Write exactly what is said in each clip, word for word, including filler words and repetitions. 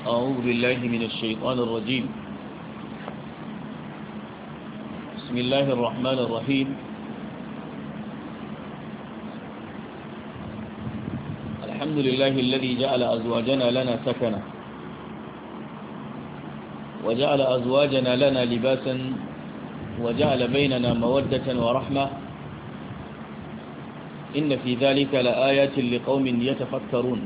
أعوذ بالله من الشيطان الرجيم. بسم الله الرحمن الرحيم. الحمد لله الذي جعل أزواجنا لنا سكنا وجعل أزواجنا لنا لباسا وجعل بيننا مودة ورحمة إن في ذلك لآيات لقوم يتفكرون.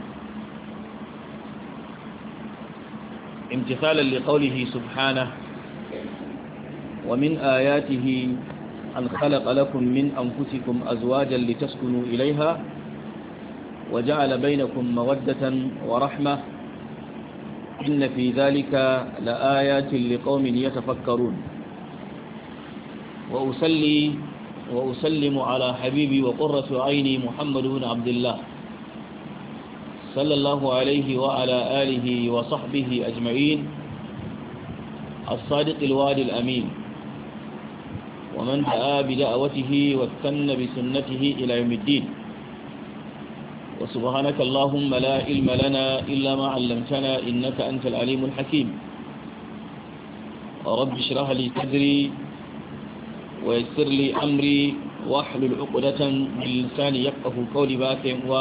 امتثالا لقوله سبحانه: ومن آياته أن خلق لكم من أنفسكم أزواجا لتسكنوا إليها وجعل بينكم مودة ورحمة إن في ذلك لآيات لقوم يتفكرون. وأسلي وأسلم على حبيبي وقرة عيني محمد بن عبد الله صلى الله عليه وعلى آله وصحبه أجمعين، الصادق الوعد الأمين، ومن دعا بدعوته واستنى بسنته إلى يوم الدين. وسبحانك اللهم لا علم لنا إلا ما علمتنا إنك أنت العليم الحكيم. رب اشرح لي صدري ويسر لي أمري واحلل عقدة من لساني يفقهوا قولي. باكم و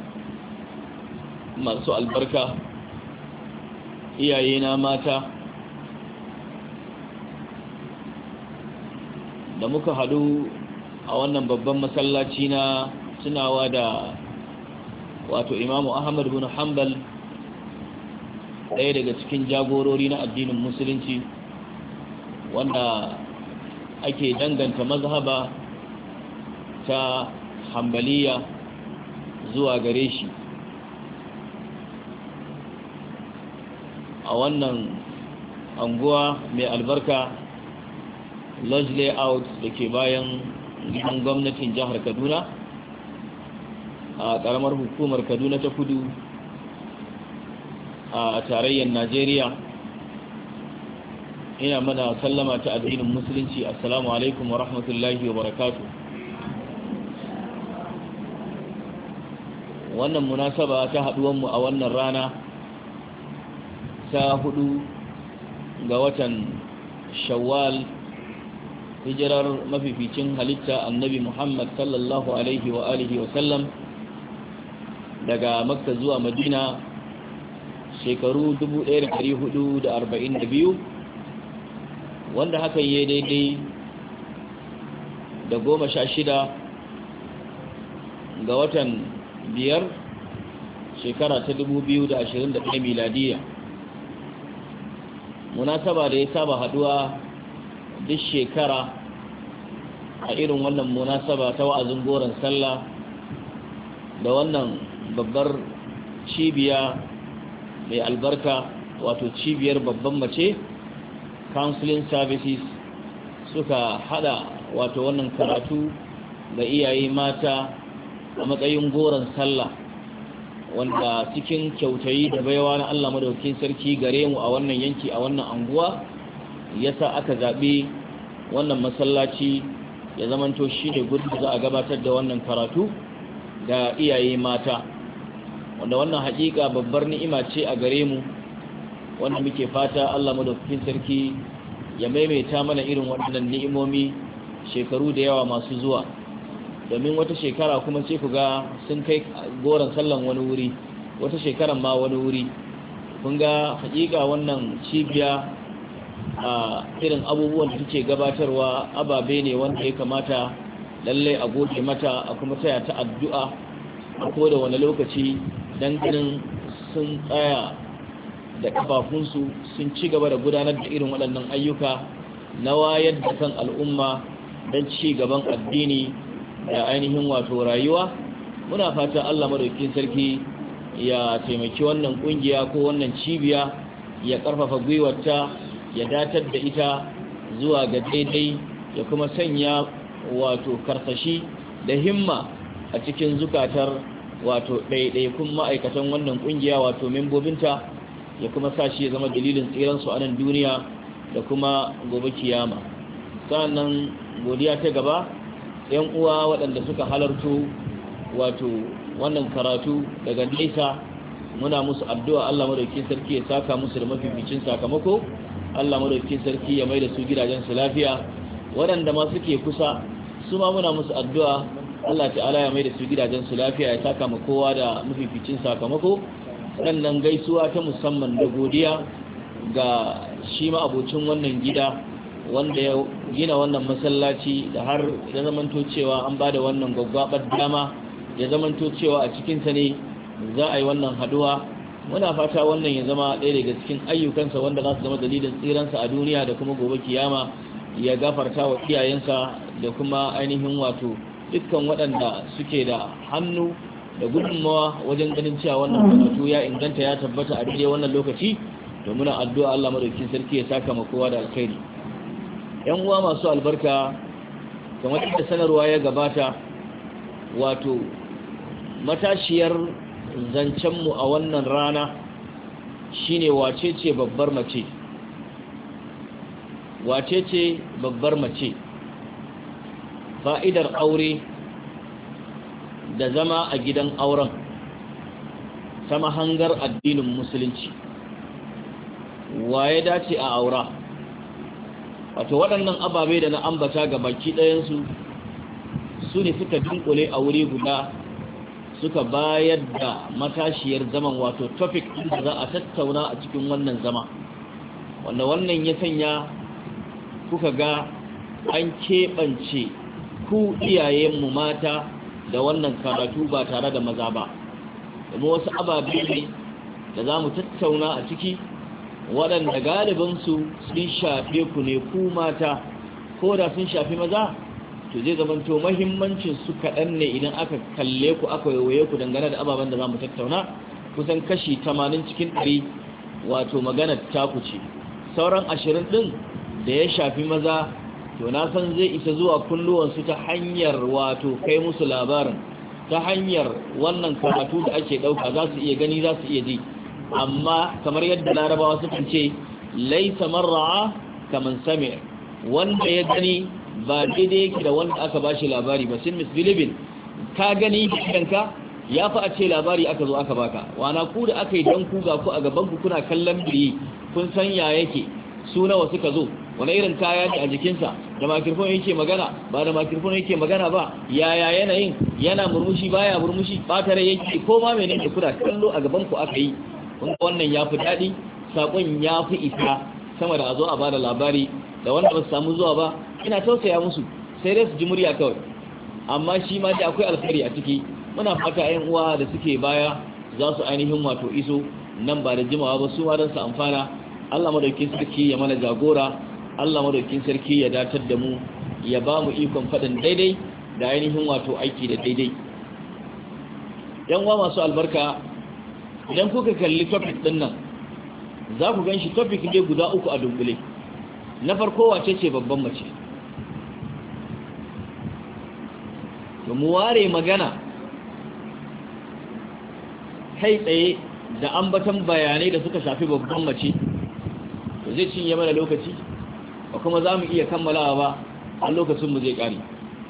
masu albarka, iyayena mata da muka hadu a wannan babban masallaci na tunawa da wato Imamu Ahmad bin Hanbal, ɗaya daga cikin jagorori na addinin musulunci wanda ake danganta mazhaba ta Hanbaliya zuwa gare shi, a wannan anguwa mai albarka Lodge Layout da ke bayan gidan gwamnatin jihar Kaduna a ƙaramar hukumar Kaduna ta Kudu a tarayyar Najeriya. Ina mana sallama ta addinin musulunci, assalamu alaikum wa rahmatullahi wa barakatuh. Wannan munasaba ta haɗuwanmu a wannan rana ta hudu ga watan Shawwal, hijirar mafificin halitta annabi Muhammad sallallahu alaihi wa alihi wa sallam daga Makka zuwa Madina, shekaru dubu ɗaya da ɗari hudu da arba'in da biyu, wanda hakan ya daidai da goma sha shida ga watan biyar shekara ta dubu biyu da ashirin da ɗaya miladiya. Munasaba da ya saba haduwa duk shekara a irin wannan munasaba ta wa'azin goron sallah da wannan babbar cibiya mai albarka, wato cibiyar babban mace counseling services, suka hada wato wannan karatu ga iyaye mata a matsayin goron sallah, wanda cikin kyautayi da baiwa na Allah madaukakin sarki gare mu a wannan yanki, a wannan anguwa, yasa aka zabe wannan masallaci ya zamanto shi ne gudu da za a gabatar da wannan karatu ga iyaye mata, wanda wannan hakika babbar ni'ima ce a gare mu, wanda muke fata Allah madaukakin sarki ya maimaita mana irin waɗannan ni'imomi shekaru da yawa masu zuwa, domin wata shekara kuma sai ku ga sun kai goron sallan wani wuri, wata shekaran ma wani wuri. Kun ga hakika wannan cibiya a irin abubuwan da take gabatarwa ababe ne wanda ya kamata lalle a goge mata, a kuma taya ta addu'a a ko da wani lokaci dan ganin sun tsaya da kafafunsu sun ci gaba da gudanar da irin waɗannan ayyuka na wayar da kan al'umma don ci gaban addini da ainihin wato rayuwa. Muna fata Allah madaukakin sarki ya taimaki wannan kungiya ko wannan cibiya, ya karfafa gwiwarta, ya datar da ita zuwa ga daidai, ya kuma sanya wato karsashi da himma a cikin zukatar wato ɗaiɗaikun ma'aikatan wannan kungiya, wato membobinta, ya kuma sa shi ya zama dalilin tsiransu a nan duniya da kuma gobe kiyama. Sannan godiya ta gaba, yan uwa waɗanda suka halarto wato wannan karatu daga nesa muna musu addu'a Allah madaukakin sarki ya saka musu da mafificin sakamako, Allah madaukakin sarki ya mai da su gidajen su lafiya. Waɗanda ma suke kusa su ma muna musu addu'a Allah ta'ala ya mai da su gidajen su lafiya, ya saka ma kowa da mafificin sakamako. Sannan gaisuwa ta musamman da godiya ga shi ma abocin wannan gida wanda ya gina wannan masallaci da har ya zamanto cewa an bada wannan gwaggwabar dama ya zamanto cewa a cikinsa ne za a yi wannan haduwa. Muna fata wannan ya zama ɗaya daga cikin ayyukansa wanda za su zama dalilin tsiransa a duniya da kuma gobe kiyama, ya gafarta wa iyayensa da kuma ainihin wato dukkan waɗanda suke da hannu da gudunmawa wajen ganin cewa wannan karatu ya inganta ya tabbata a daidai wannan lokaci. to muna addu'a Allah madaukakin sarki ya saka ma kowa da alkhairi. Yan uwa masu albarka, kamar yadda sanarwa ya gabata, wato matashiyar zancenmu a wannan rana shine wace ce babbar mace wace ce babbar mace fa'idar aure da zama a gidan auren ta mahangar addinin musulunci, waye dace a aura. Wato waɗannan ababe da na ambata ga baki ɗayansu su ne suka dunkule a wuri guda suka bayar da matashiyar zaman, wato topic ɗin da za a tattauna a cikin wannan zama, wanda wannan ya sanya kuka ga an keɓance ku iyayenmu mata da wannan karatu ba tare da maza ba, kuma wasu ababe ne da za mu tattauna a ciki waɗanda galibinsu sun shafe ku ne ku mata, ko da sun shafi maza to zai zamanto mahimmancin su kaɗan ne idan aka kalle ku aka waye ku dangane da ababen da za mu tattauna. Kusan kashi tamanin cikin ɗari wato maganar taku ce, sauran ashirin ɗin da ya shafi maza to na san zai isa zuwa kunnuwansu ta hanyar wato kai musu labarin, ta hanyar wannan karatu da ake ɗauka za su iya gani, za su iya ji. Amma kamar yadda larabawa sukan ce laisa marra'a kaman sami', wanda ya gani ba daidai yake da wanda aka bashi labari ba. Sin misbilibin ka gani kanka ya fi a ce labari aka zo aka baka. Wana ku da aka yi don ku ga ku a gaban ku kuna kallon biri, kun san ya yake, su nawa suka zo, wani irin kaya ne a jikinsa, da makirfon yake magana ba da makirfon yake magana ba, yaya yanayin, yana murmushi baya murmushi, ɓatare yake ko ma menene kuna kallo a gaban ku aka yi. Wannan ya fi daɗi, saƙon ya fi isa sama da a zo a ba da labari da wanda ba su samu zuwa ba. Ina tausaya musu, sai dai su ji murya kawai, amma shi ma da akwai alkhairi a ciki. Muna fata ƴan uwa da suke baya za su ainihin wato iso nan ba da jimawa ba, su ma don su amfana. Allah madaukakin sarki ya mana jagora, Allah madaukakin sarki ya datar da mu, ya ba mu ikon faɗin daidai da ainihin wato aiki da daidai. Ƴan uwa masu albarka, idan kuka kalli topic din nan za ku gan shi topic ne guda uku a dunkule. Na farko, wace ce babban mace? to mu ware magana kai tsaye da ambatan bayanai da suka shafi babban mace to zai cinye mana lokaci, ba kuma za mu iya kammalawa ba a lokacin mu zai kare.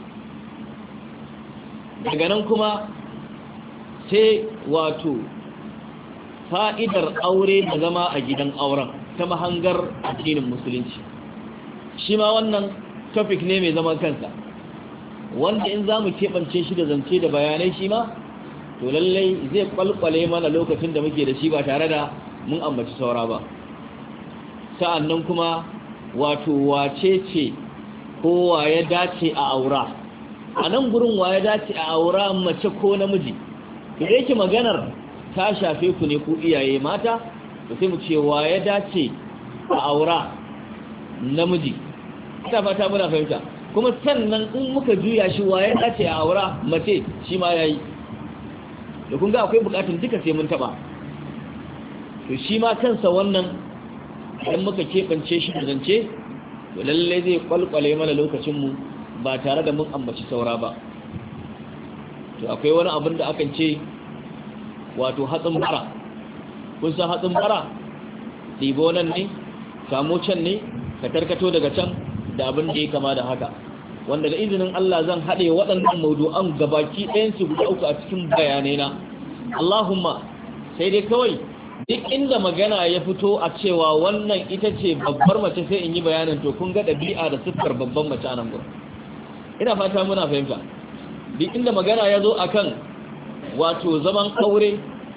Daga nan kuma sai wato fa'idar aure da zama a gidan auren ta mahangar addinin musulunci. Shi ma wannan topic ne mai zaman kansa, wanda in za mu keɓance shi da zance da bayanai shi ma to lallai zai kwalkwale mana lokacin da muke da shi ba tare da mun ambaci saura ba. Sa'an nan kuma wato wace ce ko waye dace a aura, a nan gurin waye dace a aura, mace ko namiji. da yake maganar ta shafe ku ne ku iyaye mata, to sai mu ce waye dace a aura, namiji. ina fata muna fahimta. Kuma sannan in muka juya shi waye dace a aura, mace, shi ma yayi. da kun ga akwai bukatun duka sai mun taba. to shi ma kansa wannan idan muka keɓance shi da zance to lalle zai kwalkwale mana lokacinmu ba tare da mun ambaci saura ba. to akwai wani abin da akan ce wato hatsin bara. kun san hatsin bara? ɗibo nan ne, samo can ne, ka tarkato daga can da abin da ya kama da haka, wanda da izinin Allah zan haɗe waɗannan maudu'an gabaki ɗayansu guda uku a cikin bayanai na. Allahumma sai dai kawai duk inda magana ya fito a cewa wannan ita ce babbar mace sai in yi bayanin to kun ga ɗabi'a da siffar babban mace a nan gurin ina fata muna fahimta duk inda magana ya zo akan wato zaman aure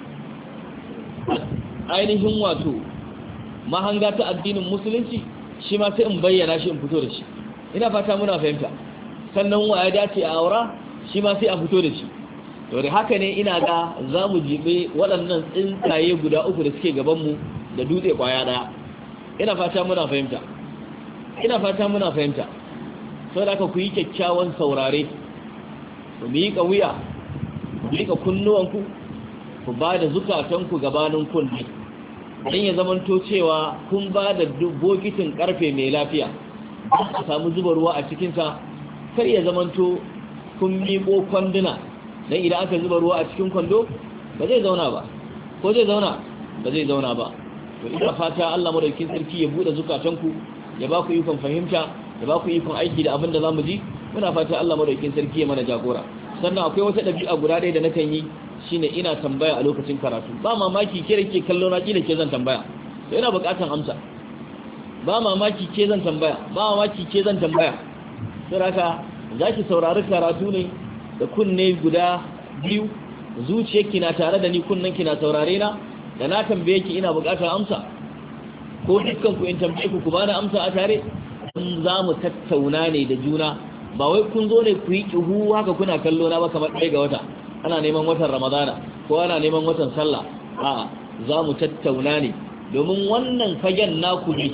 ainihin wato mahanga ta addinin musulunci shi ma sai in bayyana shi in fito da shi ina fata muna fahimta sannan wa ya dace a aura shi ma sai a fito da shi to da haka ne ina ga za mu jibe waɗannan tsinkaye guda uku da suke gabanmu da dutse kwaya ɗaya ina fata muna fahimta ina fata muna fahimta sau da aka ku yi kyakkyawan saurare ku miƙa wuya ku miƙa kunnuwanku ku ba da zukatanku gabanin kunne don ya zamanto cewa kun ba da bokitin ƙarfe mai lafiya don a samu zuba ruwa a cikinsa kar ya zamanto kun miƙo kwanduna don idan aka zuba ruwa a cikin kwando ba zai zauna ba ko zai zauna ba zai zauna ba to ina fata Allah madaukakin sarki ya bude zukatanku ya ba ku ikon fahimta ya ba ku ikon aiki da abin da zamu ji muna fata Allah madaukakin sarki ya mana jagora sannan akwai wata dabi'a guda ɗaya da nakan yi shine ina tambaya a lokacin karatu ba mamaki ke da ke kallo na kila ke zan tambaya to ina buƙatan amsa ba mamaki ke zan tambaya ba mamaki ke zan tambaya sai haka zaki saurari karatu ne da kunne guda biyu zuciyarki na tare da ni kunnenki na saurare na da na tambaye ki ina buƙatar amsa ko dukkan ku in tambaye ku ku bani amsa a tare kun za mu tattauna ne da juna ba wai kun zo ne ku yi kihu haka kuna kallo na ba kamar ɗaya ga wata ana neman watan ramadana ko ana neman watan sallah a za mu tattauna ne domin wannan fagen naku ne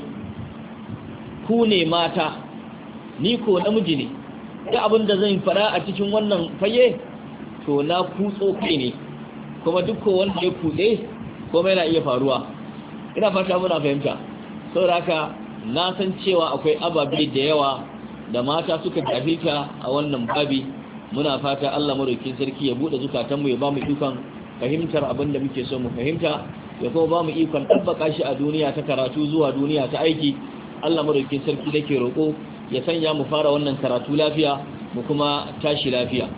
ku ne mata ni ko namiji ne da abin da zan fara a cikin wannan fage to na kutso kai ne kuma duk wanda ya kuɗe kuma yana iya faruwa ina fata muna fahimta saboda haka na san cewa akwai ababe da yawa da mata suka jahilta a wannan babi muna fata Allah madaukakin sarki ya bude zukatanmu ya ba mu ikon fahimtar abin da muke so mu fahimta ya kuma ba mu ikon tabbaka shi a duniya ta karatu zuwa duniya ta aiki Allah madaukakin sarki dake roƙo ya sanya mu fara wannan karatu lafiya mu kuma tashi lafiya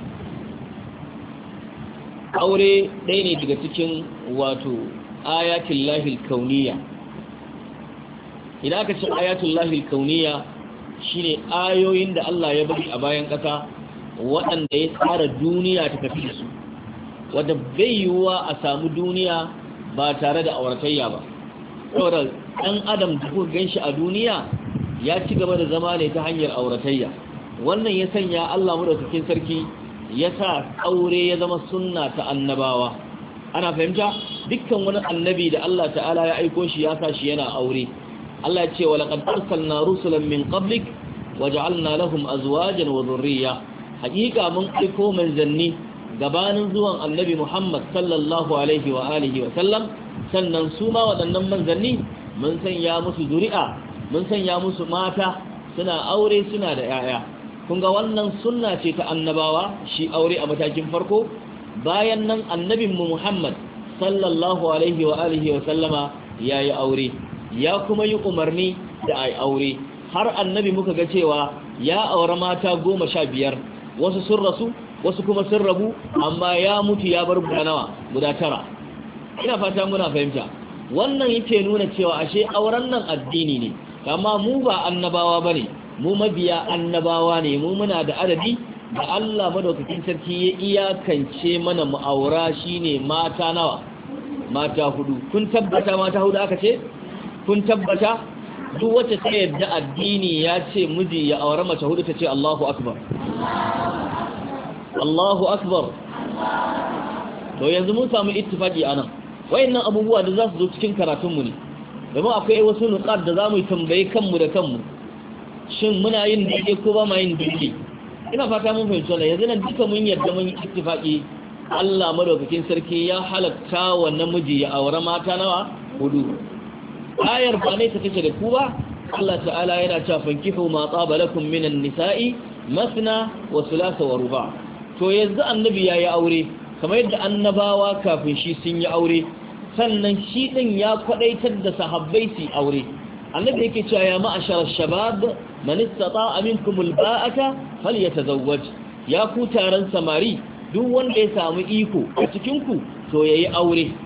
aure ɗaya ne daga cikin wato ayatul lahil kauniya idan aka ce ayatul lahil kauniya shine ayoyin da Allah ya bari a bayan ƙasa waɗanda ya tsara duniya ta tafi da su wadda bai yiwuwa a samu duniya ba tare da auratayya ba saboda ɗan adam da kuka ganshi a duniya ya ci gaba da zama ne ta hanyar auratayya wannan ya sanya Allah madaukakin sarki ya sa aure ya zama sunna ta annabawa ana fahimta dukkan wani annabi da Allah ta'ala ya aiko shi ya sa shi yana aure Allah ya ce wa laqad arsalna rusulan min qablik waja'alna lahum azwajan wa dhurriyya hakika mun aiko manzanni gabanin zuwan annabi Muhammad sallallahu alaihi wa alihi wa sallam sannan su ma waɗannan manzanni mun sanya musu zuri'a mun sanya musu mata suna aure suna da 'ya'ya kun ga wannan sunna ce ta annabawa shi aure a matakin farko bayan nan annabin mu Muhammad sallallahu alaihi wa alihi wa sallama yayi aure ya kuma yi umarni da ai aure har annabi muka ga cewa ya aure mata goma sha biyar wasu sun rasu wasu kuma sun rabu amma ya mutu ya bar guda nawa guda tara ina fata muna fahimta wannan yake nuna cewa ashe auren nan addini ne amma mu ba annabawa bane mu mabiya annabawa ne mu muna da adadi da Allah madaukakin sarki ya iyakance mana mu aura shine mata nawa mata hudu kun tabbata mata hudu aka ce kun tabbata duk wacce ta yadda addini ya ce miji ya aure mace hudu ta ce Allahu akbar Allahu akbar to yanzu mun samu ittifaqi anan wayannan abubuwa da za su zo cikin karatunmu ne domin akwai wasu nuqat da zamu tambaye kanmu da kanmu shin muna yin daidai ko ba mu yin daidai ina fata mun fahimci wannan yanzu nan duka mun yarda mun yi ittifaqi Allah madaukakin sarki ya halatta wa namiji ya aure mata nawa hudu ayar ba ne ta take da ku ba Allah ta'ala yana cewa fankihu ma tsaba lakum minan nisa'i masna wa thulatha wa ruba to yanzu annabi yayi aure kamar yadda annabawa kafin shi sun yi aure sannan shi din ya kwadaitar da sahabbai su aure annabi yake cewa ya ma'ashar shabab man istata'a minkum alba'ata falyatazawwaj ya ku taron samari duk wanda ya samu iko a cikin ku to yayi aure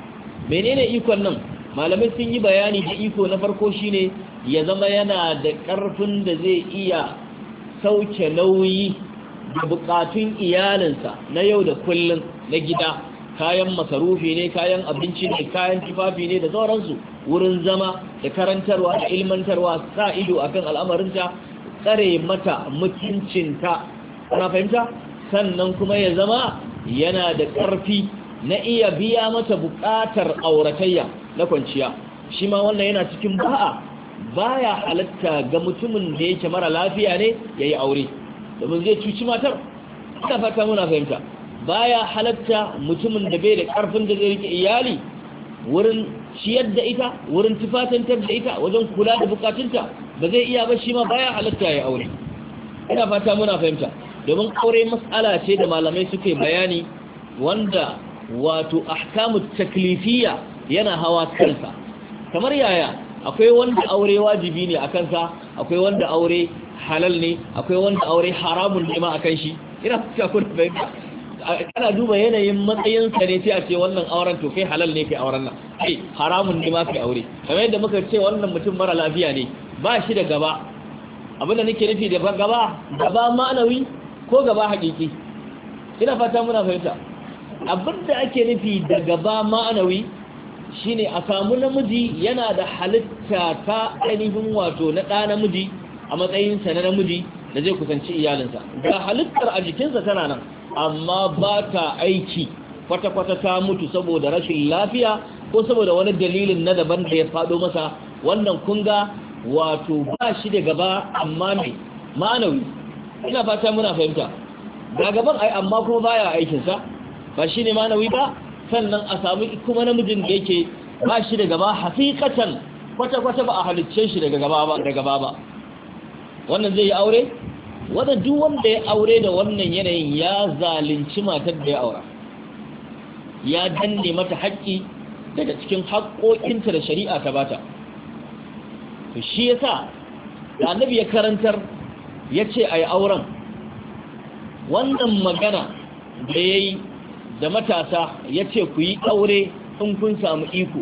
menene ikon nan malamai sun yi bayani da iko na farko shine ya zama yana da ƙarfin da zai iya sauke nauyi da bukatun iyalinsa na yau da kullum na gida, kayan masarufi ne, kayan abinci ne, kayan tufafi ne da sauransu, wurin zama da karantarwa da ilmantarwa, sa ido akan al'amarinta, tsare mata mutuncinta, ana fahimta? Sannan kuma ya zama yana da ƙarfi na iya biya mata buƙatar auratayya na kwanciya. Shi ma wannan yana cikin ba'a, baya halatta ga mutumin da yake mara lafiya ne yayi aure, domin zai cuci matar. Ina fata muna fahimta. Baya halatta mutumin da bai da ƙarfin da zai rike iyali wurin ciyar da ita, wurin tufatantar da ita, wajen kula da bukatunta, ba zai iya ba, shi ma baya halatta ya aure. Ina fata muna fahimta. Domin aure mas'ala ce da malamai suke bayani wanda wato ahkamut taklifiyya yana hawa kansa. Kamar yaya, akwai wanda aure wajibi ne a kansa, akwai wanda aure halal ne, akwai wanda aure haramun ne ma akan shi. Ina fata kuna fahimta. Kana duba yanayin matsayinsa ne sai a ce wannan auren to kai halal ne kai auren nan, kai haramun ne ma kai aure. Kamar yadda muka ce wannan mutum mara lafiya ne, ba shi da gaba. Abinda nake nufi da gaba, gaba ma'anawi ko gaba haƙiƙi. Ina fata muna fahimta. Abinda ake nufi da gaba ma'anawi shine a samu namiji yana da halitta ta ainihin wato na ɗa namiji a matsayinsa na namiji da zai kusanci iyalinsa. Ga halittar a jikinsa tana nan, amma ba ta aiki, kwata-kwata ta mutu saboda rashin lafiya ko saboda wani dalilin na daban da ya faɗo masa. Wannan kunga wato ba shi da gaba amma mai ma'anawi. Ina fata muna fahimta. Ga gaban ai amma kuma baya aikinsa, ba shi ne ma'anawi ba. Sannan a samu kuma namijin da yake ba shi da gaba haqiqatan, kwata-kwata ba a halicce shi daga gaba ba, daga gaba ba. Wannan zai yi aure? Wanda duk wanda ya aure da wannan yanayin ya zalunci matar da ya aura, ya danne mata haƙƙi daga cikin haƙƙoƙinta da shari'a ta bata. To shi yasa da annabi ya karantar ya ce a yi auren, wannan magana da ya yi da matasa ya ce ku yi aure in kun samu iko,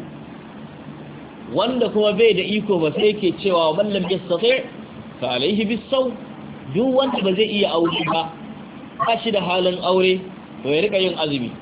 wanda kuma bai da iko ba sai ke cewa mallam yastati fa alaihi bisawm. Duk wanda ba zai iya aure ba, ba shi da halin aure, to ya rika yin azumi.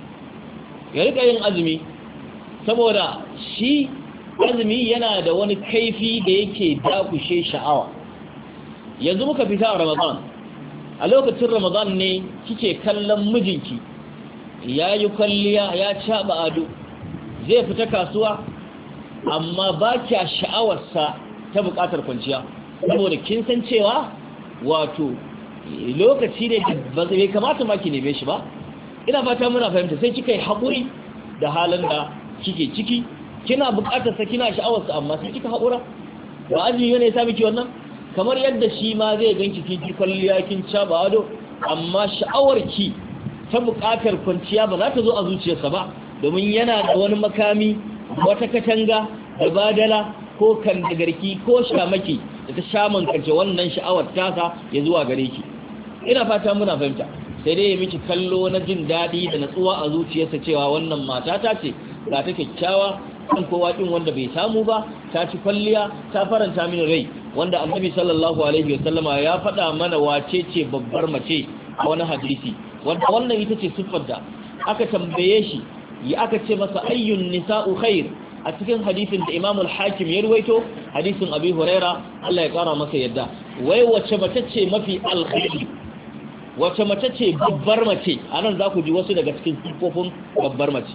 Ya rika yin azumi, saboda shi azumi yana da wani kaifi da yake dakushe sha'awa. Yanzu muka fita a Ramadan, a lokacin Ramadan ne kike kallon mijinki, ya yi kwalliya, ya caɓa ado, zai fita kasuwa, amma ba kya sha'awarsa ta buƙatar kwanciya, saboda kin san cewa wato lokaci ne ba zai kamata ma ki neme shi ba. Ina fata muna fahimta. Sai kika yi haƙuri da halin da kike ciki, kina buƙatar sa, kina sha'awar sa, amma sai kika haƙura. Ba azumi ne ya sa miki wannan? Kamar yadda shi ma zai ganki kin ki kwalliya, kin caba ado, amma sha'awar ki ta buƙatar kwanciya ba za ta zo a zuciyarsa ba, domin yana da wani makami, wata katanga da badala ko kandagarki ko shamaki da ta shamankance wannan sha'awar tasa ya zuwa gare ki. Ina fata muna fahimta. Sai dai ya miki kallo na jin daɗi da natsuwa a zuciyarsa cewa wannan mata ta ce, ga ta kyakkyawa, kan kowa ɗin wanda bai samu ba, ta ci kwalliya, ta faranta mini rai. Wanda annabi sallallahu alaihi wasallama ya faɗa mana wace ce babbar mace a wani hadisi, wanda wannan ita ce siffar da aka tambaye shi, ya aka ce masa ayyun nisa'u khair, a cikin hadisin da Imam al-Hakim ya ruwaito, hadisin Abi Huraira, Allah ya kara masa yadda. Wai wace mace ce mafi alkhairi, wace mace ce babbar mace? Anan za ku ji wasu daga cikin sifofin babbar mace.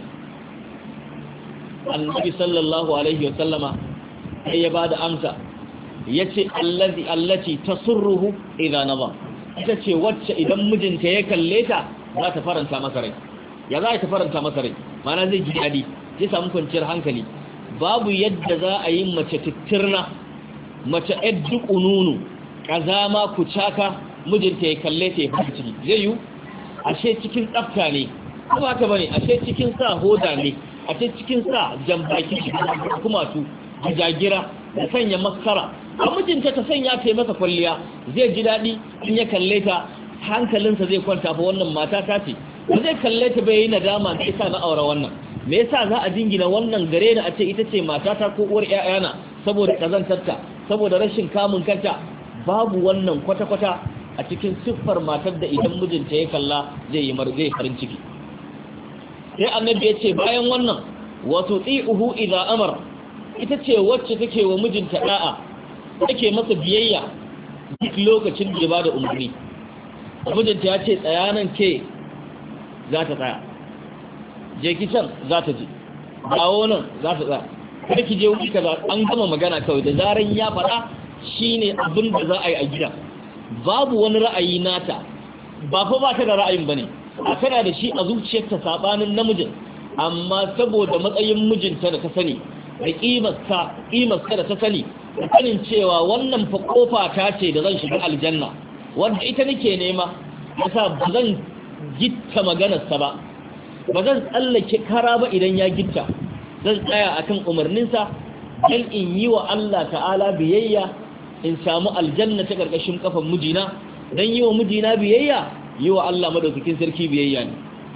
Annabi sallallahu alaihi wa sallama sai ya bada amsa, yace allazi allati tasurruhu idha nazar. Ita ce wacce idan mijinta ya kalle ta za ta faranta masa rai. Ya za ta faranta masa rai? Mana zai ji dadi, zai samu kwanciyar hankali. Babu yadda za a yi mace tittirna, mace ɗan ƙununu, ƙazama kucaka, mijinta ya kalle ta ya fi ciki. Zai yi? Ashe cikin tsafta ne, kuma haka bane, ashe cikin sa hoda ne, ashe cikin sa jambaki kuma su jagira da sanya maskara. A mijinta ta sanya ta yi masa kwalliya, zai ji daɗi in ya kalle ta, hankalinsa zai kwanta fa wannan mata ta ce. Ba zai kalle ta bai yi nadama da isa na aure wannan. me yasa za a jingina wannan gare ni a ce ita ce matata ko uwar ƴaƴana saboda kazantarta saboda rashin kamun kanta? Babu wannan kwata-kwata a cikin siffar matar da idan mijinta ya kalla zai yi marzai farin ciki. Sai annabi ya ce bayan wannan wato tsi'uhu idza amara, ita ce wacce take wa mijinta da'a, take masa biyayya duk lokacin da ya bada umarni. Mijinta ya ce tsaya nan ke, za ta tsaya, je ki can za ta je, dawo nan za ta tsaya, kada ki je wuri kaza. An gama magana kawai, da zaran ya faɗa shine abin da za a yi a gida. Babu wani ra'ayi nata, ba fa ba ta da ra'ayin bane, a tana da shi a zuciyarta sabanin namijin, amma saboda matsayin mijinta da ta sani da kimarsa kimarsa da ta sani da sanin cewa wannan fa kofa ta ce da zan shiga aljanna wanda ita nake nema, yasa ba zan gitta maganarsa ba, ba zan tsallake kara ba idan ya gitta, zan tsaya akan umarninsa dan in yi wa Allah ta'ala biyayya, in samu aljanna ta karkashin kafan mijina. Dan yi wa mijina biyayya yi wa Allah madaukakin sarki biyayya ne.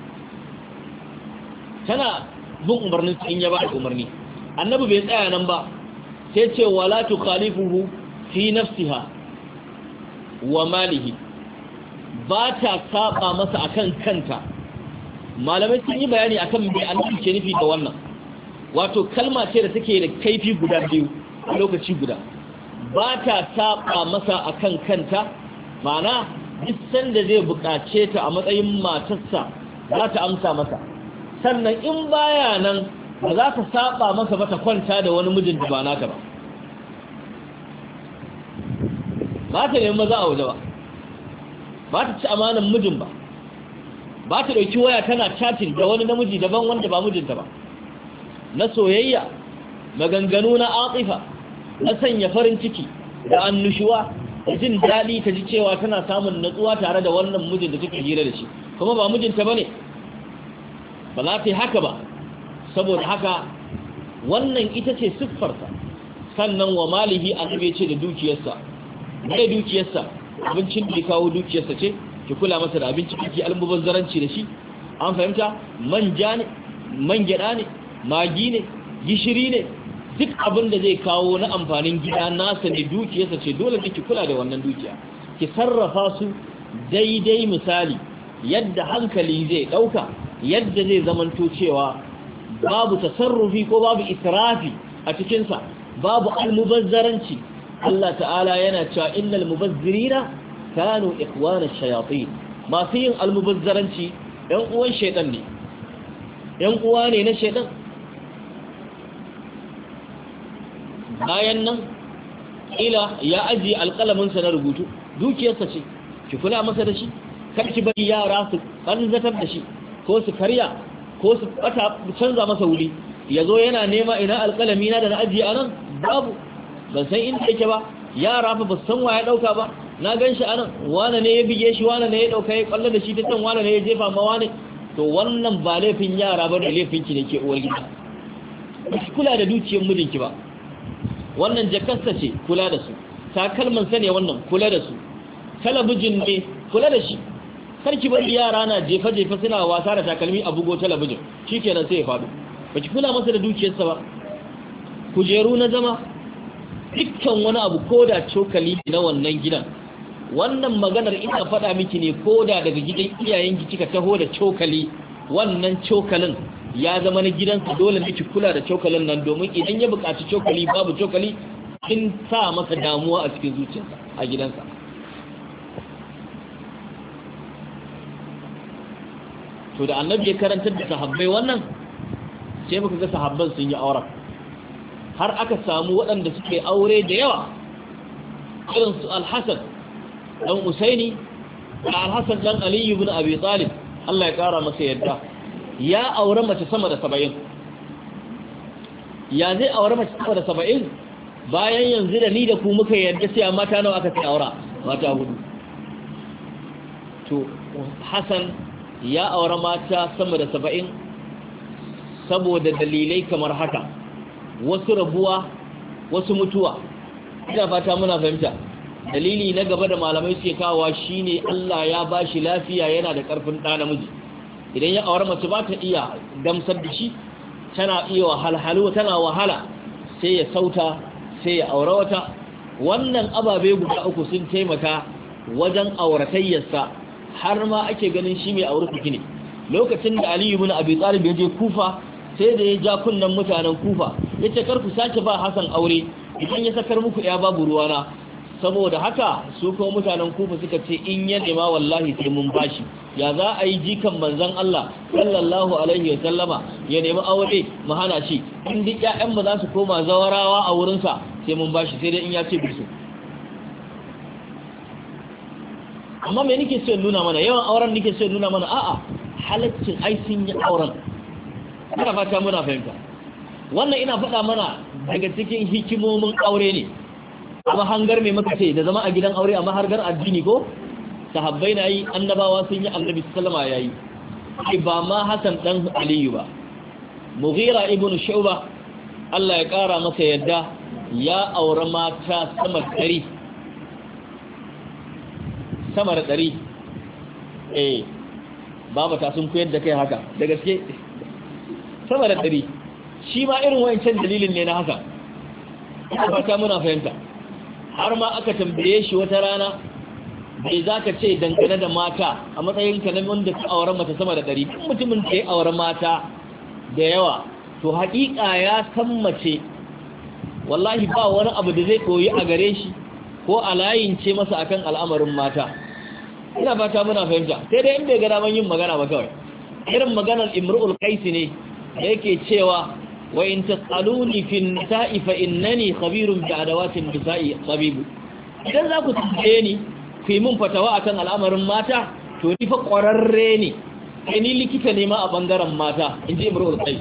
Tana bin umarnin in ya ba umarni. Annabi bai tsaya nan ba, sai ce wala tukhalifuhu fi nafsiha wa malihi, ba ta saba masa akan kanta. Malamai sun yi bayani akan me annabi ke nufi da wannan. Wato kalma ce da take da kaifi guda biyu a lokaci guda. Ba ta saba masa akan kanta, ma'ana duk sanda zai buƙace ta a matsayin matarsa za ta amsa masa. Sannan in baya nan ba za ta saba masa ba ta kwanta da wani mijin da ba naka ba. Ba ta nemi maza a waje ba, ba ta ci amanan mijin ba, ba ta ɗauki waya tana chatting da wani namiji daban wanda ba mijinta ba, na soyayya, maganganu na atifa, na sanya farin ciki da annushuwa da jin daɗi ta ji cewa tana samun natsuwa tare da wannan mijin da take hira da shi, kuma ba mijinta ba ne, ba za ta yi haka ba. Saboda haka wannan ita ce siffarsa. Sannan wa malihi annabi ce da dukiyarsa, mai dukiyarsa abincin da ya kawo dukiyarsa ce, ki kula masa da abinci kike almubazzaranci da shi. An fahimta? Manja ne, man gyada ne, magi ne, gishiri ne, duk abin da zai kawo na amfanin gida nasa ne, dukiyarsa ce, dole ki kula da wannan dukiya, ki sarrafa su daidai misali yadda hankali zai dauka, yadda zai zamanto cewa babu tasarrufi ko babu israfi a cikinsa, babu almubazzaranci. Allah ta'ala yana cewa innal mubazzirina kanu ikhwana shayatin, masu yin almubazzaranci ɗan uwan shaytan ne, ɗan uwa ne na shaytan. Bayan nan ila ya ajiye alƙalaminsa na rubutu, dukiyarsa ce, ki kula masa da shi, kar ki bari yara su ƙanzatar da shi ko su karya ko su bata canza masa wuri, ya zo yana nema ina alƙalami na da na ajiye a nan, babu, ban san inda yake ba, yara fa ba san wa ya ɗauka ba, na gan shi a nan, wane ne ya bige shi, wane ne ya ɗauka ya ƙwallo da shi ta can, wane ne ya jefa ma wane. To wannan ba laifin yara ba da laifinki ne ke uwar gida, ba ki kula da dukiyar mijinki ba. Wannan jakarsa ce, kula da su, takalmansa ne wannan, kula da su, talabijin ne, kula da shi. Karki bari yara na jefa-jefa suna wasa da takalmi a bugo talabijin, shi kenan sai ya faɗo, ba ki kula masa da dukiyarsa ba. Kujeru na zama, dukkan wani abu ko da cokali na wannan gidan, wannan maganar ina faɗa miki ne ko da daga gidan iyayenki kika taho da cokali, wannan cokalin ya zama na gidansa, dole ne ki kula da cokalin nan, domin idan ya buƙaci cokali babu cokali, kin sa masa damuwa a cikin zuciyarsa a gidansa. To da annabi ya karantar da sahabbai wannan, sai muka ga sahabban sun yi auren, har aka samu waɗanda suke aure da yawa, irin su Al-Hasan dan Usaini da Al-Hasan dan Ali ibn Abi Talib, Allah ya kara masa yadda, ya aure mace sama da saba'in. Ya zai aure mace sama da saba'in bayan yanzu da ni da ku muka yarda sai mata nawa aka sai aura? Mata hudu. To Hasan ya aure mata sama da saba'in saboda dalilai kamar haka, wasu rabuwa, wasu mutuwa. Ina fata muna fahimta. Dalili na gaba da malamai suke kawowa shine Allah ya bashi lafiya, yana da karfin ɗa namiji. Idan ya aure mace ba ta iya gamsar da shi, tana iya wahalhalu tana wahala sai ya sauta sai ya aure wata. Wannan ababe guda uku sun taimaka wajen auratayyarsa har ma ake ganin shi mai aure fiki ne. Lokacin da Ali ibn Abi Talib ya je Kufa sai da ya ja kunnan mutanen Kufa yace kar ku sake ba Hassan aure idan ya sakar muku ya babu ruwana. Saboda haka su kuma mutanen Kufa suka ce in ya nema wallahi sai mun bashi. Ya za a yi jikan manzon Allah sallallahu alaihi wa sallama ya nemi aure mu hana shi, in duk ƴaƴan mu za su koma zawarawa a wurin sa sai mun bashi, sai dai in ya ce bisu. Amma me nake so nuna mana, yawan auren nake so nuna mana a'a halaccin ai sun yi auren. Ina fata muna fahimta. Wannan ina faɗa mana daga cikin hikimomin aure ne. Amma hangar mai maka ce da zama a gidan aure amma hargar addini ko sahabbai na yi, annabawa sun yi, annabi sallama ya yi. Ba ma Hassan dan Aliyu ba, Mughira ibn Shu'ba Allah ya kara masa yadda ya aure mata sama ɗari sama da ɗari eh baba ta sun koyar da kai haka da gaske sama da ɗari. Shi ma irin wancan dalilin ne na haka. Ina fata muna fahimta. Har ma aka tambaye shi wata rana bai za ka ce dangane da mata a matsayinka na wanda ka auren mata sama da ɗari. Duk mutumin da ya auren mata da yawa to haƙiƙa ya san mace wallahi ba wani abu da zai koyi a gare shi ko a layince masa akan al'amarin mata. Ina fata muna fahimta. Sai dai in bai ga daman yin magana ba kawai. Irin maganar Imru'ul Qais ne da yake cewa wa in tasaluni fi nisa'i fa innani khabirun bi adawatin nisa'i tabibu. Idan za ku tambaye ni ku yi mun fatawa akan al'amarin mata to ni fa ƙwararre ne, kai ni likita ne ma a bangaren mata, inji Imru'ul Qais.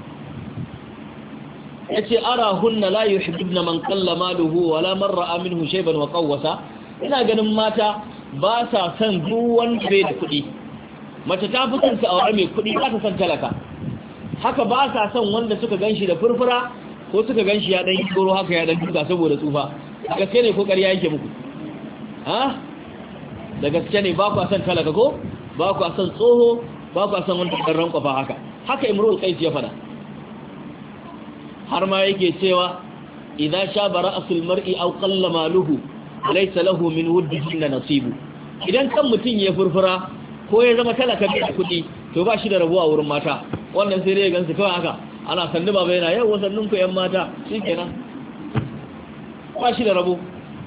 Yace ara hunna la yuhibbuna man qalla maluhu wa la man ra'a minhu shayban wa qawwasa. Ina ganin mata ba sa son duk wanda bai da kuɗi. Mace ta fi son ta aure mai kuɗi, ba ta son talaka. Haka ba sa son wanda suka ganshi da furfura ko suka ganshi ya dan yi goro haka ya dan duka saboda tsufa. Da gaske ne ko ƙarya yake muku? Ha? Da gaske ne ba ku son talaka ko? Ba ku son tsoho, ba ku son wanda kan rankwafa haka. Haka Imrul Qais ya fada. Har ma yake cewa idza shaba ra'sul mar'i aw qalla maluhu laysa lahu min wuddihi nasibu. Idan kan mutun ya furfura ko ya zama talaka da kudi to ba shi da rabuwa wurin mata. Wannan sai dai gansu kawai haka ana sannu baba yana yau wasannun ku yan mata shikenan ba shi da rabo.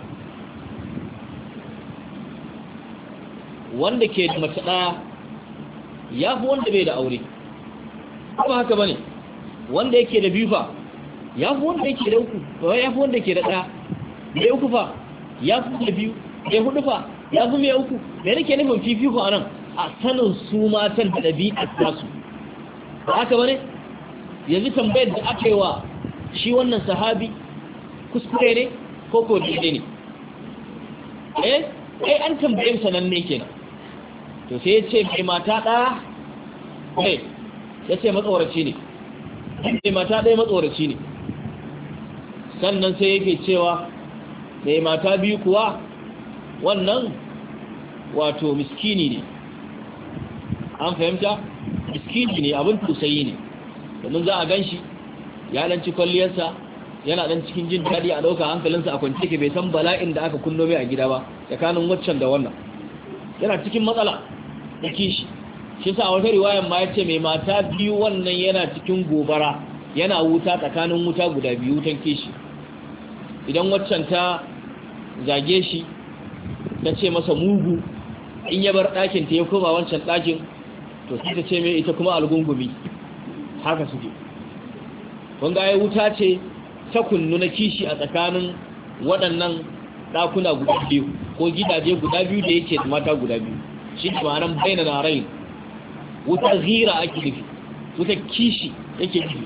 Wanda ke da mace daya yafi wanda bai da aure, kuma haka bane. Wanda yake da biyu fa yafi wanda yake da uku, ba yafi wanda ke da daya. Da uku fa yafi da biyu, da hudu fa yafi mai uku. Me nake nufin fifiko anan? A sanin su matan da ɗabi'ar tasu. Ba haka bane? Yanzu tambayar da aka yi wa shi wannan sahabi kuskure ne ko ko daidai ne? Eh, eh an tambaye sananne kenan. To sai ya ce mai mata ɗaya, eh ya ce matsoraci ne. Mai mata ɗaya matsoraci ne. Sannan sai yake cewa mai mata biyu kuwa wannan wato miskini ne. An fahimta? Miskini ne, abin tusayi ne. Domin za a gan shi ya dan ci kwalliyarsa yana dan cikin jin daɗi a ɗauka hankalinsa a kwance ke bai san bala'in da aka kunno mai a gida ba tsakanin waccan da wannan. Yana cikin matsala da kishi. Shi sa a wata riwayan ma ya ce mai mata biyu wannan yana cikin gobara, yana wuta tsakanin wuta guda biyu, wutan kishi. Idan waccan ta zage shi ta ce masa mugu, in ya bar ɗakin ta ya koma wancan ɗakin to sai ta ce mai ita kuma algungumi. Haka suke. Wanga ya wuta ce ta kunnu na kishi a tsakanin waɗannan ɗakuna guda biyu ko gidaje guda biyu da yake da mata guda biyu. Shi ne ma'anar baina na rai. Wuta zira ake nufi, wuta kishi yake nufi.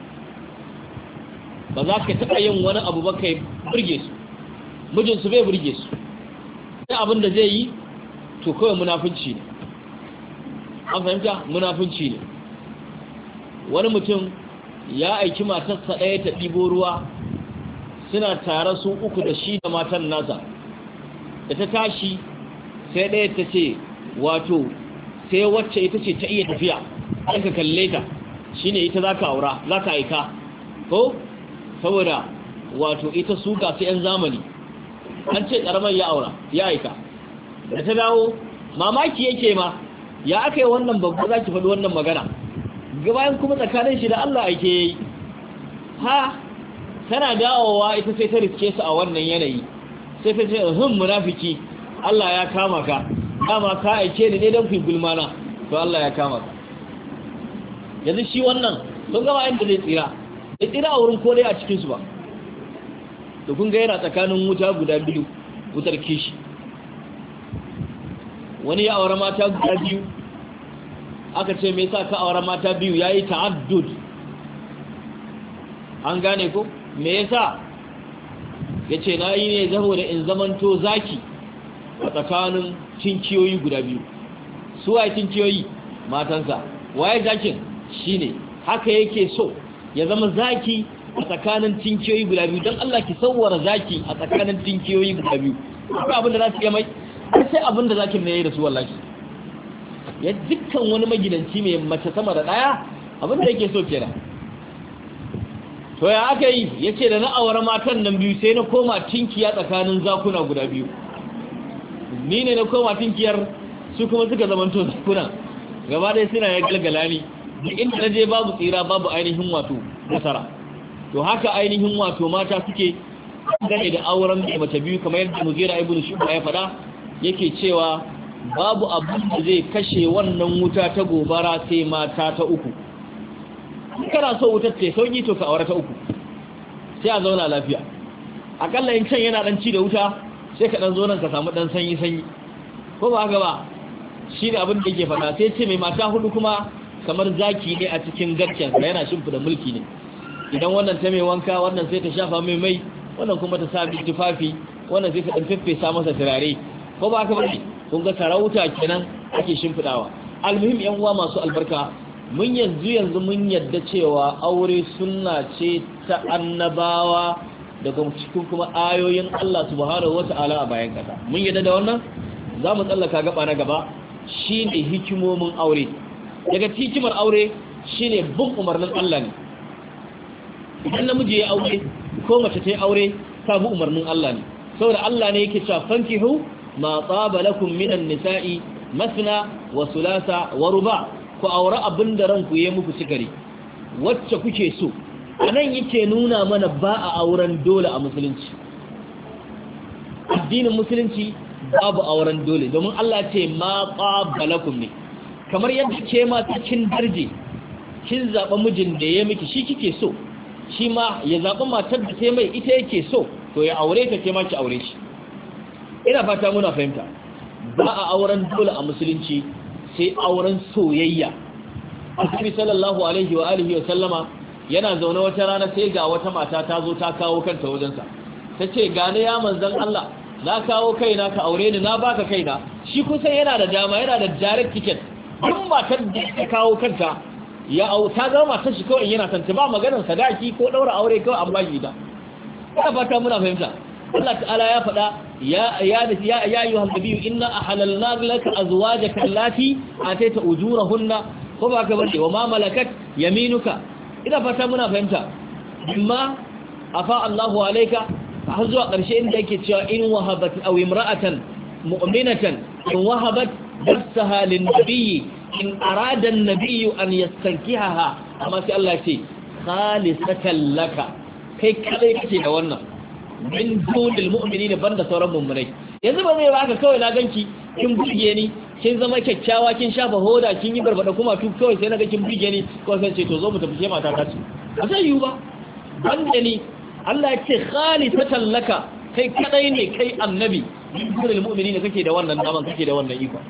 Ba za ka taɓa yin wani abu ba kai burge su, mijinsu bai burge su. Sai abin da zai yi to kawai munafunci ne. An fahimta? Munafunci ne. Wani mutum ya aiki matarsa ɗaya ta ɗibo ruwa, suna tare su uku da shi da matan nasa. Da ta tashi sai ɗaya ta ce wato sai wacce ita ce ta iya tafiya, ɗan ka kalle ta shine ita zaka aura zaka aika ko saboda wato ita su ga su yan zamani an ce karamar ya aura ya aika da ta dawo mamaki yake ma ya aka yi wannan babba zaki faɗi wannan magana gabayan kuma tsakanin shi da Allah ake yi ha tana dawowa ita sai ta riske su a wannan yanayi sai ta ce hum munafiki Allah ya kama ka dama ka aike ni ne don ku gulmana to Allah ya kama ka yanzu shi wannan sun gama inda zai tsira ya tsira a wurin kodai a cikinsu ba da kun ga yana tsakanin wuta guda biyu wutar kishi wani ya aure mata guda biyu aka ce me yasa ka aure mata biyu yayi ta'addud an gane ko me yasa yace nayi ne saboda in zamanto zaki a tsakanin tinkiyoyi guda biyu su waye tinkiyoyi matansa waye zakin shine haka yake so ya zama zaki a tsakanin tinkiyoyi guda biyu don Allah ki sauwara zaki a tsakanin tinkiyoyi guda biyu akwai abin da za su yi mai sai abin da zakin ne ya yi da su wallahi ya dukkan wani magidanci mai mace sama da daya abin da yake so kenan to ya aka yi ya ce da na aure matan nan biyu sai na koma tinkiya tsakanin zakuna guda biyu ni ne na koma tinkiyar su kuma suka zamanto zakuna gaba ɗaya suna ya galgala ni duk inda na je babu tsira babu ainihin wato nasara to haka ainihin wato mata suke gane da auren da mace biyu kamar yadda Mughira ibn Shu'ba ya faɗa yake cewa babu abin da zai kashe wannan wuta ta gobara sai mata ta uku kana so wutar ta sauki to ka aure ta uku sai a zauna lafiya akalla in can yana dan ci da wuta sai ka dan zo nan ka samu dan sanyi sanyi ko ba haka ba shine abin da yake faɗa sai ce mai mata hudu kuma kamar zaki ne a cikin garken sa yana shimfida mulki ne idan wannan ta mai wanka wannan sai ta shafa mai mai wannan kuma ta sa bi tufafi wannan sai ta dan feffesa masa turare ko ba haka ba kun ga sarauta kenan ake shimfidawa almuhim yan uwa masu albarka mun yanzu yanzu mun yadda cewa aure sunna ce ta annabawa daga cikin kuma ayoyin Allah subhanahu wata'ala a bayan kasa mun yadda da wannan za mu tsallaka gaba na gaba shine hikimomin aure daga hikimar aure shine bin umarnin Allah ne idan namiji ya aure ko mace ta yi aure ta bi umarnin Allah ne saboda Allah ne yake cewa fankihu ma tsaba lakum minan nisa'i masna wa sulasa wa ruba ku aure abinda ranku yayi muku sigari wacce kuke so anan yake nuna mana ba a auren dole a musulunci addinin musulunci babu auren dole domin Allah ce ma tsaba lakum ne kamar yadda ke ma cikin darje kin zaba mijin da ya miki shi kike so shi ma ya zaba matar da sai mai ita yake so to ya aure ta ke ma ki aure shi ina fata muna fahimta ba a auren dole a musulunci sai auren soyayya Annabi sallallahu alaihi wa alihi wa sallama yana zaune wata rana sai ga wata mata ta zo ta kawo kanta wajensa tace gane ya manzon Allah na kawo kaina ka aure ni na baka kaina shi kusan yana da dama yana da direct ticket duk matar da ta kawo kanta ya au ta ga matar shi kawai yana tantance ba maganar sadaki ko daura aure kawai an bashi da ina fata muna fahimta Allah ta'ala ya faɗa ya ya ya ya ayyuhan nabiyyu inna ahalalna laka azwajaka allati ataita ujurahunna ko ba ka bane wa ma malakat yaminuka ina fata muna fahimta amma afa Allahu alayka har zuwa ƙarshe inda yake cewa in wahabat aw imra'atan mu'minatan in wahabat nafsaha lin nabiyyi in arada an-nabiyyu an yastankihaha amma sai Allah ya ce khalisatan laka kai kadai kake da wannan min dunil mu'minina banda sauran mu'minai yanzu ba zai baka kawai na ganki kin burge ni kin zama kyakkyawa kin shafa hoda kin yi barbada kuma tu kawai sai naga kin burge ni ko sai ce to zo mu tafi ke mata ta ce ba sai yiwu ba banda ni Allah ya ce khalisatan laka kai kadai ne kai annabi min dunil mu'minina kake da wannan daman kake da wannan iko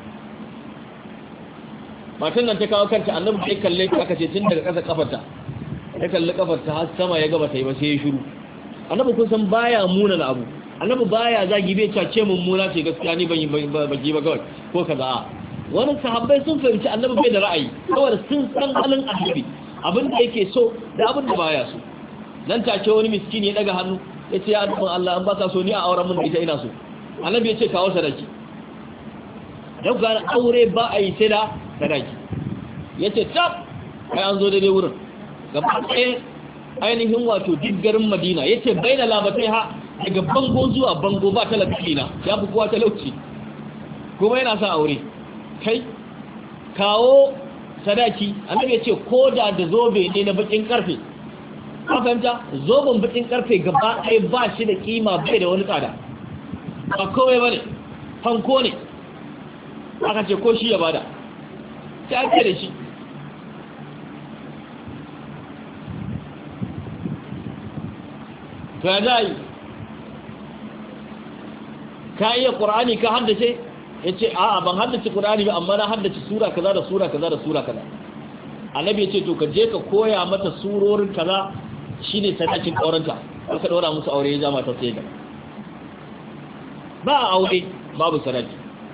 matan nan ta kawo kanta annabi sai kalle ta aka ce tun daga ƙasa kafarta ya kalli kafarta har sama ya gaba ta yi ba sai ya shiru annabi kun san baya muna na abu annabi baya zagi bai cace mummuna ce gaskiya ni ban yi baki ba kawai ko kaza wani sahabbai sun fahimci annabi bai da ra'ayi saboda sun san halin annabi abin da yake so da abin da baya so nan take wani miskini ya daga hannu ya ce ya annabin Allah an baka so ni a auren mun ita ina so annabi ya ce kawo sadaki yau ga aure ba a yi sai da sadaki ya ce tab kai an zo daidai wurin gaba ɗaya ainihin wato duk garin Madina yace baina labatai ha daga bango zuwa bango ba talauci na ya fi kowa talauci kuma yana sa aure kai kawo sadaki annabi ya ce ko da da zobe ne na bakin karfe ka fahimta zoben bakin karfe gaba ɗaya ba shi da kima bai da wani tsada ba kowai bane fanko ne aka ce ko shi ya bada sai ake da shi to ya zai ka iya ƙur'ani ka haddace ya ce a'a ban haddace ƙur'ani ba amma na haddace sura kaza da sura kaza da sura kaza annabi ya ce to ka je ka koya mata surorin kaza shine sadakin aurenta aka daura musu aure ya zama ta sai ga ba aure babu sadaki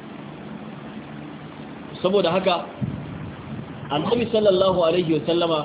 saboda haka annabi sallallahu alaihi wa sallama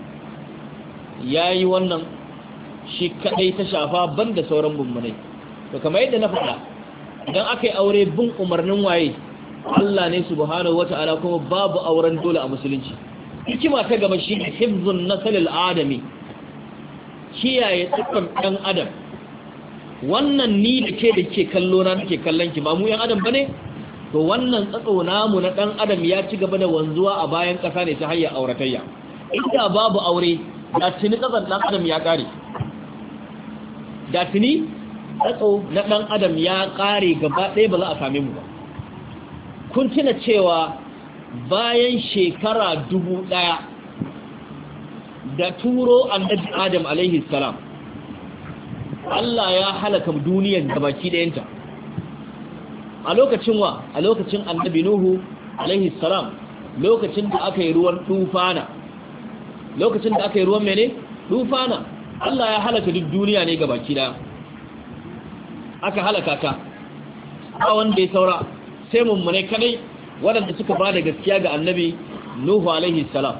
yayi wannan shi kadai ta shafa banda sauran mummunai to kamar yadda na faɗa idan aka yi aure bin umarnin waye Allah ne subhanahu wata'ala kuma babu auren dole a musulunci hikima ta gaba shi ne hifzun nasalil adami kiyaye tsakkan ɗan adam wannan ni da ke da ke kallo na nake kallon ki ba mu yan adam bane to wannan tsatso namu na ɗan adam ya ci gaba da wanzuwa a bayan ƙasa ne ta hanyar auratayya inda babu aure da tuni tsatson ɗan adam ya ƙare da tuni tsatso na ɗan adam ya ƙare gaba ɗaya ba za a same mu ba kun tuna cewa bayan shekara dubu ɗaya da turo annabi adam alaihi salam Allah ya halaka duniyar gabaki ɗayanta a lokacin wa a lokacin annabi nuhu alaihi salam lokacin da aka yi ruwan tufana lokacin da aka yi ruwan mene tufana Allah ya halaka duk duniya ne gabaki ɗaya aka halaka ta ba wanda ya saura sai mummune kadai waɗanda suka ba da gaskiya ga annabi nuhu alaihi salam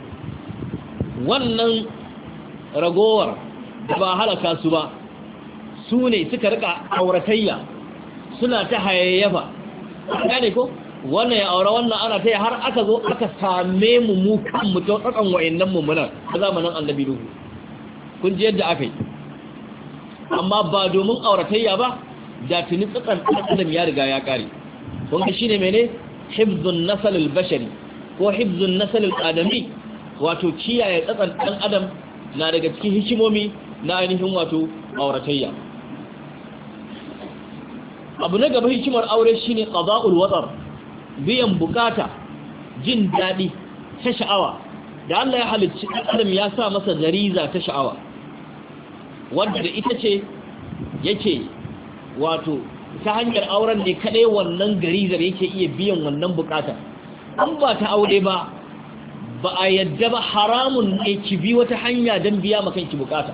wannan ragowar da ba halaka su ba su ne suka rika auratayya suna ta hayayyafa gane ko wannan ya aure wannan ana ta har aka zo aka same mu mu kan mu ta tsakan wayannan mummunan a zamanin annabi nuhu kun ji yadda aka yi amma ba domin auratayya ba da tuni tsakan adam ya riga ya kare kun ga shine mene hifzun nasal al-bashari ko hifzun nasal al-adami wato kiyaye tsakan dan adam na daga cikin hikimomi na ainihin wato auratayya abu na gaba hikimar aure shine qada'ul watar biyan bukata jin dadi ta sha'awa da Allah ya halicci adam ya sa masa gariza ta sha'awa wanda da ita ce yake wato ta hanyar auren ne kadai wannan garizar yake iya biyan wannan bukata an ba ta aure ba ba a yadda ba haramun ne ki bi wata hanya don biya maka ki bukata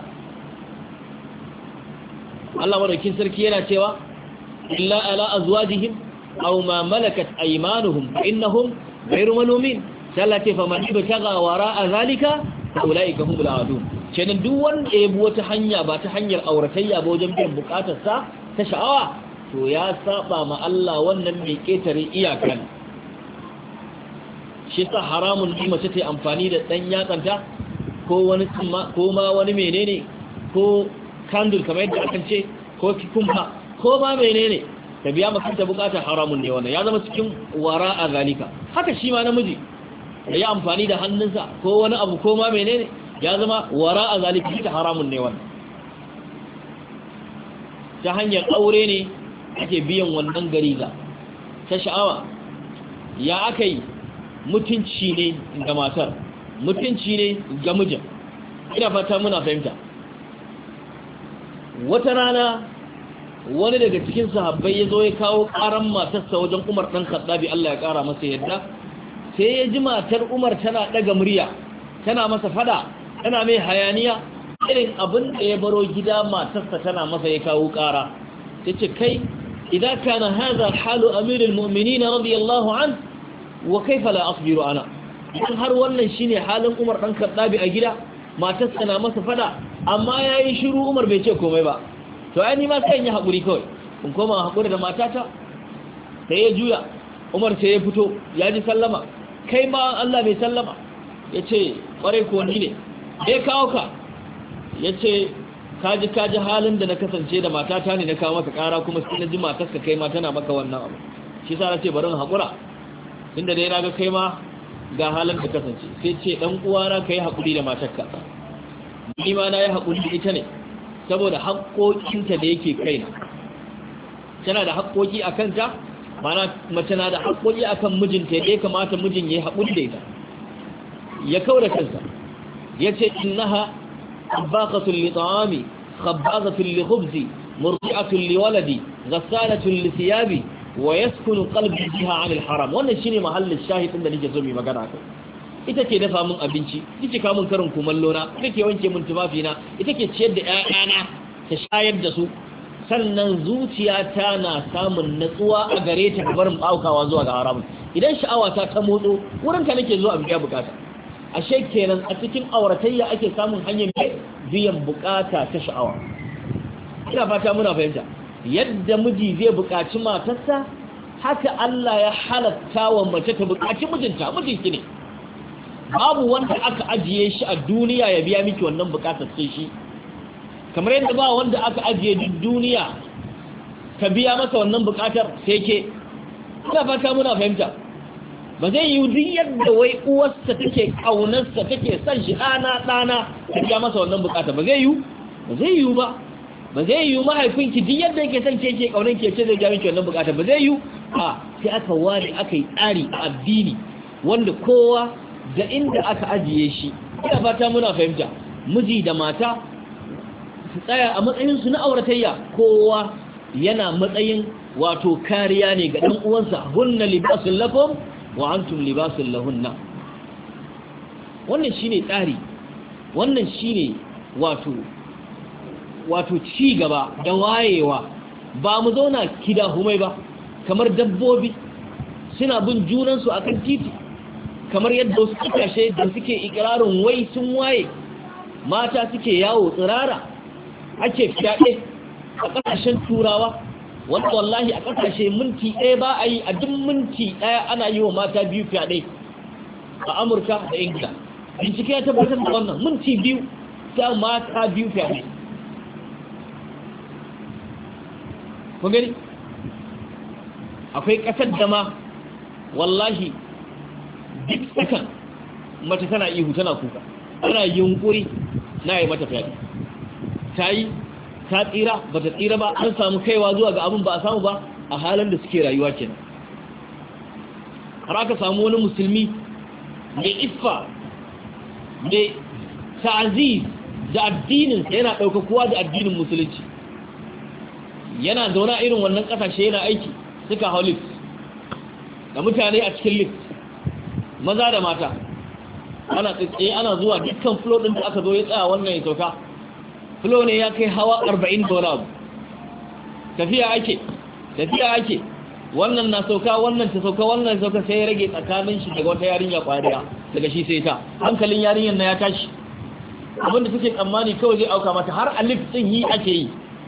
Allah madaukakin sarki yana cewa illa ala azwajihim aw ma malakat aymanuhum fa innahum ghayru malumin sallati faman ibtaga wara'a zalika ulaika humul aadun kenan duk wanda ya bi wata hanya ba ta hanyar auratayya ba wajen biyan bukatarsa ta sha'awa to ya saba ma Allah wannan mai ketare iyaka ne shi sa haramun ne mace ta amfani da dan yatsanta ko wani ko ma wani menene ko candle kamar yadda aka ce ko kikumba ko ma menene ta biya maka ta bukatar haramun ne wannan ya zama cikin wara'a zalika haka shi ma namiji da ya amfani da hannunsa ko wani abu ko ma menene ya zama wara'a zalika ita haramun ne wannan ta hanyar aure ne ake biyan wannan gariza ta sha'awa ya aka yi mutunci ne ga matar mutunci ne ga mijin ina fata muna fahimta wata rana wani daga cikin sahabbai ya zo ya kawo karan matarsa wajen Umar dan Khattabi Allah ya kara masa yadda sai ya ji matar Umar tana daga murya tana masa fada tana mai hayaniya irin abin da ya baro gida matarsa tana masa ya kawo kara tace kai idan kana hadha halu amirul mu'minin radiyallahu an wa kaifa la asbiru ana idan har wannan shine halin Umar dan Khattabi a gida matarsa na masa fada amma yayi shiru Umar bai ce komai ba to ai ni ma sai in yi hakuri kawai in koma hakuri da matata sai ya juya Umar sai ya fito ya ji sallama kai ma Allah bai sallama yace kware ko ni ne dai kawo ka yace kaji kaji halin da na kasance da matata ne na kawo maka kara kuma sai na ji matarka kai ma tana maka wannan abu shi sa nace bari in hakura inda dai naga kai ma ga halin da kasance sai ce dan uwana kai hakuri da matarka ni ma na yi hakuri da ita ne saboda haƙoƙinta da yake kaina tana da haƙoƙi a kanta mana mace na da haƙoƙi a kan mijinta da ya kamata mijin ya yi haƙuri da ita ya kau da kansa ya ce innaha abbaqatul li ta'ami khabbaqatul li khubzi murdi'atul li waladi ghassalatul li thiyabi wa yaskunu qalbi biha 'anil haram wannan shine mahallin shahidin da nake so mu magana kai ita ke dafa min abinci ita ke kawo min karin kumallo na ita ke wanke min tufafi na ita ke ciyar da ƴaƴana ta shayar da su sannan zuciyata na samun natsuwa a gare ta barin aukawa zuwa ga haramun idan sha'awa ta ta motso wurin ka nake zuwa biya bukata ashe kenan a cikin auratayya ake samun hanyar biyan bukata ta sha'awa ina fata muna fahimta yadda miji zai bukaci matarsa haka Allah ya halatta wa mace ta bukaci mijinta mijinki ne babu wanda aka ajiye shi a duniya ya biya miki wannan bukatar sai shi kamar yadda ba wanda aka ajiye duk duniya ka biya masa wannan bukatar sai ke ina fata muna fahimta ba zai yi duk yadda wai uwarsa take kaunarsa take son shi ɗana ɗana ka biya masa wannan bukatar ba zai yi ba zai yi ba ba zai yi mahaifinki duk yadda yake son ke ke kaunar ke ce zai biya miki wannan bukatar ba zai yi a sai aka ware aka yi tsari a addini wanda kowa da inda aka ajiye shi ina fata muna fahimta miji da mata su tsaya a matsayinsu na auratayya kowa yana matsayin wato kariya ne ga ɗan uwansa hunna libasul lakum wa antum libasul lahunna wannan shine tsari wannan shine wato wato ci gaba da wayewa ba mu zauna kida humai ba kamar dabbobi suna bin junansu akan titi kamar yadda wasu kasashe da suke ikirarin wai sun waye mata suke yawo tsirara ake fyaɗe a ƙasashen turawa wanda wallahi a ƙasashe minti ɗaya ba a yi a duk minti ɗaya ana yi wa mata biyu fyaɗe a amurka da ingila bincike ya tabbatar da wannan minti biyu ta mata biyu fyaɗe kun gani akwai ƙasar da ma wallahi duk sakan mace tana ihu tana kuka ana yunkuri na yi mata fyaɗe ta yi ta tsira ba ta tsira ba an samu kaiwa zuwa ga abin ba a samu ba a halin da suke rayuwa kenan har aka samu wani musulmi mai iffa mai ta'aziz da addininsa yana ɗaukakuwa da addinin musulunci yana zauna irin wannan ƙasashe yana aiki suka hau lift da mutane a cikin lift maza da mata ana tsaye ana zuwa dukkan flow din da aka zo ya tsaya wannan ya sauka flow ne ya kai hawa arba'in da wani abu tafiya ake tafiya ake wannan na sauka wannan ta sauka wannan sauka sai ya rage tsakanin shi daga wata yarinya kwariya daga shi sai ta hankalin yarinyar na ya tashi abinda suke tsammani kawai zai auka mata har a lift din yi ake yi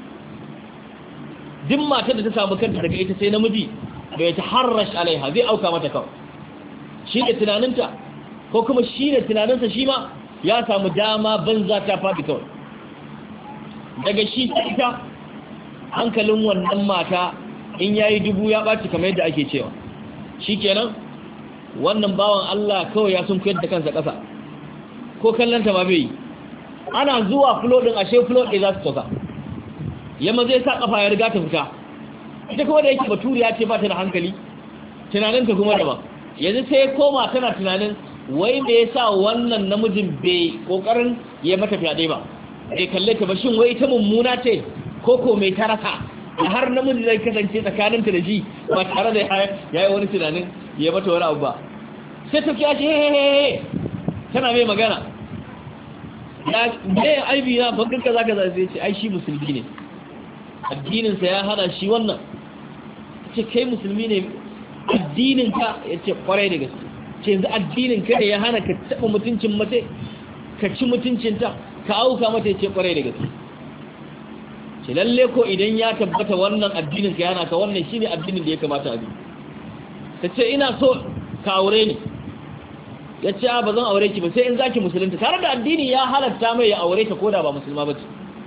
duk matar da ta samu kanta daga ita sai namiji bai ta harrash alaiha zai auka mata kawai shi da tunaninta ko kuma shi da tunaninsa shi ma ya samu dama banza ta faɗi kawai daga shi ita hankalin wannan mata in yayi dubu ya ɓaci kamar yadda ake cewa shi kenan wannan bawan Allah kawai ya sun koyar da kansa ƙasa ko kallanta ba bai yi ana zuwa fulo ɗin ashe fulo ɗin za su sauka yamma zai sa ƙafa ya riga ta fita ita kuma da yake baturi ya ce ba ta da hankali tunaninta kuma daban yanzu sai koma tana tunanin wai me yasa wannan namijin bai kokarin ya mata fyaɗe ba bai kalle ta ba shin wai ita mummuna ce ko ko mai tarasa da har namiji zai kasance tsakaninta da shi ba tare da ya yi wani tunanin ya mata wani abu ba sai ta kiya ce hehehe tana mai magana ya ne aibi na bankin ka zaka zai ce ai shi musulmi ne addininsa ya hana shi wannan ce kai musulmi ne addininka ya ce kwarai da gaske ce yanzu addininka ne ya hana ka taɓa mutuncin mace ka ci mutuncinta ka auka mata ya ce kwarai da gaske ce lalle ko idan ya tabbata wannan addininka ya hana ka wannan shi ne addinin da ya kamata a bi ta ce ina so ka aure ni ya ce ba zan aure ki ba sai in zaki musulunta, tare da addini ya halatta mai ya aure ta koda ba musulma ba ce.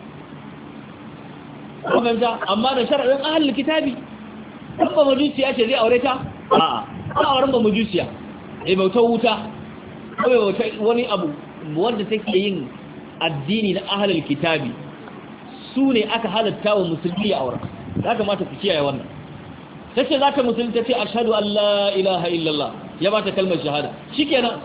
Amma da sharaɗin ahalin kitabi, ɗan ba majusiya ce zai aure ta? A'a, ba auren ba majusiya, mai bautar wuta, ko mai bautar wani abu wanda take yin addini na ahalin kitabi, su ne aka halatta wa musulmi a auren. Ya kamata ku kiyaye wannan. Ta ce za ta musulunta ce ashhadu an la ilaha illallah, ya ba ta kalmar shahada, shi kenan.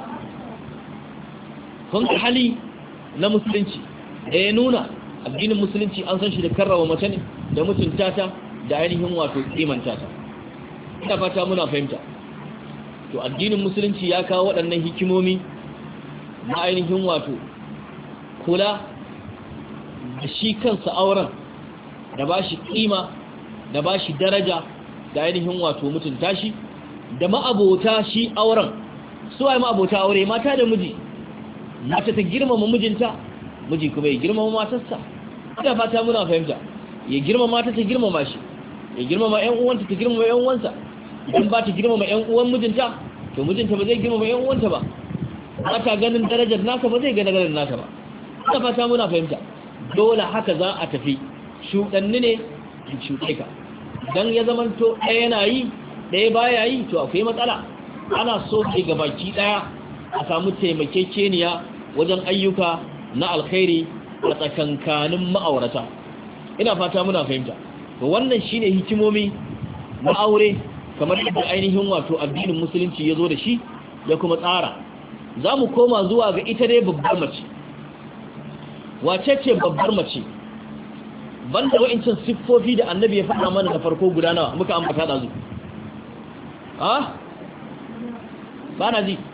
Kun hali na musulunci da ya nuna addinin musulunci an san shi da karrawa mace ne, da mutunta ta, da ainihin wato kimanta ta. Ina fata muna fahimta. To addinin musulunci ya kawo waɗannan hikimomi na ainihin wato kula da shi kansa auren, da ba shi kima, da ba shi daraja, da ainihin wato mutunta shi, da ma'abota shi auren. Su waye ma'abota aure? Mata da miji. Mata ta girmama mijinta, miji kuma ya girmama matarsa. Ina fata muna fahimta. Ya girmama mata ta girmama shi, ya girmama ƴan uwanta ta girmama ƴan uwansa. Idan ba ta girmama ƴan uwan mijinta, to mijinta ba zai girmama ƴan uwanta ba. Ba ta ganin darajar nasa, ba zai ga darajar nasa ba. Ina fata muna fahimta. Dole haka za a tafi. Shuɗanni ne in shuɗe ka. Dan ya zamanto ɗaya yana yi, ɗaya baya yi, to akwai matsala. Ana so ke gabaki ɗaya a samu taimakekeniya wajen ayyuka na alkhairi a tsakankanin ma'aurata. Ina fata muna fahimta. To wannan shine hikimomi na aure kamar yadda ainihin wato addinin musulunci ya zo da shi ya kuma tsara. Za mu koma zuwa ga ita dai babbar mace. Wace ce babbar mace? Banda wa'incin siffofi da annabi ya faɗa mana da farko guda nawa muka ambata da zu. Ha? Ba na ji.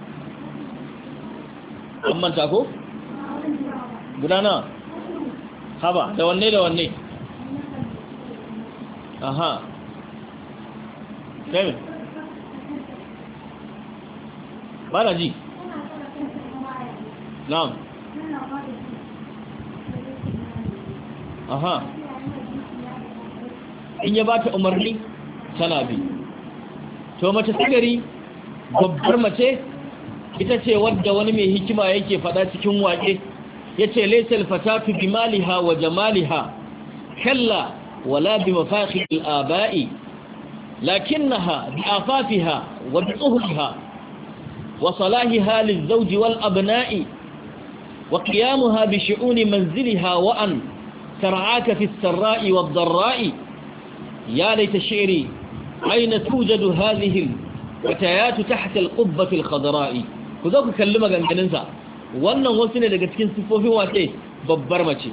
An manta ko? Guda nawa? Haba, da wanne da wanne? Aha. Kevin. Ba na ji. Na'am. Aha. In ya bata umarni tana bi. To mace sigari babbar mace ita ce wadda wani mai hikima yake faɗa cikin waƙe yace laysal fatatu bimaliha wa jamaliha kalla wala bimafakhil al-aba'i lakinnaha bi'afafiha wa bi'uhliha wa salahiha liz-zawji wal-abna'i wa qiyamuha bi shu'uni manziliha wa an tar'aka fi as-sarra'i wad-dharra'i ya layta shi'ri ayna tujadu hadhihi al-fatayatu tahta al-qubbati al-khadra'i. Ku zo ku kalli maganganunsa. Wannan wasu ne daga cikin sifofin wace babbar mace.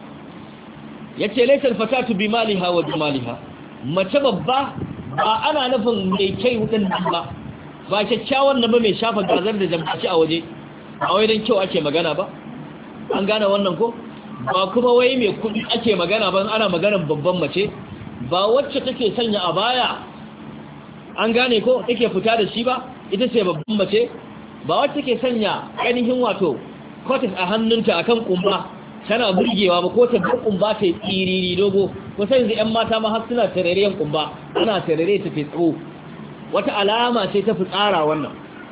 Yace laysal fatatu bimaliha wa jamaliha. Mace babba ba ana nufin mai kai hudin nan ba. Ba kyakkyawan nan ba mai shafa gazar da jambaci a waje. A wai dan kyau ake magana ba. An gane wannan ko? Ba kuma wai mai kudi ake magana ba, ana maganar babban mace. Ba wacce take sanya a baya. An gane ko take fita da shi ba. Ita ce babban mace. Ba wacce ke sanya ainihin wato kotis a hannunta akan kumba tana burgewa ba, ko ta bar kumba ta tsiriri dogo, ko sai yanzu ƴan mata ma har suna tarerayen kumba, ana tarere ta fitso, wata alama ce ta fitsara wannan.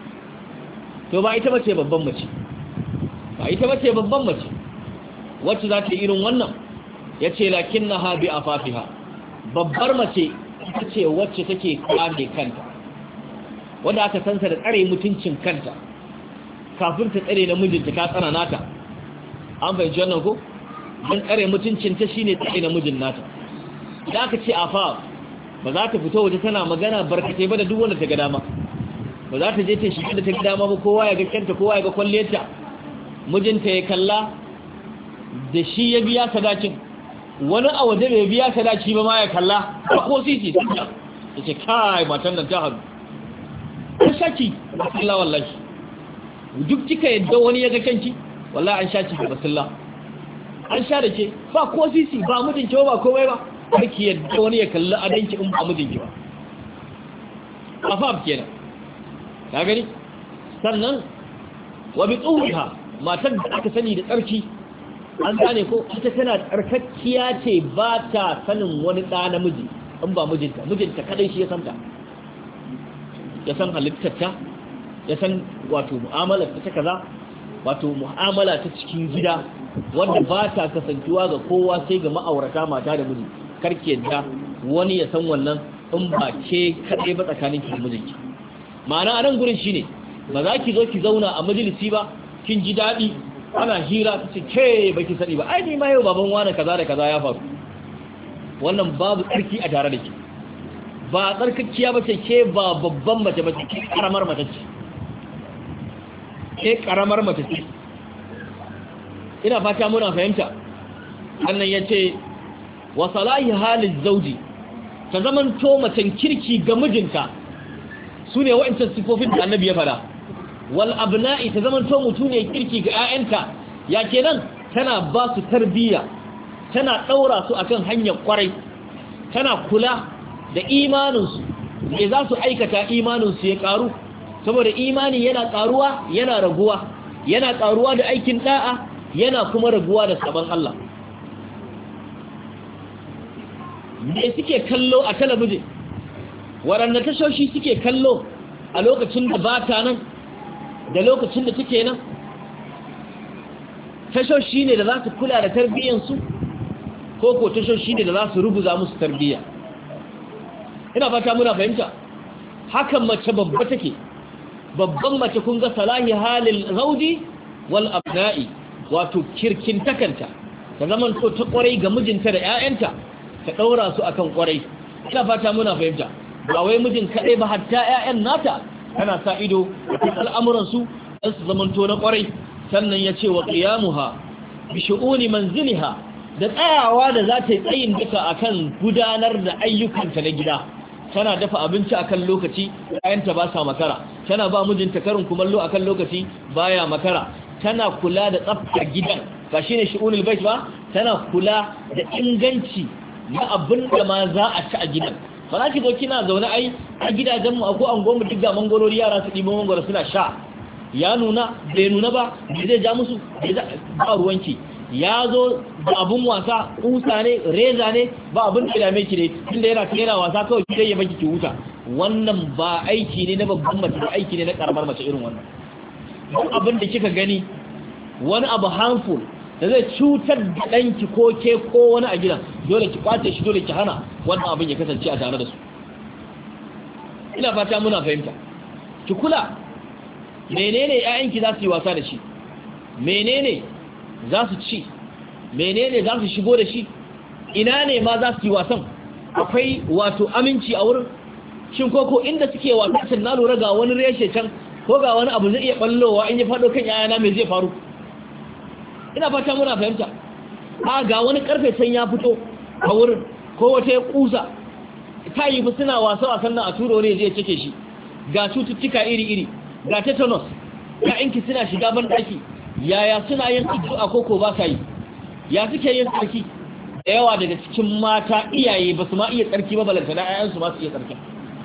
To ba ita bace babban mace, ba ita bace babban mace wacce za ta yi irin wannan. Yace lakinnaha bi afafiha, babbar mace ita ce wacce take kame kanta, wanda aka sansa da tsare mutuncin kanta kafin ta tsare namijinta ta tsana nata. An fahimci wannan ko? Don tsare mutuncinta shine tsare namijin nata. Idan aka ce afa, ba za ta fito waje tana magana barkatai ba da duk wanda ta ga dama. Ba za ta je ta shiga da ta ga dama ba, kowa ya ga kanta, kowa ya ga kwalliyarta. Mijinta ya kalla da shi ya biya sadakin. Wani a waje bai biya sadaki ba ma ya kalla, ba ko sisi ya ce kai matan nan ta haɗu. An shaki basilla wallahi. Duk kika yadda wani ya ga kanki, wallahi an shaki da basilla. An sha da ke ba ko sisi, ba mijinki ba komai ba, kake yadda wani ya kalli adanki in ba mijinki ba. Afaf kenan. Ka gani? Sannan wa bi tsuha, matar da aka sani da tsarki, an gane ko ita tana tsarkakkiya ce, ba ta sanin wani ɗa namiji in ba mijinta. Mijinta kadai shi ya santa, ya san halittarta, ya san wato mu'amala ta kaza wato mu'amala ta cikin gida wanda ba ta kasancewa ga kowa sai ga ma'aurata mata da miji karki yadda wani ya san wannan in ba ke kaɗai ba tsakanin ki da mijinki ma'ana a nan gurin shine ba za ki zo ki zauna a majalisi ba kin ji daɗi ana hira ta ce ke baki sani ba ai ni ma yau baban wani kaza da kaza ya faru wannan babu tsarki a tare da ke ba tsarkakiya ba ce ke ba babban mace ba ce ke karamar mace ce ke karamar mace ce ina fata muna fahimta annan ya ce wa salahi halin zauji ta zaman to macen kirki ga mijinta su ne wa'ancan sifofin da annabi ya fada wal abna'i ta zaman to mutu ne kirki ga 'ya'yanta ya kenan tana ba su tarbiyya tana daura su akan hanyar kwarai tana kula da imaninsu me za su aikata imaninsu ya karu saboda imani yana karuwa yana raguwa yana karuwa da aikin da'a yana kuma raguwa da sabon Allah me suke kallo a talabijin waɗanda tashoshi suke kallo a lokacin da ba ta nan da lokacin da take nan tashoshi ne da za su kula da tarbiyyansu ko ko tashoshi ne da za su rubuza musu tarbiyya ina fata muna fahimta hakan mace babba take babban mace kun ga salahi halil zauji wal abna'i wato kirkin takanta ta zaman to ta kwarai ga mijinta da ƴaƴanta ta daura su akan kwarai ina fata muna fahimta ba wai mijin kadai ba hatta ƴaƴan nata tana sa ido a al'amuran su dan su zaman to na kwarai sannan yace wa qiyamuha bi shu'uni manziliha da tsayawa da za ta yi tsayin duka akan gudanar da ayyukanta na gida tana dafa abinci akan lokaci ƴaƴanta ba sa makara tana ba mijinta karin kumallo akan lokaci baya makara tana kula da tsaftar gidan ba shine shu'unul bait ba tana kula da inganci na abin da ma za a ci a gidan ba za ki zo kina zaune ai a gidajen mu akwai angon mu digga mangorori yara su ɗibo mangoro suna sha ya nuna bai nuna ba bai zai ja musu ba ruwanki ya zo da abun wasa kusa ne reza ne ba abin da dame ki ne tunda yana yana wasa kawai ki dai ya baki ki huta wannan ba aiki ne na babban mace ba aiki ne na karamar mace irin wannan duk abin da kika gani wani abu harmful da zai cutar da danki ko ke ko wani a gidan dole ki kwace shi dole ki hana wannan abin ya kasance a tare da su ina fata muna fahimta ki kula menene ƴaƴanki za su yi wasa da shi menene za su ci menene za su shigo da shi ina ne ma za su yi wasan akwai wato aminci a wurin shin koko inda suke wasan na lura ga wani reshe can ko ga wani abu zai iya ballowa in ya faɗo kan yayana mai zai faru ina fata muna fahimta a ga wani karfe can ya fito a wurin ko wata ya kusa ta yi suna wasa wasan nan a turo ne zai cike shi ga cututtuka iri-iri ga tetanus ga inki suna shiga ban daki yaya suna yin addu'a koko ba sa yi ya suke yin tsarki da yawa daga cikin mata iyaye ba su ma iya tsarki ba balanta da ayyansu ba su iya tsarki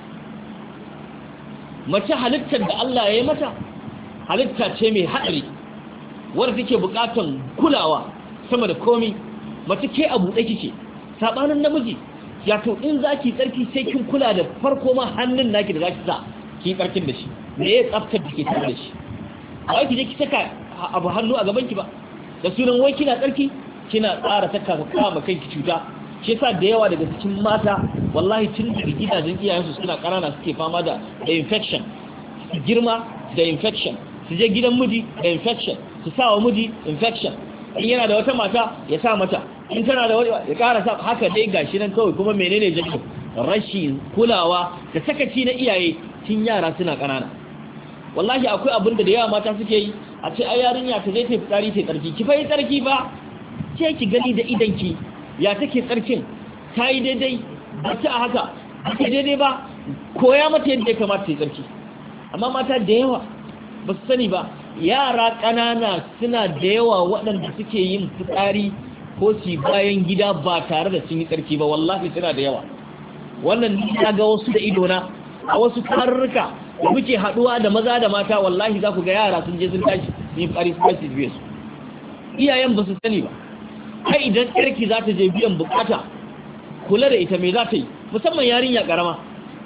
mace halittar da Allah ya yi mata halitta ce mai haɗari wadda take buƙatar kulawa sama da komi mace ke a buɗe kike sabanin namiji ya to in zaki tsarki sai kin kula da farko ma hannun naki da zaki sa ki tsarkin da shi me ya tsaftar da ke tare da shi ba ki je ki saka abu hannu a gaban ki ba da sunan wai kina tsarki kina tsara saka ka kama kanki cuta shi yasa da yawa daga cikin mata wallahi tun daga gidajen iyayensu suna ƙanana suke fama da da infection su girma da infection su je gidan miji da infection su sa wa miji infection in yana da wata mata ya sa mata in tana da wani ya ƙara sa haka dai gashi nan kawai kuma menene jiki rashin kulawa da sakaci na iyaye tun yara suna ƙanana wallahi akwai abin da da yawa mata suke yi a ce ai yarinya ta je ta fitsari ta tsarki ki fa yi tsarki ba ce ki gani da idanki ya take tsarkin ta yi daidai ba ta haka ba ta daidai ba koya mata yadda ya kamata ta yi tsarki amma mata da yawa ba su sani ba yara ƙanana suna da yawa waɗanda suke yin fitsari ko su bayan gida ba tare da sun yi tsarki ba wallahi suna da yawa wannan ya ga wasu da idona a wasu tarurruka da muke haɗuwa da maza da mata wallahi za ku ga yara sun je sun tashi sun yi fitsari sun tashi biye su iyayen ba su sani ba kai idan ƙarki za ta je biyan bukata kula da ita mai za ta yi musamman yarinya ƙarama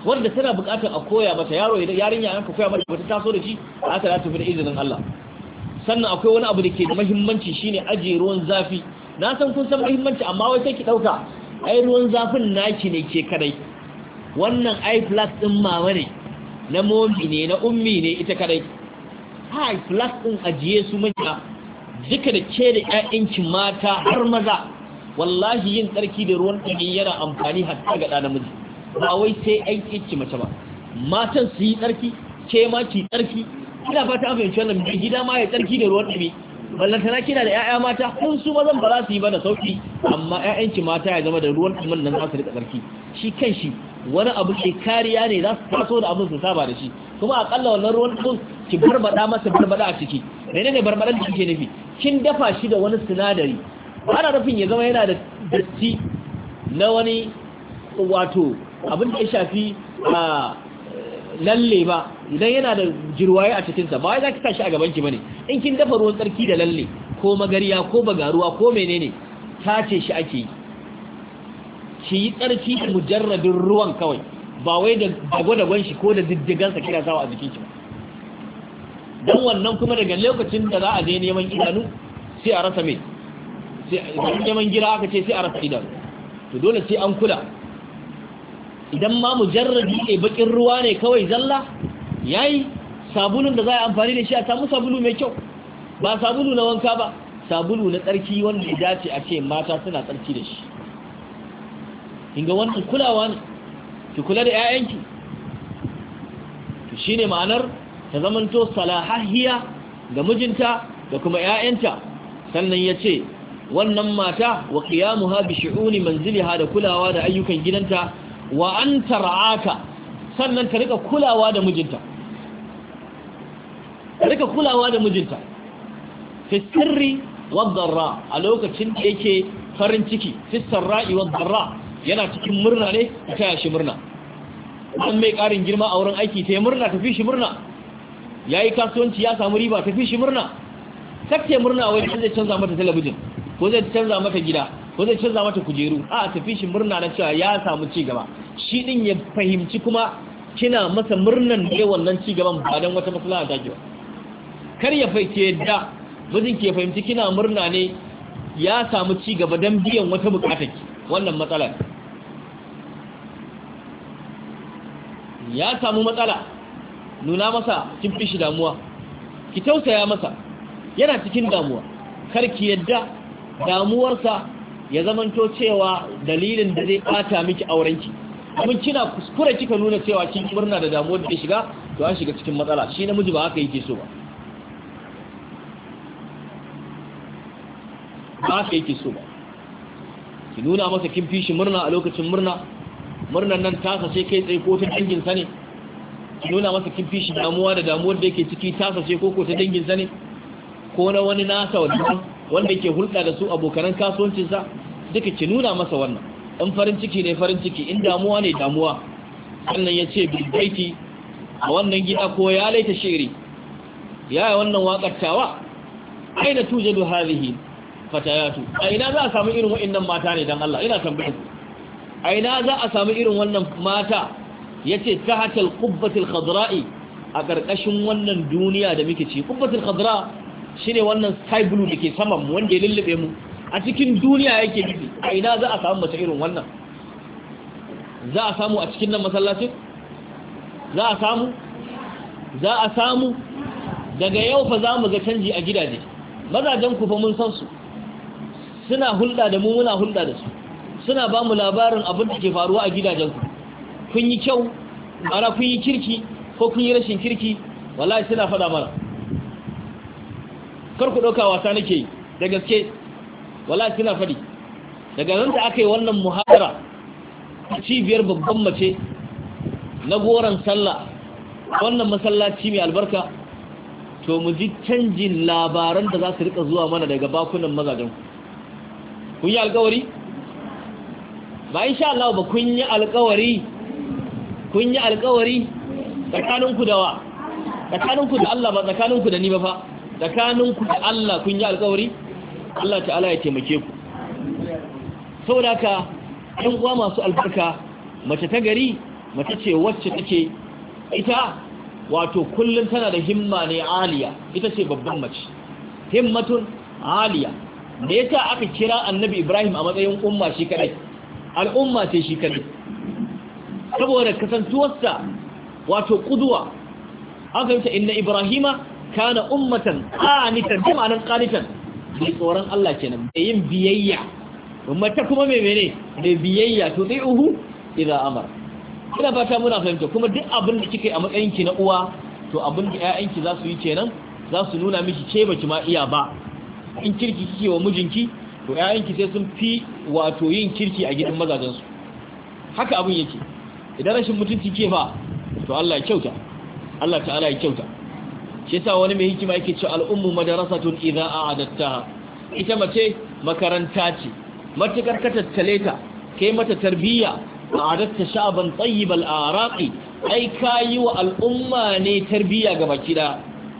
wanda tana buƙatar a koya mata yaro idan yarinya an ka koya mata wata taso da shi aka za ta fi da izinin Allah. Sannan akwai wani abu da ke da muhimmanci shine ajiye ruwan zafi. Na san kun san muhimmanci amma wai sai ki dauka ai ruwan zafin naki ne ke kadai. Wannan ai plus din mama ne, na momi ne, na ummi ne ita kadai. Hai plus din ajiye su manya duka da ke da ƴaƴanki mata har maza. Wallahi yin tsarki da ruwan ɗumi yana amfani hatta ga ɗa namiji. Ba wai sai ai kici mace ba. Matan su yi tsarki, ke ma ki tsarki. Ina fata an fahimci wannan mai gida ma ya tsarki da ruwan ɗumi. Ballantana kina da ƴaƴa mata, kun su mazan ba za su yi ba da sauki, amma ƴaƴanki mata ya zama da ruwan ɗumin nan za su rika tsarki. Shi kanshi wani abu ke kariya ne za su taso da abin su saba da shi. Kuma akalla wannan ruwan ɗin ki barbada masa barbada a ciki. Menene barbadan da kike nufi? Kin dafa shi da wani sinadari. Ana nufin ya zama yana da datti na wani wato abin da ya shafi a lalle ba, idan yana da jirwaye a cikinsa ba wai za ki tashi a gabanki ba ne. In kin dafa ruwan tsarki da lalle ko magariya ko bagaruwa ko menene tace shi ake yi. Ki yi tsarki da mujarradin ruwan kawai ba wai da dago-dagon shi ko da diddigansa kira sawa a jikin shi ba. Don wannan kuma daga lokacin da za a je neman idanu sai a rasa mai, sai neman gira aka ce sai a rasa idanu. To dole sai an kula. Idan ma mujarradi ne bakin ruwa ne kawai zalla yayi, sabulun da za a amfani da shi a samu sabulu mai kyau, ba sabulu na wanka ba, sabulu na tsarki wanda ya dace a ce mata suna tsarki da shi. Kinga wannan kulawa ne, ki kula da 'ya'yanki. To shine ma'anar ta zamanto salahahiya ga mijinta da kuma 'ya'yanta. Sannan yace wannan mata wa qiyamuha bi shu'uni manziliha, da kulawa da ayyukan gidanta, wa an tar'aka, sannan ta rika kulawa da mijinta ta rika kulawa da mijinta fi sirri wa dharra, a lokacin da yake farin ciki, fi sarra'i wa dharra, yana cikin murna ne ta taya shi murna. an mai karin girma a wurin aiki ta murna, tafi shi murna. Yayi kasuwanci ya samu riba, tafi shi murna. Kake murna wai zai canza mata talabijin ko zai canza mata gida ko zai canza mata kujeru, a tafi shi murna na cewa ya samu ci gaba. Shi din ya fahimci kuma kina masa murnan da wannan ci gaban ba dan wata maslaha take ba. Kar ya faice yadda mijin ke fahimci kina murna ne ya samu ci gaba dan biyan wata bukatar ki. Wannan matsala ya samu matsala, nuna masa kin fi shi damuwa, ki tausaya masa, yana cikin damuwa. Kar ki yadda damuwarsa ya zamanto cewa dalilin da zai bata miki aurenki. Amma kina kuskure kika nuna cewa kin murna da damuwar da shiga, to an shiga cikin matsala. Shi namiji ba haka yake so ba. Ba haka yake so ba. Ki nuna masa kin fi shi murna a lokacin murna. Murnan nan tasa ce kai tsaye ko ta dangin sa ne. Ki nuna masa kin fi shi damuwa da damuwar da yake ciki tasa ce ko ko ta dangin sa ne. Ko na wani nasa wanda wanda yake hulɗa da su abokanan kasuwancinsa, duka ki nuna masa wannan. In farin ciki ne farin ciki, in damuwa ne damuwa. Sannan ya ce bilbaiti a wannan gida ko ya laita shiri, ya yi wannan waƙattawa, aina tujadu hadhihi fatayatu, a ina za a samu irin wa'annan mata ne dan Allah, ina tambayar ku. A ina za a samu irin wannan mata? Yace tahatal qubbatil khadra'i, a ƙarƙashin wannan duniya da muke ci. Qubbatul khadra shine wannan sky blue da ke saman mu wanda ya lullube mu, a cikin duniya yake nufi. A ina za a samu mace irin wannan? Za a samu a cikin nan masallacin? Za a samu? Za a samu? Daga yau fa za mu ga canji a gidaje. Mazajen ku fa mun san su, suna hulɗa da mu, muna hulɗa da su, suna ba mu labarin abin da ke faruwa a gidajen ku. Kun yi kyau, ana kun yi kirki ko kun yi rashin kirki, wallahi suna faɗa mana. Kar ku ɗauka wasa nake yi, da gaske wallahi suna faɗi. Daga nan da aka yi wannan muhadara a cibiyar babban mace na goron sallah wannan masallaci mai albarka, to mu ji canjin labaran da za su rika zuwa mana daga bakunan mazajen ku. Kun yi alkawari? Ba insha Allah ba, kun yi alkawari. Kun yi alkawari tsakaninku da wa? Tsakaninku da Allah, ba tsakaninku da ni ba fa. Tsakaninku da Allah kun yi alkawari. Allah ta'ala ya taimake ku. Saboda haka ɗan uwa masu albarka, mace ta gari mace ce wacce take ita wato kullun tana da himma ne aliya, ita ce babban mace himmatun aliya. da yasa aka kira annabi Ibrahim a matsayin umma shi kadai, al'umma ce shi kadai, saboda kasantuwarsa wato kuduwa. an fahimta inna Ibrahima kana ummatan qanitan, bi ma'anan qanitan bi tsoron Allah kenan, da yin biyayya. mace kuma mai mene da biyayya, to dai uhu idan amara. ina fata muna fahimta. kuma duk abin da kike a matsayin ki na uwa, to abin da ƴaƴanki za su yi kenan, za su nuna miki ce baki ma iya ba. in kirki kike wa mijinki, to ƴaƴanki sai sun fi wato yin kirki a gidan mazajensu. haka abin yake. idan rashin mutunci ke fa, to Allah ya kyauta, Allah ta'ala ya kyauta. shi yasa wani mai hikima yake cewa al'ummu madrasatun idza a'adattaha, ita mace makaranta ce, matukar ka tattale ta kai mata tarbiyya, a'adatta sha'ban tayyibal araqi, ai kayi wa al'umma ne tarbiyya ga baki da.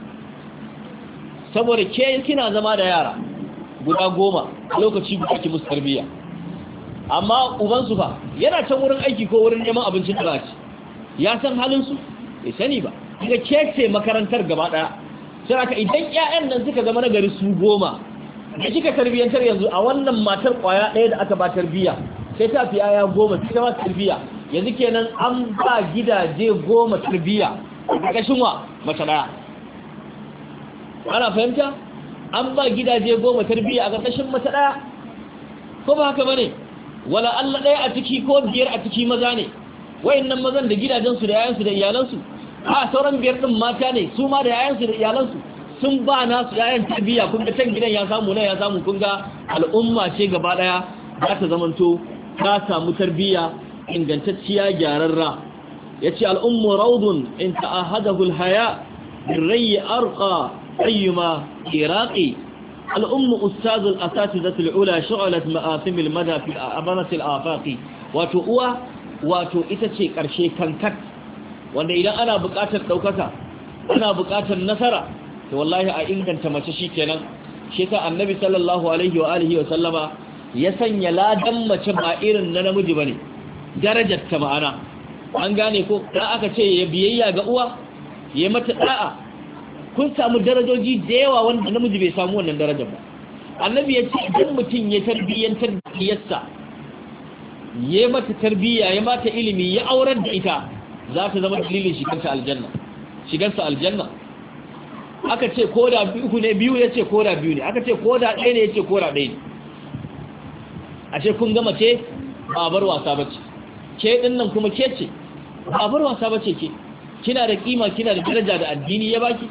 saboda ke kina zama da yara guda goma a lokaci guda ki musu tarbiyya, amma uban su fa yana can wurin aiki ko wurin neman abincin da ci, ya san halin su bai sani ba. kika kece makarantar gaba daya, sai aka idan ƴaƴan nan suka zama nagari su goma, da kika tarbiyantar yanzu a wannan matar kwaya ɗaya da aka ba tarbiyya, sai ta fi aya goma sai ta ba tarbiyya, yanzu kenan an ba gidaje goma tarbiyya a ƙarƙashin wa mace ɗaya. ana fahimta? an ba gidaje goma tarbiyya a ƙarƙashin mace ɗaya, ko ba haka bane? wala Allah ɗaya a ciki ko biyar a ciki maza ne, wayannan mazan da gidajensu da yayansu da iyalansu, a sauran biyar din mata ne, su ma da yayansu da iyalansu sun ba nasu yayan tarbiyya. kun ga can gidan ya samu nan ya samu, kun ga al'umma ce gaba ɗaya za ta zamanto ta samu tarbiyya ingantacciya gyararra. yace al'ummu rawdun in ta'ahadahu al-haya birrayyi arqa ayyuma iraqi. al'ummu ustaz al-asatizah al-ula shu'alat ma'asim al-mada fi abanat al-afaqi. wato uwa wato ita ce karshe kankat, wanda idan ana buƙatar daukaka, ana buƙatar nasara, to wallahi a inganta mace shikenan. shi ta annabi sallallahu alaihi wa alihi wa sallama ya sanya ladan mace ba irin na namiji bane, darajar ta ma'ana. an gane ko da aka ce ya biyayya ga uwa, ya mata da'a, kun samu darajoji da yawa wanda namiji bai samu wannan darajar ba. annabi ya ce idan mutum ya tarbiyyantar da diyarsa, ya mata tarbiyya, ya mata ilimi, ya aurar da ita, za ta zama dalilin shigarsa aljanna, shigarsa aljanna. aka ce koda biyu ne, biyu ya ce koda biyu ne, aka ce koda ɗaya ne, ya ce koda ɗaya ne. ashe kun gama ce ba bar wasa bace, ke din nan kuma ke ce ba bar wasa bace, ke kina da kima, kina da daraja da addini ya baki.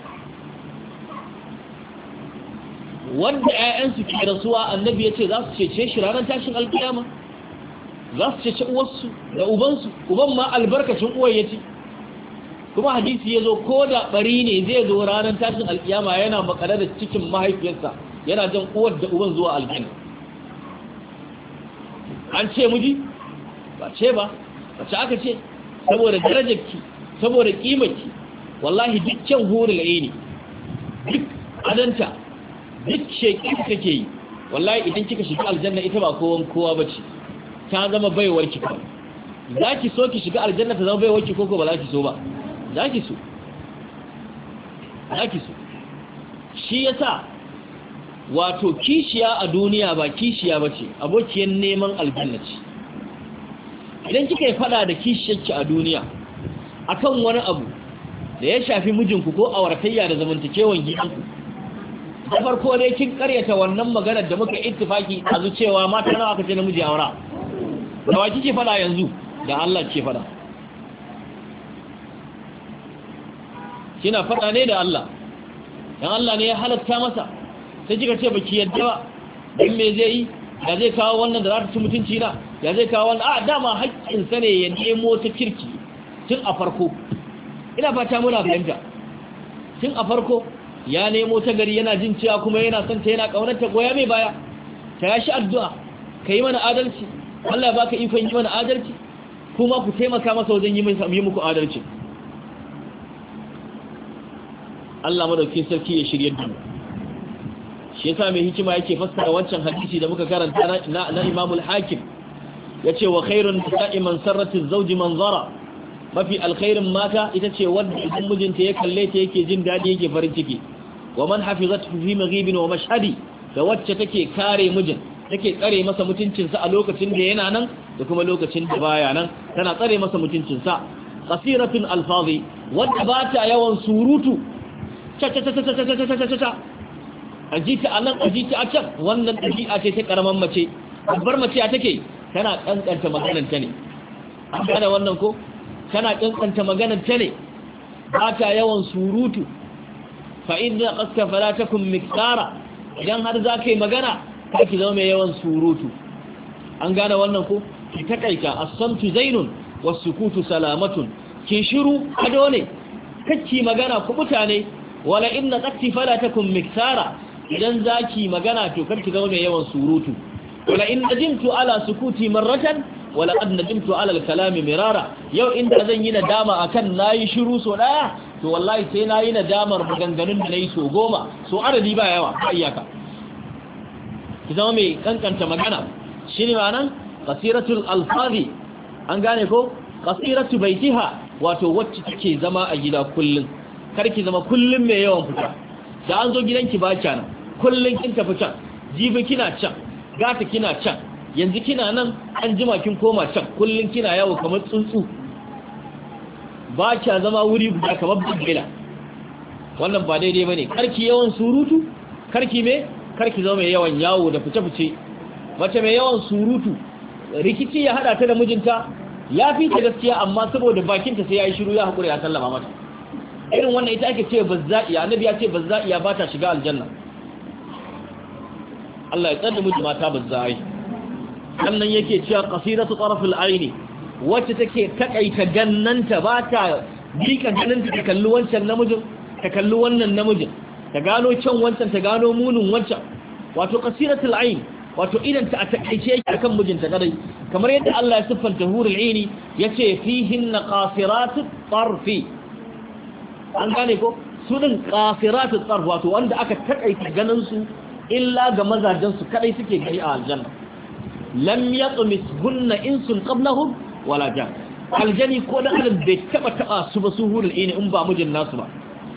wanda ƴaƴansu ke rasuwa, annabi ya ce za su cece shi ranar tashin alkiyama, za su cece uwarsu da ubansu, uban ma albarkacin uwar ya ce. kuma hadisi ya zo ko da bari ne zai zo ranar tashin alkiyama yana makare da cikin mahaifiyarsa, yana jan uwar da uban zuwa aljanna. an ce miji ba ce ba bace aka ce saboda darajarki, saboda kimarki. wallahi dukkan hurul aini, duk adanta, duk sheki kake yi, wallahi idan kika shiga aljanna ita ba kowan kowa bace, ta zama baiwarki kawai. zaki so ki shiga aljanna ta zama baiwarki ko ko ba zaki so ba? zaki so, zaki so. shi yasa wato kishiya a duniya ba kishiya bace, abokiyar neman aljanna ce. idan kika yi fada da kishiyarki a duniya akan wani abu da ya shafi mijinku ko auratayya da zamantakewan gidanku, da farko dai kin karyata wannan maganar da muka ittifaki a zucewa mata nawa aka ce namiji aura. da wa kike fada yanzu? da Allah kike fada. kina fada ne da Allah, dan Allah ne ya halatta masa, sai kika ce baki yadda ba, dan me zai yi? ya zai kawo wannan da za ta ci mutunci na? ya zai kawo wannan? a dama haƙƙin sa ne ya nemo ta kirki tun a farko. ina fata muna fahimta. tun a farko ya nemo ta gari, yana jin cewa kuma yana son ta, yana kaunar ta, goya mai baya, ta yashi addu'a, kai mana adalci, Allah ya baka ikon yi mana adalci, kuma ku taimaka masa wajen yi muku adalci. Allah madaukakin sarki ya shirye da mu. shi yasa mai hikima yake fassara wancan hadisi da muka karanta na na Imam al-Hakim, yace wa khairun nisa'i man sarrat az-zawj manzara mafi alkhairin mata ita ce wanda idan mijinta ya kalle ta yake jin dadi yake farin ciki wa man hafizat fi maghibin wa mashhadi da wacce take kare mijin take tsare masa mutuncinsa a lokacin da yana nan da kuma lokacin da baya nan tana tsare masa mutuncinsa qasiratun alfazi wadda ba ta yawan surutu ta ta ta ta ta ta ta ta ajita anan ajita a can wannan dabi'a ce ta karaman mace babbar mace a take tana kankanta maganar ta ne an gane wannan ko tana kankanta maganar ta ne ba ta yawan surutu fa idza qaska fala takum miktara idan har za ka yi magana ki zama mai yawan surutu an gane wannan ko ki takaita as-samtu zainun was-sukutu salamatun ki shiru ado ne kacci magana ku mutane wala inna qatti fala takum miktara idan zaki magana to kar ki zama mai yawan surutu wala in najimtu ala sukuti marratan wala qad najimtu ala al-kalami mirara yau inda zan yi nadama akan nayi shiru so daya to wallahi sai nayi nadamar maganganun da nayi so goma so adadi ba yawa ba iyaka ki zama mai kankanta magana shine ma'anan qasiratul alfazi an gane ko qasiratu baitiha wato wacce take zama a gida kullun karki zama kullun mai yawan fita da an zo gidanki ba kyanan kullun kin tafi can jibi kina can gata kina can yanzu kina nan an jima kin koma can kullun kina yawo kamar tsuntsu ba kya zama wuri guda kamar bugila wannan ba daidai bane karki yawan surutu karki me karki zama mai yawan yawo da fice-fice mace mai yawan surutu rikici ya hada ta da mijinta ya fi ta gaskiya amma saboda bakinta sai ya yi shiru ya haƙura ya sallama mata irin wannan ita ake ce bazza'iya annabi ya ce bazza'iya ba ta shiga aljanna Allah ya tsada miji mata bazza'i sannan yake cewa qasiratu tarafil aini wacce take takaita gannanta ba ta bika gannanta ta kalli wancan namijin ta kalli wannan namijin ta gano can wancan ta gano munin wancan wato qasiratul ain wato idan ta takaice yake akan mijinta kadai kamar yadda Allah ya siffanta hurul aini yace fihinna qasiratut tarfi an gane ko su din qasiratut tarf wato wanda aka takaita ganin su illa ga mazajen su kadai suke gani a aljanna lam yatmisgunna insun qablahum wala jan aljani ko dan adam bai taba taba su ba su hurul aini in ba mijin nasu ba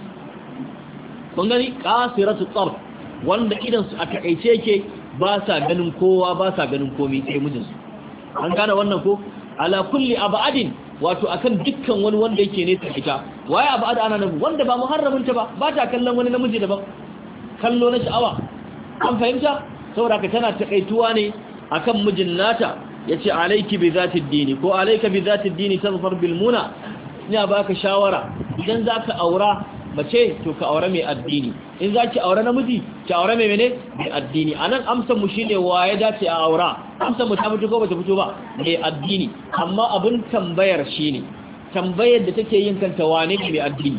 kun gani qasiratu tarf wanda idan su a takaice yake ba sa ganin kowa ba sa ganin komai sai mijinsu an gane wannan ko ala kulli abadin wato akan dukkan wani wanda yake ne ta ita waye abad ana nan wanda ba muharramin ta ba ba ta kallon wani namiji daban kallo na sha'awa an fahimta saboda ka tana takaituwa ne akan mijin nata yace alayki bi zati dini ko alayka bi zati dini tazfar bil muna ina baka shawara idan zaka aura mace to ka aure mai addini in za ki aure namiji ki aure mai mene mai addini anan amsar mu shine wa ya dace a aura amsar mu ta fito ko bata fito ba mai addini amma abin tambayar shine tambayar da take yin kanta wane ne mai addini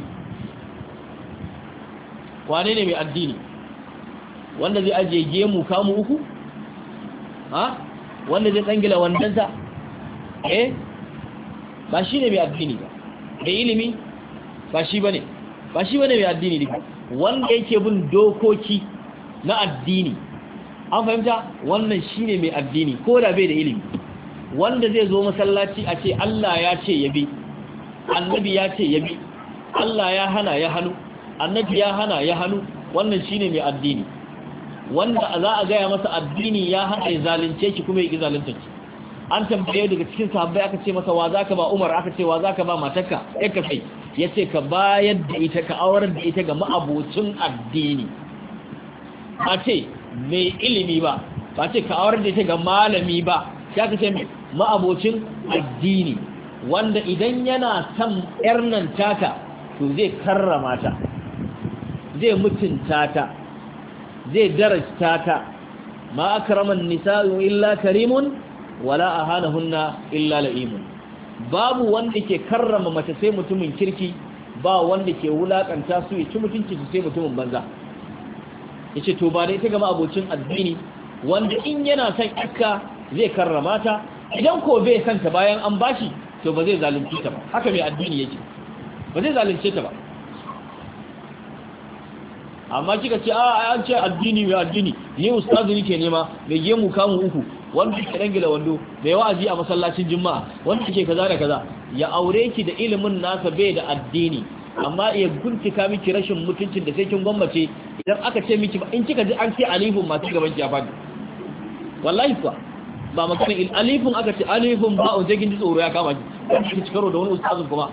wane ne mai addini wanda zai aje gemu kamu uku ha wanda zai tsangila wandansa eh ba shine mai addini ba da ilimi ba shi bane ba shi bane mai addini ne wanda yake bin dokoki na addini an fahimta wannan shine mai addini ko da bai da ilimi wanda zai zo masallaci a ce Allah ya ce yabi annabi ya ce yabi Allah ya hana ya hanu annabi ya hana ya hanu wannan shine mai addini wanda za a gaya masa addini ya hana ya zalunce ki kuma ya ki zalunta ki an tambaye daga cikin sahabbai aka ce masa wa zaka ba Umar aka ce wa zaka ba matarka sai ka kai yace ka bayar da ita ka aurar da ita ga ma'abocin addini ba ce mai ilimi ba ba ce ka aurar da ita ga malami ba ya ka ce ma'abocin addini wanda idan yana son yar nan taka to zai karrama ta zai mutunta ta zai darajta ta ma akraman nisa'u illa karimun wala ahanahunna illa la'imun babu wanda ke karrama mace sai mutumin kirki ba wanda ke wulakanta su ya ci mutunci su sai mutumin banza yace to ba dai ta gama abocin addini wanda in yana son ikka zai karrama ta idan ko bai san ta bayan an bashi to ba zai zalunci ta ba haka mai addini yake ba zai zalunce ta ba amma kika ce a an ce addini mai addini ni ustazu nake nema mai gemu kamu uku wanda ke dangila wando mai wa'azi a masallacin juma'a wanda ke kaza da kaza ya aure ki da ilimin nasa bai da addini amma ya guntuka miki rashin mutuncin da sai kin gwammace idan aka ce miki in kika ji an ce alifun masu gaban ki ya fadi wallahi kuwa ba magana il alifun aka ce alifun ba o jigin ji tsoro ya kama ki ki karo da wani ustazin kuma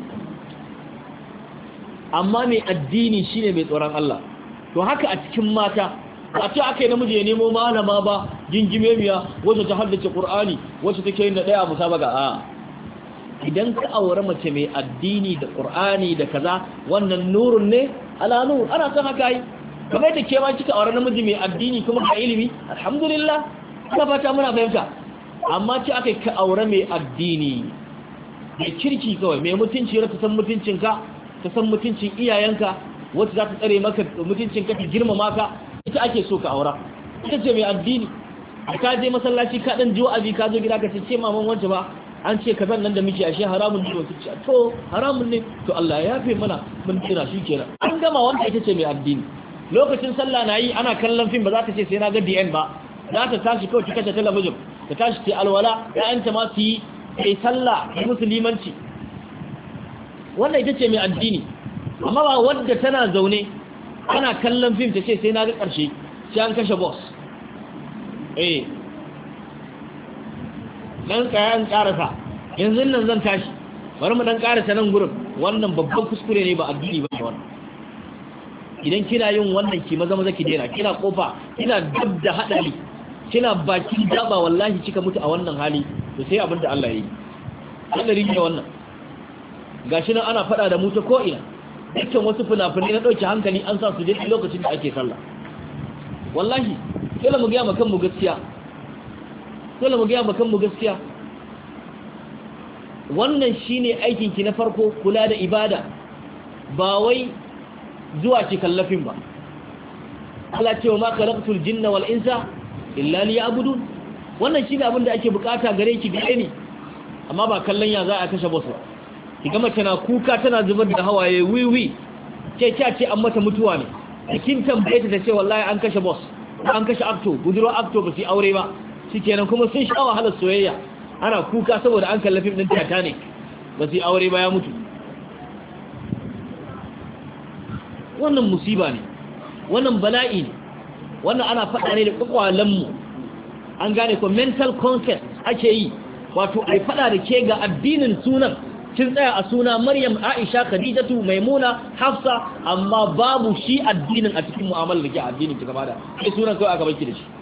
amma mai addini shine mai tsoron Allah to haka a cikin mata a ce aka yi namiji ya nemo malama ba gingimemiya wacce ta haddace Qur'ani wacce take yin da daya musabaga a idan ka aure mace mai addini da Qur'ani da kaza wannan nurun ne ala nur ana son haka yi kamar da ke ma kika aure namiji mai addini kuma ka ilimi alhamdulillah ina fata muna fahimta amma ce aka ka aure mai addini mai kirki kawai mai mutunci ta san mutuncinka ta san mutuncin iyayenka wacce za ta tsare maka mutuncinka ta girmama ka ita ake so ka aura ita ce mai addini ka je masallaci ka dan ji wa'azi ka zo gida ka ce maman wance ba an ce ka nan da muke ashe haramun ne wato ce to haramun ne to Allah ya yafe mana mun kira shi kenan an gama wanda ita ce mai addini lokacin sallah na yi ana kallon fim ba za ta ce sai na ga D N ba za ta tashi kawai ta kashe talabijin ta tashi ta alwala ƴaƴanta ma su yi kai sallah da musulmanci wannan ita ce mai addini amma ba wadda tana zaune ana kallon fim ta ce sai na ga ƙarshe sai an kashe boss eh dan kayan karasa yanzu nan zan tashi bari mu dan karasa nan gurin wannan babban kuskure ne ba addini ba wannan idan kina yin wannan ki maza maza ki dena kina kofa kina dab da hadari kina baki daba wallahi kika mutu a wannan hali to sai abinda Allah ya yi hadari ne wannan gashi nan ana fada da mu ta ko ina dukkan wasu funafunai na dauke hankali an sa su je lokacin da ake sallah wallahi sai mu ga makan mu gaskiya dole mu gaya bakan mu gaskiya wannan shine aikin ki na farko kula da ibada ba wai zuwa ki kallafin ba Allah ce wa ma khalaqtul jinna wal insa illa liya'budun wannan shine abin da ake bukata gare ki gare ni amma ba kallon ya za a kashe boss ba ki ga mace na kuka tana zubar da hawaye wiwi ke kya ce an mata mutuwa ne kin tambaye ta ce wallahi an kashe boss an kashe acto budurwa acto ba su aure ba shikenan kuma sun sha wahalar soyayya ana kuka saboda an kalla fim din Titanic ba su aure ba ya mutu wannan musiba ne wannan bala'i ne wannan ana faɗa ne da kwakwalen mu an gane ko mental concept ake yi wato ai faɗa da ke ga addinin sunan kin tsaya a suna Maryam Aisha Khadijatu Maimuna Hafsa amma babu shi addinin a cikin mu'amalar da ke addinin ki gaba da sai sunan kawai aka baki da shi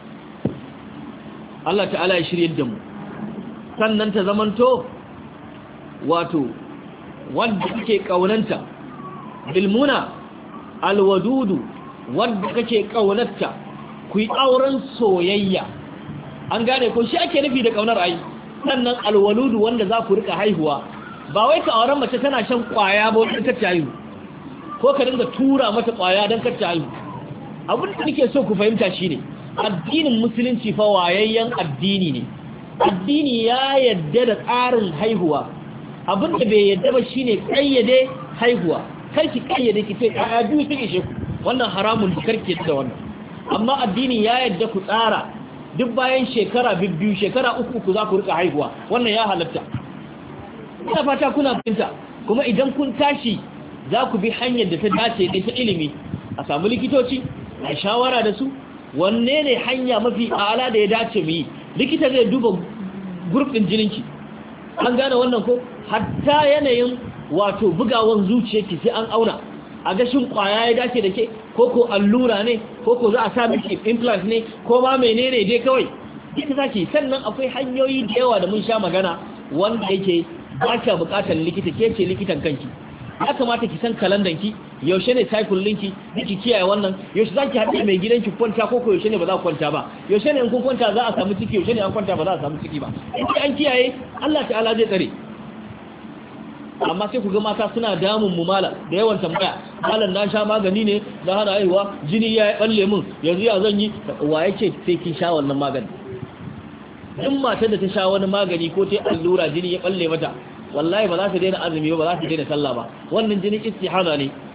Allah ta'ala ya shirye da mu sannan ta zamanto wato wanda kake kaunanta bilmuna alwadudu wanda kake kaunarta ku yi auren soyayya an gane ko shi ake nufi da kaunar ai sannan alwaludu wanda za ku rika haihuwa ba wai ka auren mace tana shan kwaya ba wanda ta haihu ko ka dinga tura mata kwaya don ka haihu abin da nake so ku fahimta shine addinin musulunci fa wayayyen addini ne addini ya yadda da tsarin haihuwa abin da bai yadda ba shine kayyade haihuwa kar ki kayyade ki ce kaya biyu take she ku wannan haramun ki karke da wannan amma addini ya yadda ku tsara duk bayan shekara biyu shekara uku uku za ku rika haihuwa wannan ya halatta ina fata kuna fahimta kuma idan kun tashi za ku bi hanyar da ta dace da ta ilimi a samu likitoci a shawara da su wanne ne hanya mafi ala da ya dace mu yi likita zai duba gurbin jininki an gane wannan ko hatta yanayin wato bugawan zuciyarki sai an auna a gashin kwaya ya dace da ke ko ko allura ne ko ko za a sa miki implant ne ko ma menene dai kawai ita zaki sannan akwai hanyoyi da yawa da mun sha magana wanda yake ba ka bukatar likita ke ce likitan kanki ya kamata ki san kalandan ki yaushe ne cycle ɗinki ki kiyaye wannan yaushe zaki haɗe mai gidanki kwanta ko ko yaushe ne ba za ku kwanta ba yaushe ne in kun kwanta za a samu ciki yaushe ne an kwanta ba za a samu ciki ba in an kiyaye Allah ta'ala zai tsare amma sai ku ga mata suna damun mu mala da yawan tambaya malam na sha magani ne na hana haihuwa jini ya balle min yanzu ya zan yi wa yake sai kin sha wannan magani duk matar da ta sha wani magani ko ta allura jini ya balle mata wallahi ba za ta daina azumi ba ba za ta daina sallah ba wannan jini istihada ne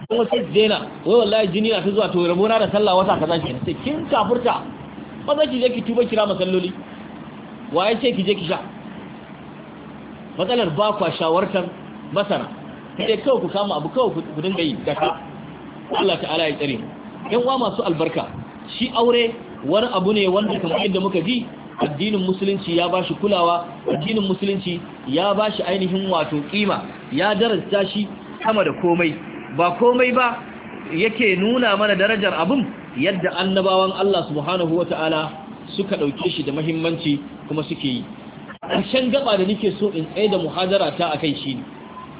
kuma sai daina wai wallahi jini na ta zuwa to rabona da sallah wata kaza ke sai kin kafurta ba za ki je ki tuba kira masalloli waye ce ki je ki sha matsalar ba kwa shawartar masana sai kawai ku kama abu kawai ku dinga yi daga Allah ta'ala ya tsare yan uwa masu albarka shi aure wani abu ne wanda kamar yadda muka ji addinin musulunci ya bashi kulawa addinin musulunci ya bashi ainihin wato kima ya darasta shi sama da komai ba komai ba yake nuna mana darajar abun yadda annabawan Allah subhanahu wata'ala suka dauke shi da muhimmanci kuma suke yi ƙarshen gaba da nake so in tsaye da muhadara ta akai shi ne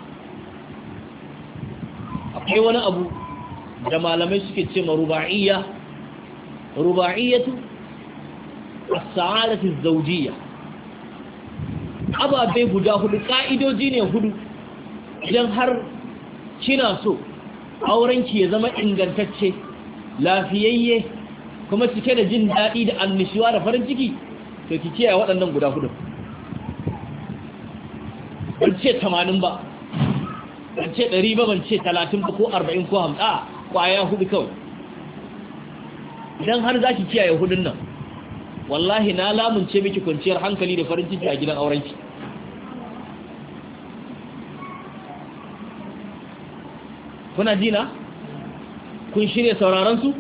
akwai wani abu da malamai suke ce ma ruba'iyya ruba'iyyatu as-sa'adatu az-zawjiyya ababe guda hudu ka'idoji ne hudu idan har kina so aurenki ya zama ingantacce lafiyayye kuma cike da jin daɗi da annishuwa da farin ciki to ki kiyaye waɗannan guda hudu ban ce tamanin ba ban ce ɗari ba ban ce talatin ba ko arba'in ko hamsin a ƙwaya hudu kawai idan har za ki kiyaye hudun nan wallahi na lamunce miki kwanciyar hankali da farin ciki a gidan aurenki kuna jina kun shirya sauraron su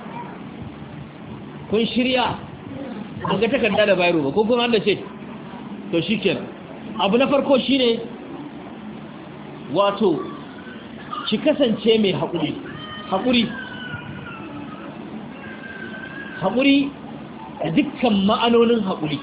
kun shirya an ga takarda da bayro ba ko kun handa ce to shikenan abu na farko shine wato ki kasance mai haƙuri haƙuri haƙuri da dukkan ma'anonin haƙuri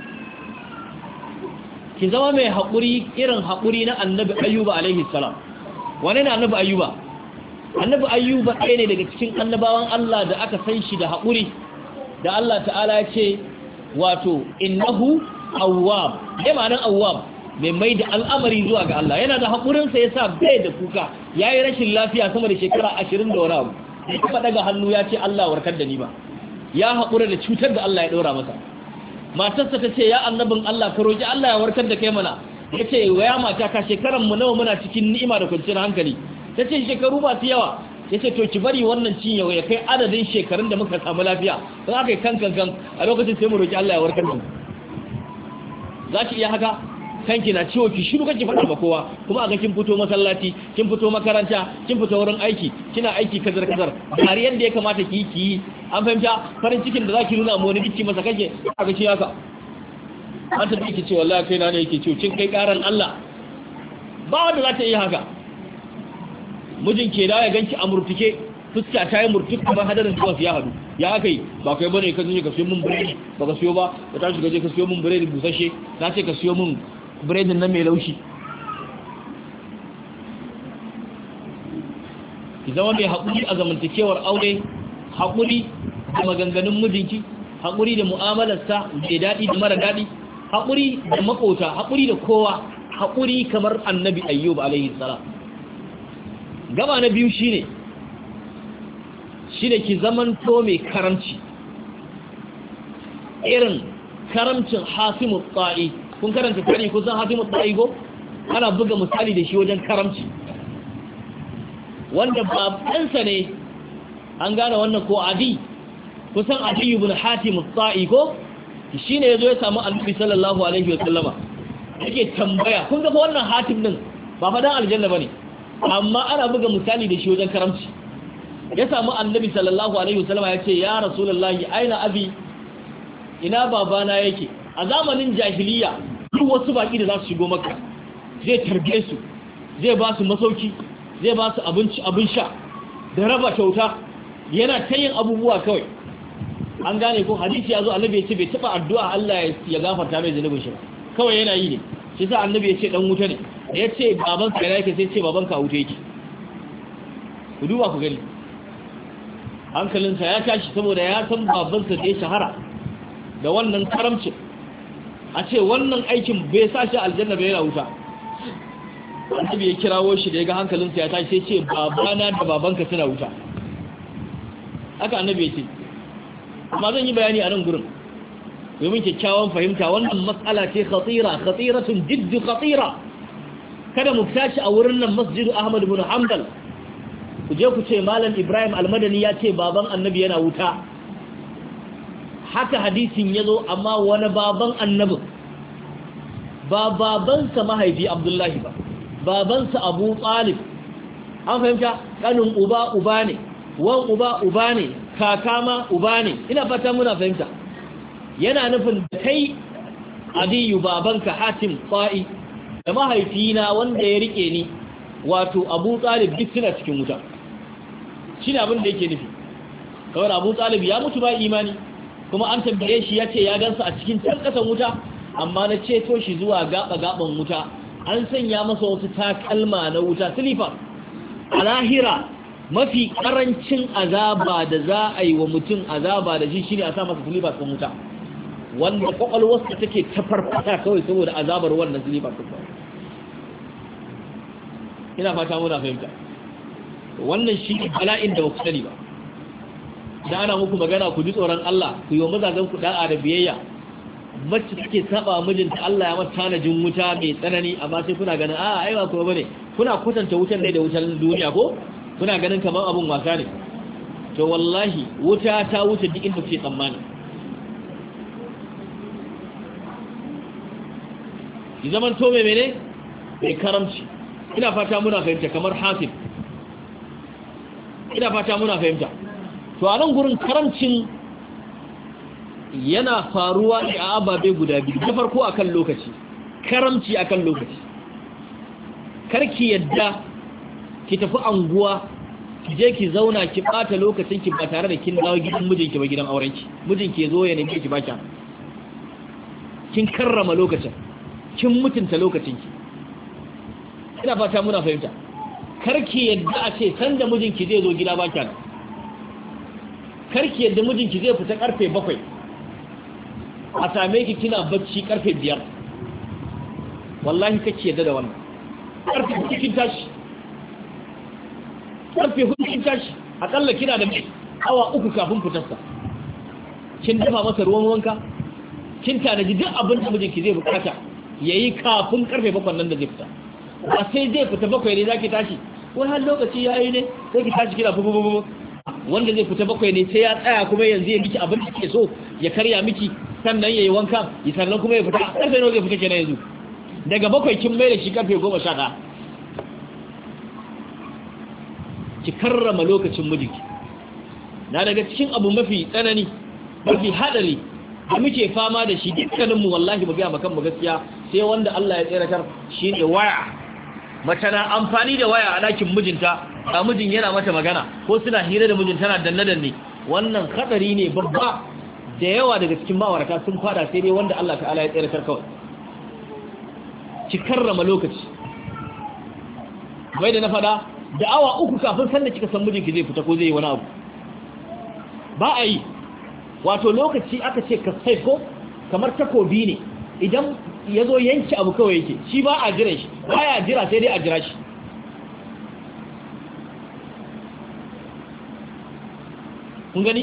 ki zama mai haƙuri irin haƙuri na annabi ayyuba alaihi salam wane ne annabi ayyuba annabi ayyuba ɗaya ne daga cikin annabawan Allah da aka san shi da haƙuri da Allah ta'ala ya ce wato innahu awwab ya ma'anar awwab mai mai da al'amari zuwa ga Allah yana da haƙurinsa ya sa bai da kuka ya yi rashin lafiya sama da shekara ashirin da wani abu ya kuma daga hannu ya ce Allah warkar da ni ba ya haƙura da cutar da Allah ya ɗora masa matarsa ta ce ya annabin Allah ka roƙi Allah ya warkar da kai mana ya ce wa ya mata ka shekaran mu nawa muna cikin ni'ima da kwanciyar hankali ta ce shekaru ba su yawa ya ce to ki bari wannan cin yau ya kai adadin shekarun da muka samu lafiya don aka yi kan kan kan a lokacin sai mu roƙi Allah ya warkar da mu za ki iya haka kanki na ciwo ki shiru kake faɗa ba kowa kuma aga kin fito masallaci kin fito makaranta kin fito wurin aiki kina aiki kazar kazar har yanda ya kamata ki yi an fahimta farin cikin da zaki nuna mu wani biki masa kake aga ci haka an ta biki ce wallahi kai na ne yake ciwo kin kai karan Allah ba wanda za ta yi haka mijin ke da ya ganki a murtuke fuska ta yi murtuk kamar hadarin tuwa ya hadu ya aka yi ba kai bane ka je ka siyo min biredi ba ka siyo ba ka tashi ka je ka siyo min biredi busashe na ce ka siyo min biredin nan mai laushi ki zama mai haƙuri a zamantakewar aure haƙuri da maganganun mijinki haƙuri da mu'amalarsa da daɗi da mara daɗi haƙuri da makota haƙuri da kowa haƙuri kamar annabi ayyub alaihi salam gaba na biyu shine shine ki zamanto mai karamci irin karamcin hasimu tsa'i kun karanta tarihi kun san hasimu tsa'i go ana buga misali da shi wajen karamci wanda babansa ne an gane wannan ko adi kusan adi ibn hatim tsa'i ko shine yazo ya samu annabi sallallahu alaihi wasallama yake tambaya kun ga wannan hatim din ba fa dan aljanna bane amma ana buga misali da shi wajen karamci ya samu annabi sallallahu alaihi wasallama ya ce ya rasulullahi aina abi ina babana yake a zamanin jahiliya duk wasu baki da za su shigo makka zai tarbe su zai ba su masauki zai ba su abinci abin sha da raba kyauta yana ta yin abubuwa kawai an gane ko hadisi ya zo annabi ya ce bai taba addu'a Allah ya gafarta mai zunubin shi kawai yana yi ne shi sa annabi ya ce dan wuta ne ya ce baban ka yake sai ce baban ka wuta yake ku duba ku gani hankalinsa ya tashi saboda ya san babansa da ya shahara da wannan karamcin a ce wannan aikin bai sa shi aljanna bai yana wuta annabi ya kirawo shi da ya ga hankalinsa ya tashi sai ce babana da babanka suna wuta haka annabi ya ce amma zan yi bayani a nan gurin domin kyakkyawan fahimta wannan matsala ce khatira khatiratun jiddu khatira kada mu tashi a wurin nan masjidu Ahmad ibn Hanbal ku je ku ce malam Ibrahim Almadani ya ce baban annabi yana wuta. Haka hadisin ya zo, amma wani baban annabi ba babansa mahaifi Abdullahi ba, babansa Abu Talib. An fahimta, kanin uba uba ne, wan uba uba ne, kaka ma uba ne. Ina fata muna fahimta. Yana nufin kai Adiyu babanka Hatim Fa'i da mahaifina wanda ya rike ni wato Abu Talib duk suna cikin wuta. Shi ne abin da yake nufi. Kawai Abu Talib ya mutu ba imani, kuma an tambaye shi ya ce ya gansa a cikin can kasan wuta, amma na ceto shi zuwa gaba-gaban wuta. An sanya masa wasu takalma na wuta, silifa. A lahira mafi karancin azaba da za a yi wa mutum azaba da shi shine a sa masa silifa kan wuta, wanda kwakwalwarsa take ta farfata kawai saboda azabar wannan silifa kan wuta. Ina fata muna fahimta. Wannan shi ne bala'in da ba ku sani ba. Da ana muku magana ku ji tsoron Allah, ku yi wa mazajen ku da'a da biyayya. Mace take saba mijinta, Allah ya mata tanajin wuta mai tsanani, amma sai kuna ganin a ai ba kuma bane. Kuna kwatanta wutan ne da wutan duniya ko? Kuna ganin kamar abun wasa ne. To wallahi wuta ta wuce duk inda kuke tsammani. Ki zaman to me mene? Mai karamci. Ina fata muna fahimta kamar Hasim. Ina fata muna fahimta. To a nan gurin karamcin yana faruwa ne a ababe guda biyu. Da farko akan lokaci, karamci akan lokaci. Karki yadda ki tafi anguwa ki je ki zauna ki bata lokacin ki ba tare da kin dawo gidan mijinki ba, gidan aurenki. Mijinki ya zo ya nemi ki baki. Kin karrama lokacin, kin mutunta lokacinki. Ina fata muna fahimta. Karki yadda a ce sanda mijinki zai zo gida baki. Karki yadda mijinki zai fita karfe bakwai a same ki kina bacci karfe biyar. Wallahi kake yadda da wannan. Karfe hudu kin tashi. Karfe hudu kin tashi. Akalla kina da mai awa uku kafin fitarsa. Kin dafa masa ruwan wanka. Kin tanaji duk abin da mijinki zai bukata yayi kafin karfe bakwai nan da zai fita. Ba sai zai fita bakwai ne zaki tashi. Wai har lokaci yayi ne sai ki tashi kina bubu bubu. Wanda zai fita bakwai ne sai ya tsaya kuma yanzu ya miki abin da kike so, ya karya miki, sannan yayi wanka, ya sannan kuma ya fita. Karfe nawa zai fita kenan yanzu? Daga bakwai kin mai da shi karfe goma sha ɗaya. Ki karrama lokacin mijinki. Na daga cikin abu mafi tsanani, mafi hadari da muke fama da shi dukkaninmu, wallahi mu ga makan mu gaskiya, sai wanda Allah ya tsiratar, shine waya. Mace na amfani da waya a ɗakin mijinta, a mijin yana mata magana ko suna hira da mijin tana danne-danne. Wannan hadari ne babba, da yawa daga cikin ma'aurata sun fada, sai dai wanda Allah ta'ala ya tsiratar kawai. Ki karrama lokaci. Bai da na fada, da awa uku kafin sanda kika san mijinki zai fita ko zai yi wani abu. Ba a yi. Wato lokaci aka ce ka sai ko kamar takobi ne. Idan ya zo yanki abu kawai yake, shi ba a jira shi, ba ya jira sai dai a jira shi. Kun gani?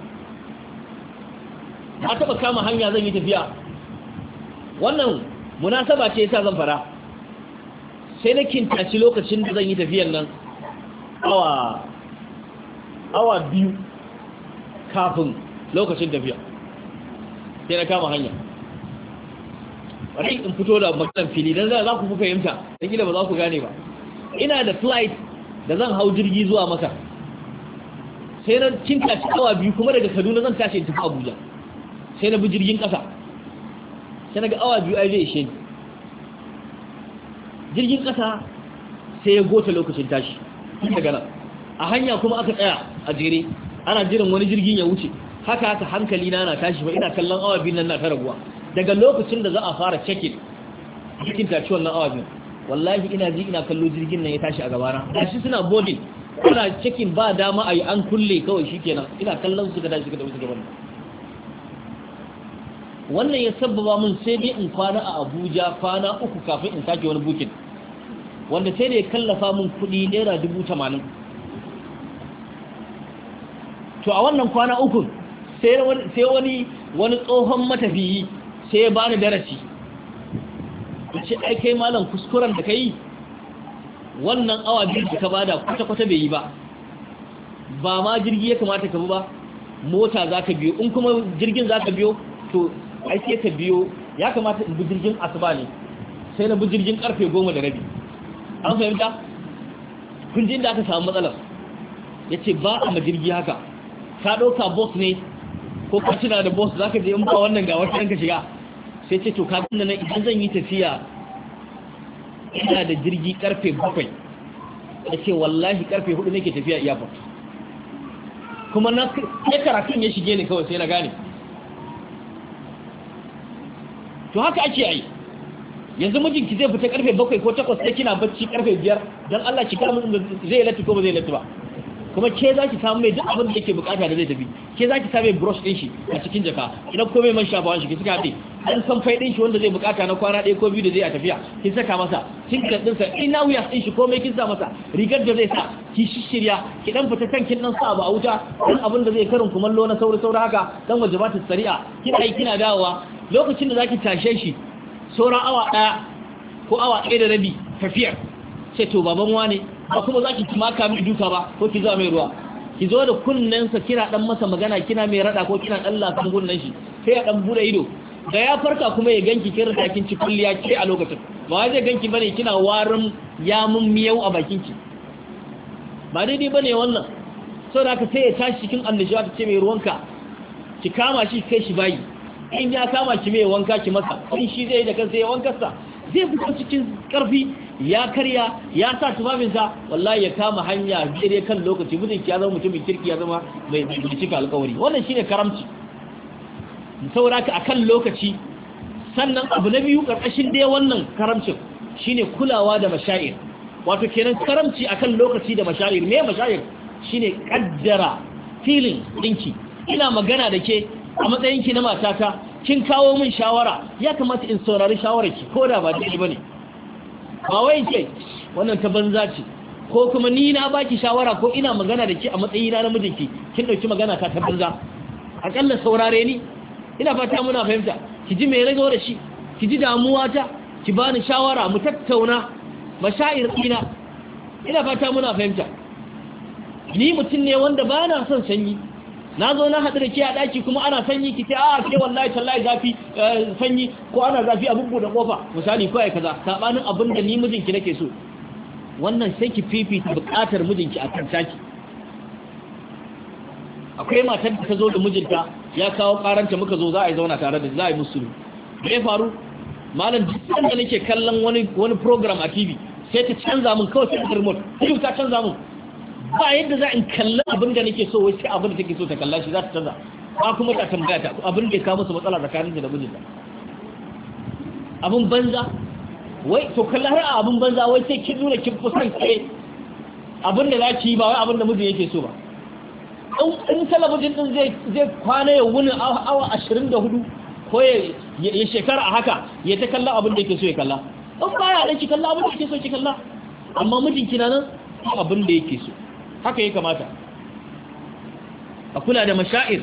Na taɓa kama hanya zan yi tafiya. Wannan munasaba ce yasa zan fara. Sai na kintaci lokacin da zan yi tafiyan nan awa awa biyu kafin lokacin tafiya. Sai na kama hanya. Bari in fito da maganar fili dan za ku fi fahimta, dan kila ba za ku gane ba. Ina da flight da zan hau jirgi zuwa Masar. Sai na kintaci awa biyu kuma daga Kaduna zan tashi in tafi Abuja. Sai na bi jirgin ƙasa. Sai na ga awa biyu ai zai ishe ni. Jirgin ƙasa sai ya gota lokacin tashi daga nan. A hanya kuma aka tsaya a jere, ana jiran wani jirgin ya wuce. Haka haka hankali na na tashi ba, ina kallon awa biyu nan na ta raguwa. Daga lokacin da za a fara check-in cikin taci wannan awa biyu, wallahi ina ji ina kallo jirgin nan ya tashi a gabana. Gashi suna boarding, ana check-in ba dama a yi, an kulle kawai shikenan. Ina kallon su suka tashi suka tafi gaban. Wannan ya sabbaba mun sai dai in kwana a Abuja kwana uku kafin in sake wani booking, wanda sai da ya kallafa mun kuɗi naira dubu tamanin. To a wannan kwana uku sai wani wani tsohon matafiyi sai ya bani darasi. Ce ai kai malam kuskuren da kai wannan awa biyu da ka bada kwata-kwata bai yi ba. ba ma jirgi ya kamata ka bi ba, mota za ka biyo, in kuma jirgin za ka biyo to ai sai ka biyo, ya kamata in bi jirgin asuba ne sai na bi jirgin karfe goma da rabi. An fahimta? kun ji inda aka samu matsalar. Ya ce ba a majirgi haka, ka ɗauka boss ne ko ka tuna da boss za ka je in ba wannan ga wata ka shiga. Sai ce to ka gina nan idan zan yi tafiya ina da jirgi karfe bakwai, ya ce wallahi karfe hudu nake tafiya iyafar. Kuma na ya karatun ya shige ni kawai sai na gane. To haka ake yi. Yanzu mijinki zai fita karfe bakwai ko takwas sai kina bacci karfe biyar, don Allah ki kama zai latti ko ba zai latti ba. Kuma ke za ki samu mai duk abin da yake bukata da zai tafi, ke za ki samu mai brush ɗin shi a cikin jaka, idan komai man shafawan shi ki suka haɗe, an san fai ɗin shi wanda zai bukata na kwana ɗaya ko biyu da zai a tafiya kin saka masa, kin ka ɗinsa ina wuya ɗin shi komai kin sa masa, rigar da zai sa ki shishirya, ki ɗan fita kan kin ɗan sa abu a wuta, ɗan abin da zai karin kumallo na sauri sauri haka, ɗan waje ba ta sari'a, kina yi kina dawowa, lokacin da za ki tashe shi sauran awa ɗaya ko awa ɗaya da rabi tafiyar, sai to baban wane ba kuma za ki maka mai duka ba ko ki zo mai ruwa, ki zo da kunnensa kina dan masa magana kina mai rada ko kina dan lafan gunnan shi sai ya dan bude ido da ya farka kuma ya ganki kin rada kin ci kulliya ce a lokacin, ba wai zai ganki bane kina warin yamun miyau a bakin ki, ba daidai bane wannan. saboda haka sai ya tashi cikin annishawa ta ce mai ruwanka, ki kama shi kai shi bayi, in ya kama ki mai wanka ki masa, in shi zai da kansa ya wankarsa zai fito cikin karfi, ya karya ya sa tufafinsa, wallahi ya kama hanya daidai kan lokaci, mijinki ya zama mutumin kirki, ya zama mai cika alkawari. Wannan shine karamci, saboda ka akan lokaci. Sannan abu na biyu karkashin dai wannan karamcin shine kulawa da mashair, wato kenan karamci akan lokaci da mashair. Me mashair? Shine kaddara feeling dinki, ina magana da ke a matsayinki na matata, kin kawo min shawara, ya kamata in saurari shawararki ko da ba daidai bane, ba wai ce wannan ta banza ce, ko kuma ni na baki shawara ko ina magana da ki a matsayina na mijinki kin dauki magana ta ta banza. Akalla saurare ni, ina fata muna fahimta, ki ji me rage da shi, ki ji damuwa ta, ki bani shawara mu tattauna mashair ina, ina fata muna fahimta. Ni mutum ne wanda ba na son sanyi, na zo na haɗu da ke a ɗaki kuma ana sanyi, ki ce a ke wallahi tallahi zafi sanyi ko ana zafi a bubbu da ƙofa misali ko ai kaza, sabanin abin da ni mijinki nake so, wannan sai ki fifita buƙatar mijinki a kan taki. Akwai matar da ta zo da mijinta ya kawo karanta, muka zo za a yi zauna tare da za a yi musu. Me ya faru? Malam duk da nake kallon wani wani program a T V sai ta canza min kawai sai ta remote, sai ta canza min. Ba yadda za in kalli abin da nake so, wai sai abin da take so ta kalla shi za ta canza, ba kuma ta tambaya ta abin da ya kawo musu matsala tsakanin da mijinta. Abin banza wai to kalla har abin banza wai sai kin nuna kin fusan kai abin da za ki yi ba wai abin da mijin yake so ba. In talabijin din zai zai kwana ya wuni awa ashirin da hudu ko ya shekara a haka ya ta kalla abin da yake so ya kalla, in baya dan ki kalla abin da yake so ki kalla, amma mijinki na nan abin da yake so. Haka ya kamata a kula da mashair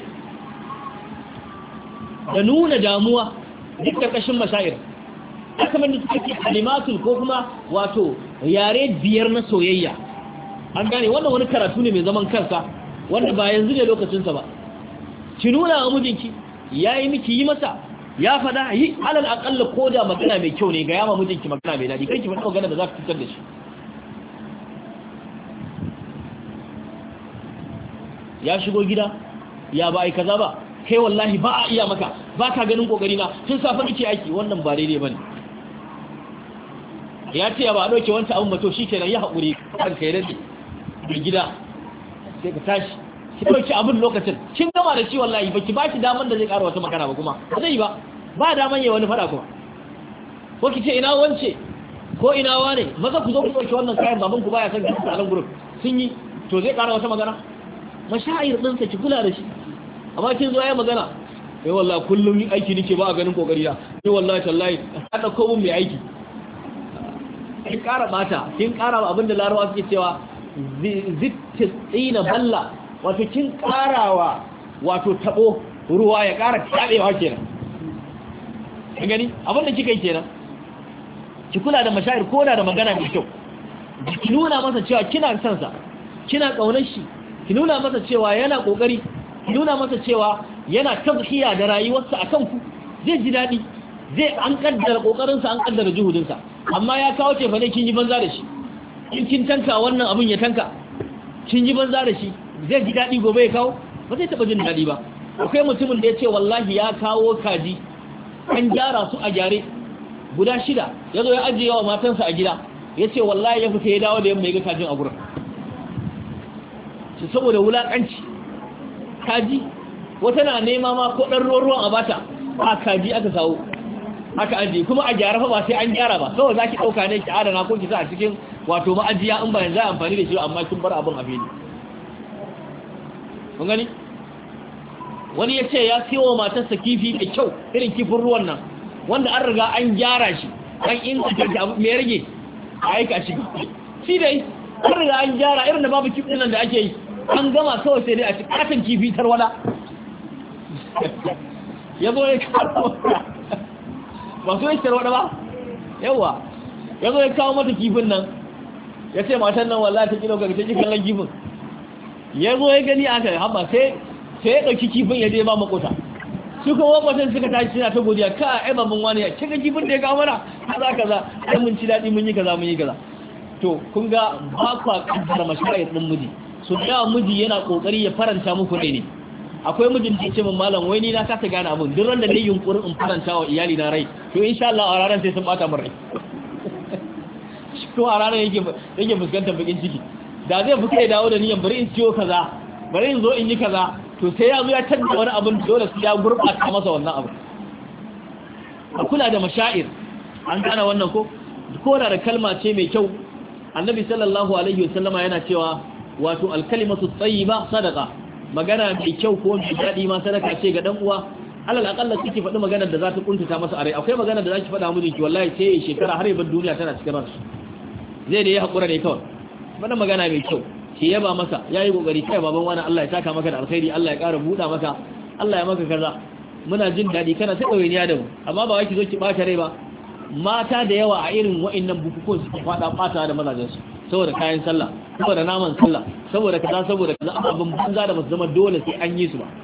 da nuna damuwa duk ƙarƙashin mashair. Haka man da suke kalimatul ko kuma wato yare biyar na soyayya, an gane wannan wani karatu ne mai zaman kansa wanda ba yanzu ne lokacinsa ba. Ki nuna wa mijinki yayi miki yi masa, ya fada yi alal aqalla ko da magana mai kyau ne ga yama mijinki magana mai dadi, kai ki faɗa magana da za ka fitar da shi. Ya shigo gida ya ba ai kaza ba, kai wallahi ba a iya maka, ba ka ganin kokari na tun safa nake aiki, wannan ba daidai bane. Ya ce ba a dauke wancan abun ba to shikenan ya hakuri kan kai rade da gida sai ka tashi ki dauki abun lokacin kin gama da shi, wallahi baki ba shi daman da zai ƙara wata magana ba, kuma ba zai ba ba daman yayi wani fada kuma, ko ki ce ina wance ko ina wane maza ku zo ku dauki wannan kayan, baban ku baya son ki a nan gurin sun yi, to zai ƙara wata magana. Mashair ɗinsa ki kula da shi, amma kin zo ya magana eh wallahi kullum yin aiki nake ba a ganin kokari na, eh wallahi tallahi ka dauko mun mai aiki, kin ƙara bata, kin ƙara abin da Larabawa suke cewa zittina balla, wato kin ƙarawa wato tabo ruwa ya ƙara tabewa kenan. Kin gani abin da kika yi kenan. Ki kula da mashair ko da magana mai kyau, ki nuna masa cewa kina son sa, kina kaunar shi, ki nuna masa cewa yana kokari ki nuna masa cewa yana tazkiya da rayuwarsa akan ku zai ji dadi zai an kaddara kokarin sa an kaddara juhudin sa amma ya kawo ce fa ne kin yi banza da shi in kin tanka wannan abun ya tanka kin yi banza da shi zai ji dadi gobe ya kawo ba zai taba jin dadi ba akwai mutumin da ya ce wallahi ya kawo kaji an gyara su a gyare guda shida ya zo ya ajiye wa matansa a gida ya ce wallahi ya fita ya dawo da yamma ya ga kajin a gurin shi saboda wulaƙanci kaji wata na nema ma ko ɗan ruwan a bata a kaji aka sawo aka ajiye kuma a gyara fa ba sai an gyara ba kawai za ki ɗauka ne ki adana ko ki sa a cikin wato ma'ajiya in ba yanzu a amfani da shi amma kin bar abin a fili kun gani wani ya ce ya siyo wa matarsa kifi mai kyau irin kifin ruwan nan wanda an riga an gyara shi an inganta shi abu mai rage a aika shi shi dai an riga an gyara irin da babu kifin nan da ake yi an gama kawai sai dai a ci katon kifi tarwada ya zo ya kawo ba so ya tarwada ba yawa ya zo ya kawo mata kifin nan ya ce matan nan wallahi ta kilo ga ta ji kallon kifin ya zo ya gani aka haba sai sai ya ɗauki kifin ya je ba makota su kuma wakwatan suka tashi suna ta godiya ka ai babban wani ya cika kifin da ya kawo mana kaza kaza ai mun ci daɗi mun yi kaza mun yi kaza to kun ga ba kwa kaddara mashayar ɗin miji su da miji yana kokari ya faranta muku ne akwai mijin da ya ce min malam wai ni na kasa gane abin duk ran da ne yunkurin in faranta wa iyali na rai to insha Allah a ranar sai sun bata min rai to a ranar yake yake fuskantar bakin ciki da zai fuka ya dawo da niyan bari in ciwo kaza bari in zo in yi kaza to sai ya zo ya canza wani abin dole su ya gurɓata masa wannan abu a kula da mashair an gane wannan ko ko da kalma ce mai kyau annabi sallallahu alaihi wasallama yana cewa wato alkalimatu tayyiba sadaqa magana mai kyau ko mai dadi ma sadaka ce ga dan uwa alal aqalla kike faɗi maganar da za ta kuntuta masa a rai akwai maganar da zaki faɗa mijinki wallahi sai shekara har yaban duniya tana cikin ransa zai da ya hakura ne kawai wannan magana mai kyau ke yaba masa yayi kokari kai baban wani Allah ya saka maka da alkhairi Allah ya ƙara buɗa maka Allah ya maka kaza muna jin dadi kana ta dawainiya da mu amma ba wai ki zo ki bata rai ba mata da yawa a irin wa'annan bukukuwan su fada bata da mazajen su saboda kayan sallah saboda naman sallah saboda kaza saboda kaza abin banza da basu zama dole sai an yi su ba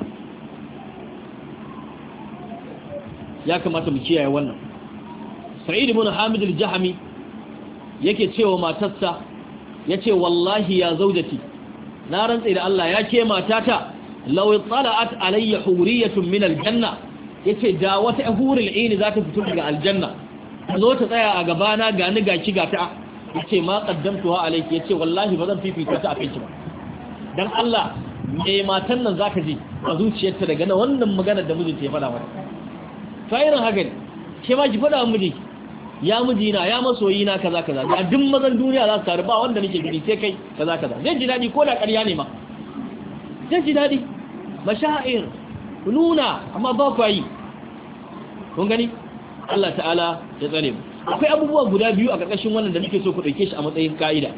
ya kamata mu kiyaye wannan Sa'id ibn Hamid al-Jahmi yake cewa matarsa yace wallahi ya zaujati na rantsa da Allah ya ke matata law tala'at alayya huriyatun min aljanna yace da wata hurul aini za ta fito daga aljanna zo ta tsaya a gabana ga ni ga ki ga ta yace ma qaddamtuha alayki yace wallahi ba zan fifita ta akan ki ba dan Allah me matan nan zaka ji a zuciyarta daga na wannan maganar da mijinta ya faɗa mata fa irin haka ne ke ma ki faɗa miji ya mijina ya masoyina kaza kaza da duk mazan duniya za su taru ba wanda nake gani sai kai kaza kaza zai ji dadi ko da ƙarya ne ma zai ji dadi mashaa'ir nuna amma ba ku yi kun gani Allah ta'ala ya tsare mu akwai abubuwa guda biyu a ƙarƙashin wannan da nake so ku dauke shi a matsayin ka'ida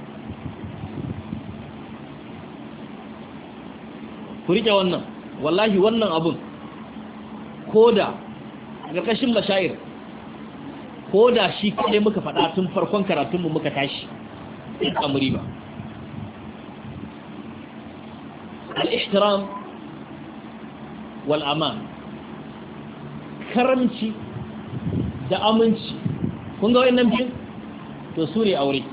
ku rike wannan wallahi wannan abun koda a ƙarƙashin mashaa'ir ko da shi kaɗai muka faɗa tun farkon karatunmu muka tashi in amuri ba al-ihtiram wal aman karamci da aminci kun ga wayannan biyu to su ne aure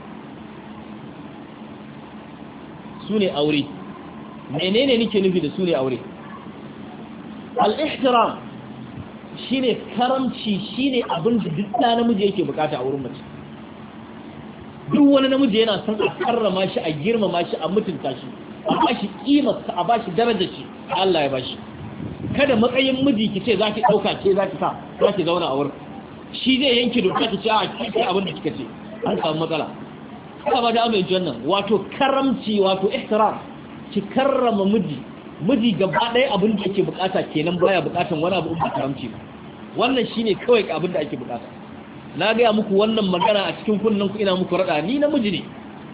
su ne aure menene nake nufi da su ne aure al-ihtiram shine karamci shine abin da duk da namiji yake bukata a wurin mace duk wani namiji yana son a karrama shi a girmama shi a mutunta shi a bashi kimar sa a bashi darajar shi Allah ya bashi kada matsayin miji kice zaki dauka ce zaki sa zaki zauna a wurin shi zai yanke doka kice a kike abin da kika ce an samu matsala kuma ba da amince wannan wato karamci wato ihtiram ki karrama miji miji gaba ɗaya abin da yake bukata kenan baya bukatan wani abu ba karamci ba wannan shine kawai abin da ake bukata na ga muku wannan magana a cikin kunnan ku ina muku rada ni namiji ne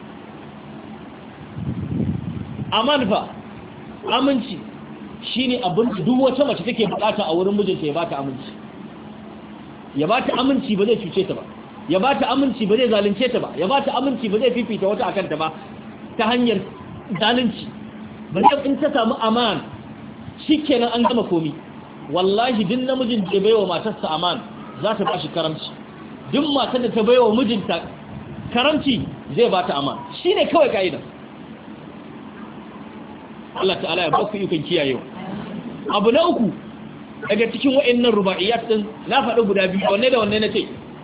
aman fa aminci shine abin da duk wata mace take bukata a wurin mijinta ya bata aminci ya bata aminci ba zai cuce ta ba ya bata aminci ba zai zalunce ta ba ya bata aminci ba zai fifita wata akan ta ba ta hanyar zalunci ba zai in ta samu aman shikenan an gama komi wallahi duk namijin da baiwa matarsa aman za ta bashi karamci duk matar da ta baiwa mijinta karamci zai bata aman shine kawai kaida Allah ta'ala ya baku ikon kiyayewa abu na uku daga cikin wa'annan ruba'iyat din na faɗi guda biyu wanne da wanne nace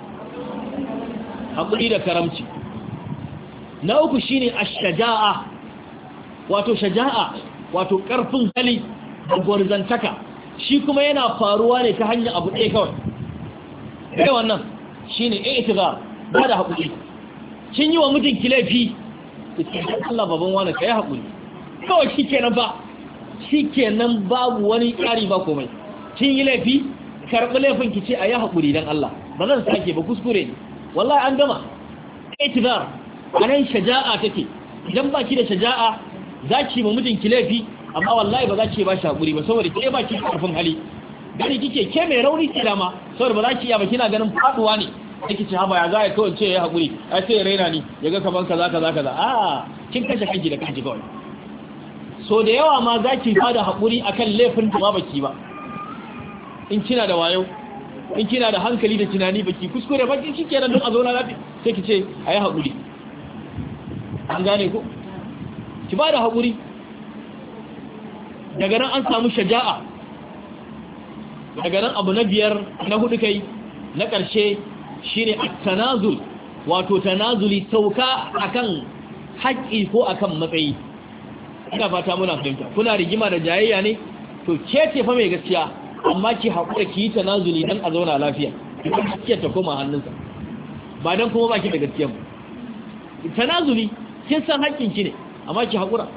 hakuri da karamci na uku shine ash-shaja'a wato shaja'a wato karfin hali da gwarzantaka shi kuma yana faruwa ne ta hanyar abu ɗaya kawai ɗaya wannan shine i'tizar ba da hakuri kin yi wa mijinki laifi Allah baban wani kai hakuri kawai shikenan ba shikenan babu wani ƙari ba komai kin yi laifi karɓi laifin ki ce a yi haƙuri don Allah ba zan sake ba kuskure ne wallahi an gama itizar anan shaja'a take idan baki da shaja'a za ki ma mijinki laifi amma wallahi ba za ki ba shi haƙuri ba saboda ke ba ki ƙarfin hali gani kike ke mai rauni ki dama saboda ba za ki iya ba kina ganin faduwa ne kike ce haba ya za ya kawai ce ya haƙuri ai sai ya raina ni ya ga kaman kaza kaza kaza a kin kashe kanki da kanki kawai so da yawa ma za ki bada haƙuri akan laifin da ba baki ba in kina da wayo in kina da hankali da tunani baki kuskure baki shikenan don a zauna lafiya sai ki ce ayi haƙuri an gane ko ki bada haƙuri daga nan an samu shaja'a daga nan abu na biyar na hudu kai na ƙarshe shine at-tanazul wato tanazuli sauka akan haƙƙi ko akan matsayi ina fata muna fahimta kuna rigima da jayayya ne to ke ce fa mai gaskiya amma ki haƙura ki yi tanazuli dan a zauna lafiya idan gaskiyar ta koma hannunsa ba dan kuma baki da gaskiya ba tanazuli kin san haƙƙin ki ne amma ki haƙura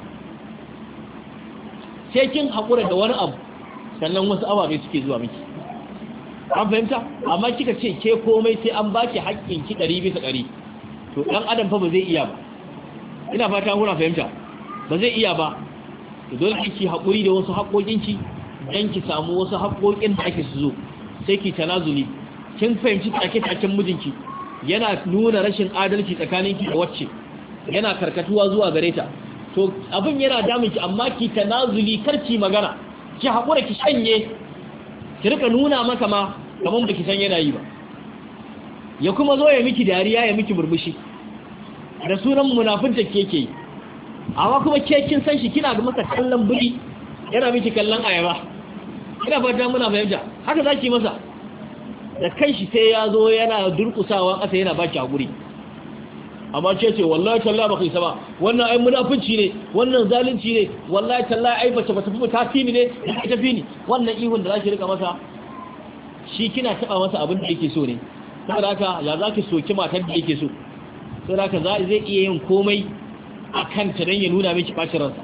sai kin haƙura da wani abu sannan wasu ababe suke zuwa miki an fahimta amma kika ce ke komai sai an baki haƙƙin ki ɗari bisa ɗari to ɗan adam fa ba zai iya ba ina fata kuna fahimta ba zai iya ba dole ki haƙuri da wasu haƙoƙinki dan ki samu wasu haƙoƙin da ake su zo sai ki tanazuli kin fahimci take-taken mijinki yana nuna rashin adalci tsakaninki da wacce yana karkatuwa zuwa gare ta to abin yana damunki amma ki tanazuli karki magana ki haƙura ki shanye ki rika nuna maka ma kamar baki san yana yi ba ya kuma zo ya miki dariya ya miki murmushi da sunan munafinta keke yi amma kuma ke kin san shi kina ga masa kallon buri yana miki kallon ayaba ina fata muna fahimta haka zaki masa da kanshi sai ya zo yana durkusawa ƙasa yana baki hakuri amma ce ce wallahi tallahi baka isa ba wannan ai munafici ne wannan zalunci ne wallahi tallahi ai bace bata fi ta fini ne ita fini wannan ihun da zaki rika masa shi kina taba masa abin da yake so ne saboda haka ya zaki soki matar da yake so saboda haka zai iya yin komai a kanta don ya nuna miki ɓacin ransa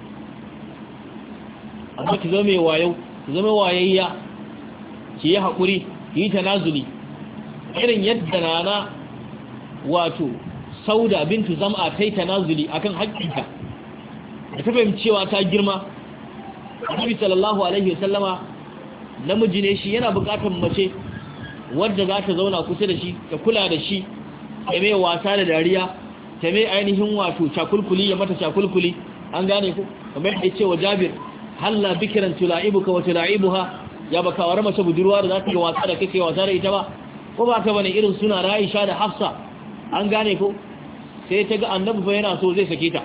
amma ki zama mai wayo ki zama wayayya ki yi haƙuri ki yi tanazuli irin yadda nana wato sauda bintu zam'a ta yi tanazuli akan haƙƙinta da ta fahimcewa ta girma annabi sallallahu alaihi wasallama namiji ne shi yana buƙatar mace wadda za ta zauna kusa da shi ta kula da shi ta mai wasa da dariya ta mai ainihin wato cakulkuli ya mata cakulkuli an gane ku kamar yadda ya ce wa Jabir halla bikiran tula'ibuka wa tula'ibuha ya baka wa mace budurwa da za ta yi wasa da kake wasa da ita ba ko ba ka bane irin suna Aisha da Hafsa an gane ko sai ta ga annabi fa yana so zai sake ta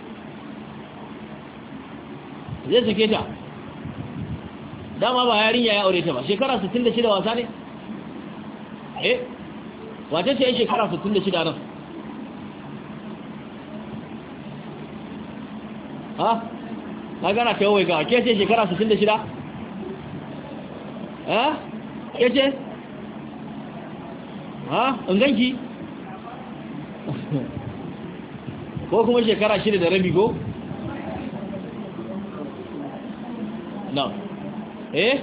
zai sake ta dama ba yarinya ya aure ta ba shekara sittin da shida wasa ne eh wace ce shekara sittin da shida nan ha na gana kai wai ga ke ce shekara sittin da shida ha ke ce ha in ganki ko kuma shekara shida da rabi ko na eh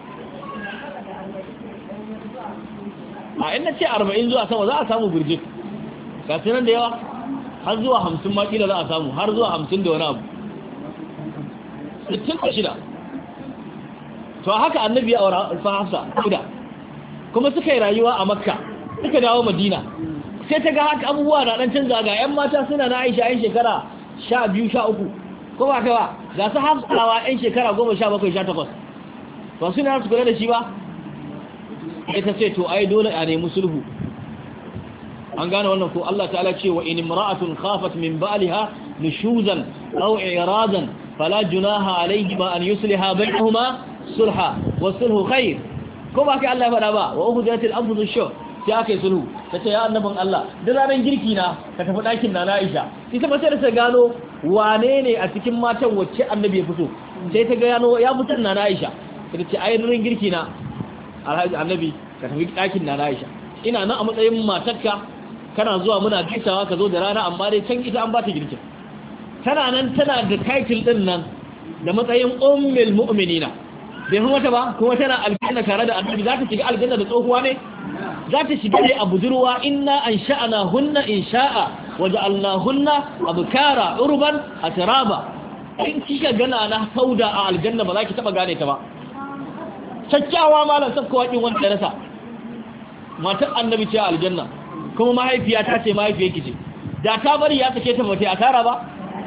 a ina ce arba'in zuwa sama za a samu burjik ga nan da yawa har zuwa hamsin makila za a samu har zuwa hamsin da wani abu sittin da shida to haka annabi ya aura Hafsa kuda kuma suka yi rayuwa a Makka suka dawo Madina sai ta ga haka abubuwa na dan canza ga ƴan mata suna na Aisha ƴan shekara sha biyu sha uku ko ba kai ba ga su hafsawa yan shekara goma sha bakwai sha takwas ba su ne su kula da shi ba ita ce to ai dole a nemi sulhu an gane wannan ko Allah ta'ala ce wa in imra'atun khafat min ba'liha nushuzan aw i'radan fala junaha alayhi ma an yusliha bainahuma sulha wa sulhu khair ko ba kai Allah ya faɗa ba wa ukhdiyatil anfusush shuh sai aka yi sulhu ta ce ya annabin Allah da ranar girki na ka tafi ɗakin na Aisha ita ba sai da ta gano wane ne a cikin matan wacce annabi ya fito sai ta gano ya fitar na Aisha ta ce ai ranar girki na alhaji annabi ka tafi ɗakin na Aisha ina nan a matsayin matarka kana zuwa muna gaisawa ka zo da rana amma dai can ita an ba ta girkin tana nan tana da title din nan da matsayin ummul mu'minina bai kuma ta ba kuma tana aljanna tare da annabi za ta shiga aljanna da tsohuwa ne za ta shiga ne a budurwa inna an sha'ana hunna in sha'a waje Allah hunna abukara urban a taraba in kika gana na sauda a aljanna ba za ki taba gane ta ba kyakkyawa malam sakkowa kin wanda rasa matar annabi ce a aljanna kuma mahaifiya ta ce mahaifiyar ki ce da ta bari ya sake ta ba ta asara ba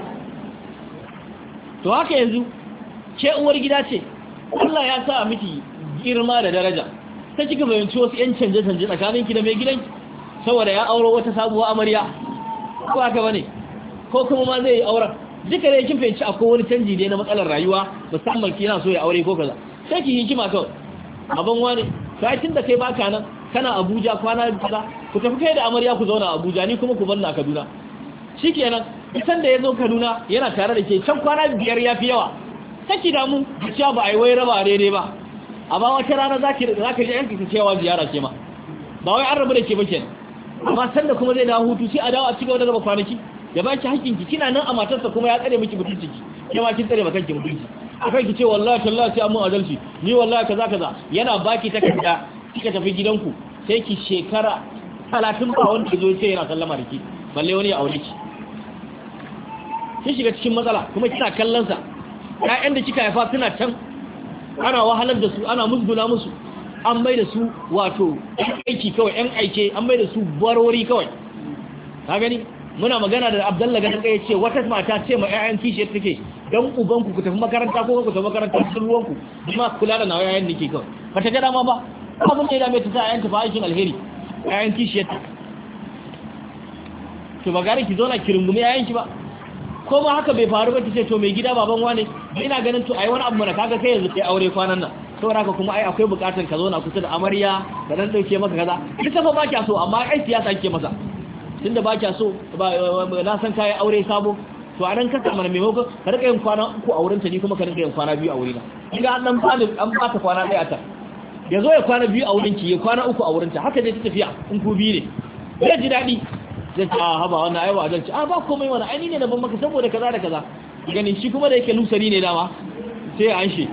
to haka yanzu ke uwar gida ce Allah ya sa miki girma da daraja ta kika bayanci wasu yan canje-canje tsakaninki da mai gidanki saboda ya auro wata sabuwa amarya ko haka bane ko kuma ma zai yi auren duka ne kin fahimci akwai wani canji ne na matsalar rayuwa musamman kina so ya aure ko kaza sai ki hikima kawai abin wani sai tun da kai baka nan kana Abuja kwana kaza ku tafi kai da amarya ku zauna a Abuja ni kuma ku bar na Kaduna shikenan idan da yazo Kaduna yana tare da ke can kwana biyar yafi yawa saki da mu cewa ba ai wai raba daidai ba amma wata rana zaki zaka je yanki cewa ziyara ce ma ba wai an rabu da ke ba kenan amma sanda kuma zai dawo hutu sai a dawo a cigaba da raba kwanaki ya baki hakkinki kina nan a matarsa kuma ya tsare miki mutunci ke ma kin tsare maka kanki mutunci akai ki ce wallahi tallahi sai mun adalci ni wallahi kaza kaza yana baki takarda kika tafi gidanku sai ki shekara talatin ba wanda zo sai yana sallama da ki balle wani ya aure ki kin shiga cikin matsala kuma kina kallon sa ƴaƴan da kika haifa suna can ana wahalar da su ana musguna musu an bai da su wato aiki kawai ƴan aike an bai da su barori kawai ka gani muna magana da Abdullahi gadan kai ce wata mata ce ma ƴaƴan kishiyar take dan uban ku ku tafi makaranta ko ku tafi makaranta sun ruwan ku kuma kula da nawa ƴaƴan nake kawai ba ta ga dama ba abin da ya dame ta sa ƴaƴan ta fa aikin alheri ƴaƴan kishiyar ta to ba gare ki zo na kirungumi ƴaƴan ki ba ko ma haka bai faru ba tace to mai gida baban wane ina ganin to ai wani abu mana kaga kai yanzu kai aure kwanan nan saboda haka kuma ai akwai bukatar ka zo na kusa da amarya da dan dauke maka kaza duka fa ba kya so amma ai siyasa kike masa tunda ba kya so ba na san kai aure sabo to a nan ka kamar maimako ka rika yin kwana uku a wurin ta ni kuma ka rika yin kwana biyu a wurina kinga an dan fadi an bata kwana daya ta yazo ya kwana biyu a wurin ki ya kwana uku a wurin ta haka dai ta tafiya in ku biyu ne zai ji dadi zai a haba wannan ai ba zan ci a ba komai wannan ai ne na ban maka saboda kaza da kaza ganin shi kuma da yake lusari ne dama sai an shi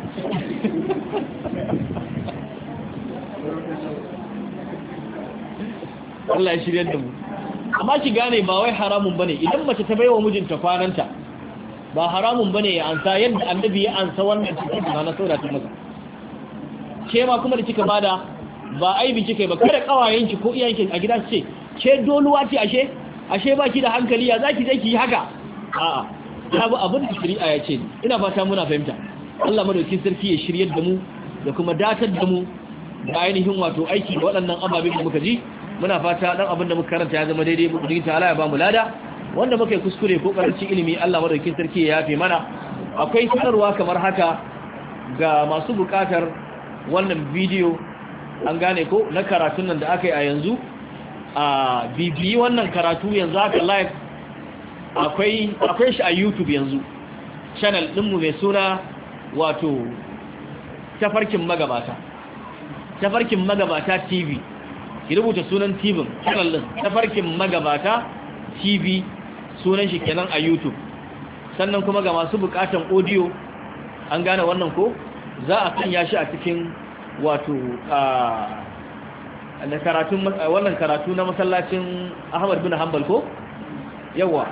Allah ya shirye da mu amma ki gane ba wai haramun bane idan mace ta baiwa mijinta kwananta ba haramun bane ya ansa yadda annabi ya ansa wannan cikin da na saura ta masa ke ma kuma da kika bada ba aibi kike ba kada kawayenki ko iyayenki a gida su ce ke doluwa ce ashe ashe baki da hankali ya zaki je ki yi haka a'a abu abin da shari'a ya ce ina fata muna fahimta Allah madaukakin sarki ya shiryar da mu da kuma datar da mu da ainihin wato aiki da waɗannan ababen da muka ji muna fata dan abin da muka karanta ya zama daidai mu dinta Allah ya ba mu lada wanda muka yi kuskure ko karancin ilimi Allah madaukakin sarki ya yafe mana akwai sanarwa kamar haka ga masu bukatar wannan bidiyo an gane ko na karatun nan da aka yi a yanzu a bibiyi wannan karatu yanzu haka live akwai akwai shi a YouTube yanzu channel ɗinmu mai suna wato tafarkin magabata tafarkin magabata T V ki rubuta sunan T V channel din tafarkin magabata T V sunan shi kenan a YouTube sannan kuma ga masu bukatan audio an gane wannan ko za a sanya shi a cikin wato a da karatun wannan karatu na masallacin Ahmad bin Hanbal ko yawa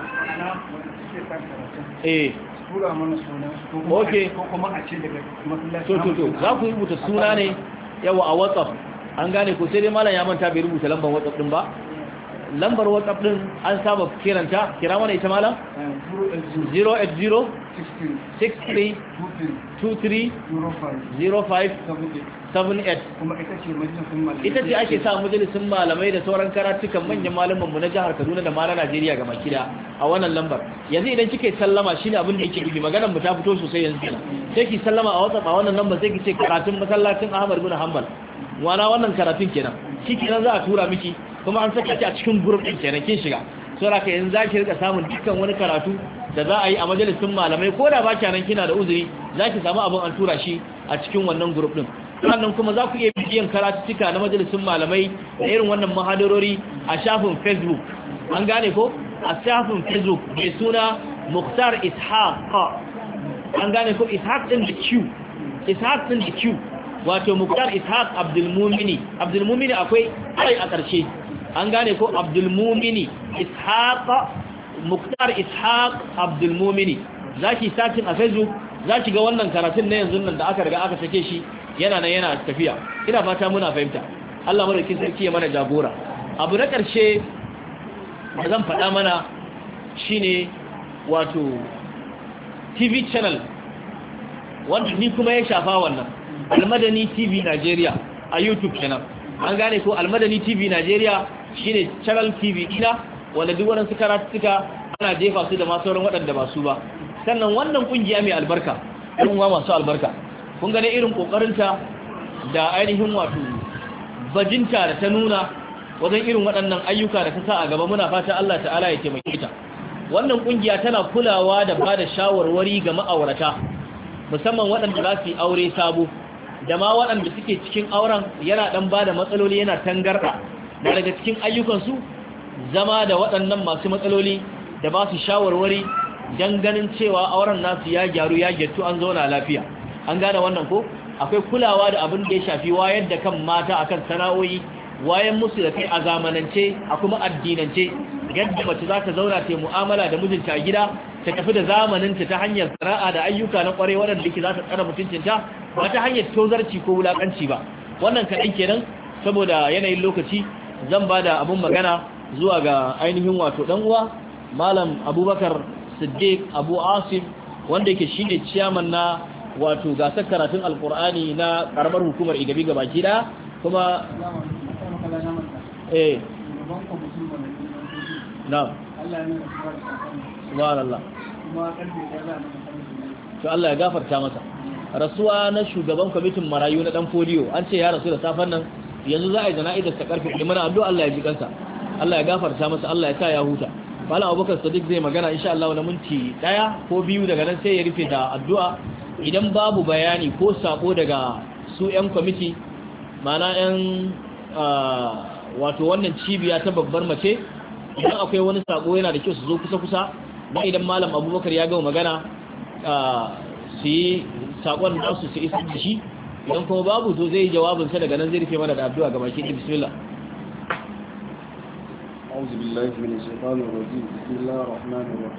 eh tura mana suna okay ko kuma a ce daga masallacin to to za ku rubuta suna ne yawa a WhatsApp an gane ko sai dai mallam ya manta bai rubuta lambar WhatsApp din ba lambar WhatsApp din an saba kiranta kira mana ita malam zero eight zero six three two three zero five seven eight kuma ita ce majalisun malamai ita ce ake sa majalisun malamai da sauran karatukan manyan malaman mu na jihar Kaduna da ma na Najeriya ga makida a wannan lambar yanzu idan kike sallama shine abin da yake nufi maganar mu ta fito sosai yanzu sai ki sallama a WhatsApp a wannan lambar sai ki ce karatun masallacin Ahmad bin Hanbal wana wannan karatun kenan shi kenan za a tura miki kuma an saka ki a cikin group din kenan kin shiga saboda ka yanzu zaki rika samun dukkan wani karatu da za a yi a majalisun malamai ko da ba nan kina da uzuri zaki samu abin an tura shi a cikin wannan group din sannan kuma za ku iya bibiyan karatuttuka na majalisun malamai da irin wannan mahadarori a shafin Facebook an gane ko a shafin Facebook mai suna Mukhtar Ishaq an gane ko Ishaq din da Q Ishaq din da Q wato Mukhtar Ishaq Abdul Mumini Abdul Mumini akwai ai a ƙarshe an gane ko Abdul Mumini Ishaq Mukhtar Ishaq Abdul Mumini zaki satin a Facebook zaki ga wannan karatun na yanzu nan da aka riga aka sake shi yana nan yana tafiya ina fata muna fahimta Allah madaukakin sarki ya mana jagora abu na ƙarshe da zan faɗa mana shine wato T V channel wanda ni kuma ya shafa wannan Almadani T V Nigeria a YouTube channel an gane ko Almadani T V Nigeria shine channel T V ina wanda duk wannan suka ratuka ana jefa su da masu sauran waɗanda ba su ba sannan wannan kungiya mai albarka irin wa masu albarka kun gane irin kokarinta da ainihin wato bajinta da ta nuna wajen irin waɗannan ayyuka da ta sa a gaba muna fata Allah ta'ala ya taimake ta wannan kungiya tana kulawa da bada shawarwari ga ma'aurata musamman waɗanda za su yi aure sabo da ma waɗanda suke cikin auren yana ɗan ba da matsaloli yana tangarɗa da daga cikin ayyukansu zama da waɗannan masu matsaloli da ba su shawarwari don ganin cewa auren nasu ya gyaru ya gyattu an zauna lafiya an gane wannan ko akwai kulawa da abin da ya shafi wayar da kan mata akan sana'o'i wayan musu da kai a zamanance a kuma addinance yadda mace za ta zauna ta mu'amala da mijinta a gida ta tafi da zamaninta ta hanyar sana'a da ayyuka na kwarai waɗanda ke za ta tsara mutuncinta ba ta hanyar tozarci ko wulaƙanci ba wannan kaɗan kenan saboda yanayin lokaci zan ba da abin magana zuwa ga ainihin wato ɗan uwa malam abubakar siddiq abu asim wanda yake shine ciyaman na wato gasar karatun alkur'ani na karamar hukumar igabi gabaki da kuma eh na'am subhanallah to Allah ya gafarta masa rasuwa na shugaban kwamitin marayu na dan foliyo an ce ya rasu da safan nan yanzu za a yi jana'izar ta karfe ɗaya mana addu'a Allah ya ji kansa Allah ya gafarta masa Allah ya sa ya huta Malam Abubakar Sadiq zai magana insha Allah na minti daya ko biyu daga nan sai ya rufe da addu'a idan babu bayani ko sako daga su ƴan kwamiti mana ƴan wato wannan cibiya ta babbar mace idan akwai wani sako yana da kyau su zo kusa kusa na idan Malam Abubakar ya gama magana su yi sakon nasu su isa da shi idan kuma babu to zai yi jawabinsa daga nan zai rufe mana da addu'a gaba ki bismillah أعوذ بالله من الشيطان الرجيم بسم الله الرحمن الرحيم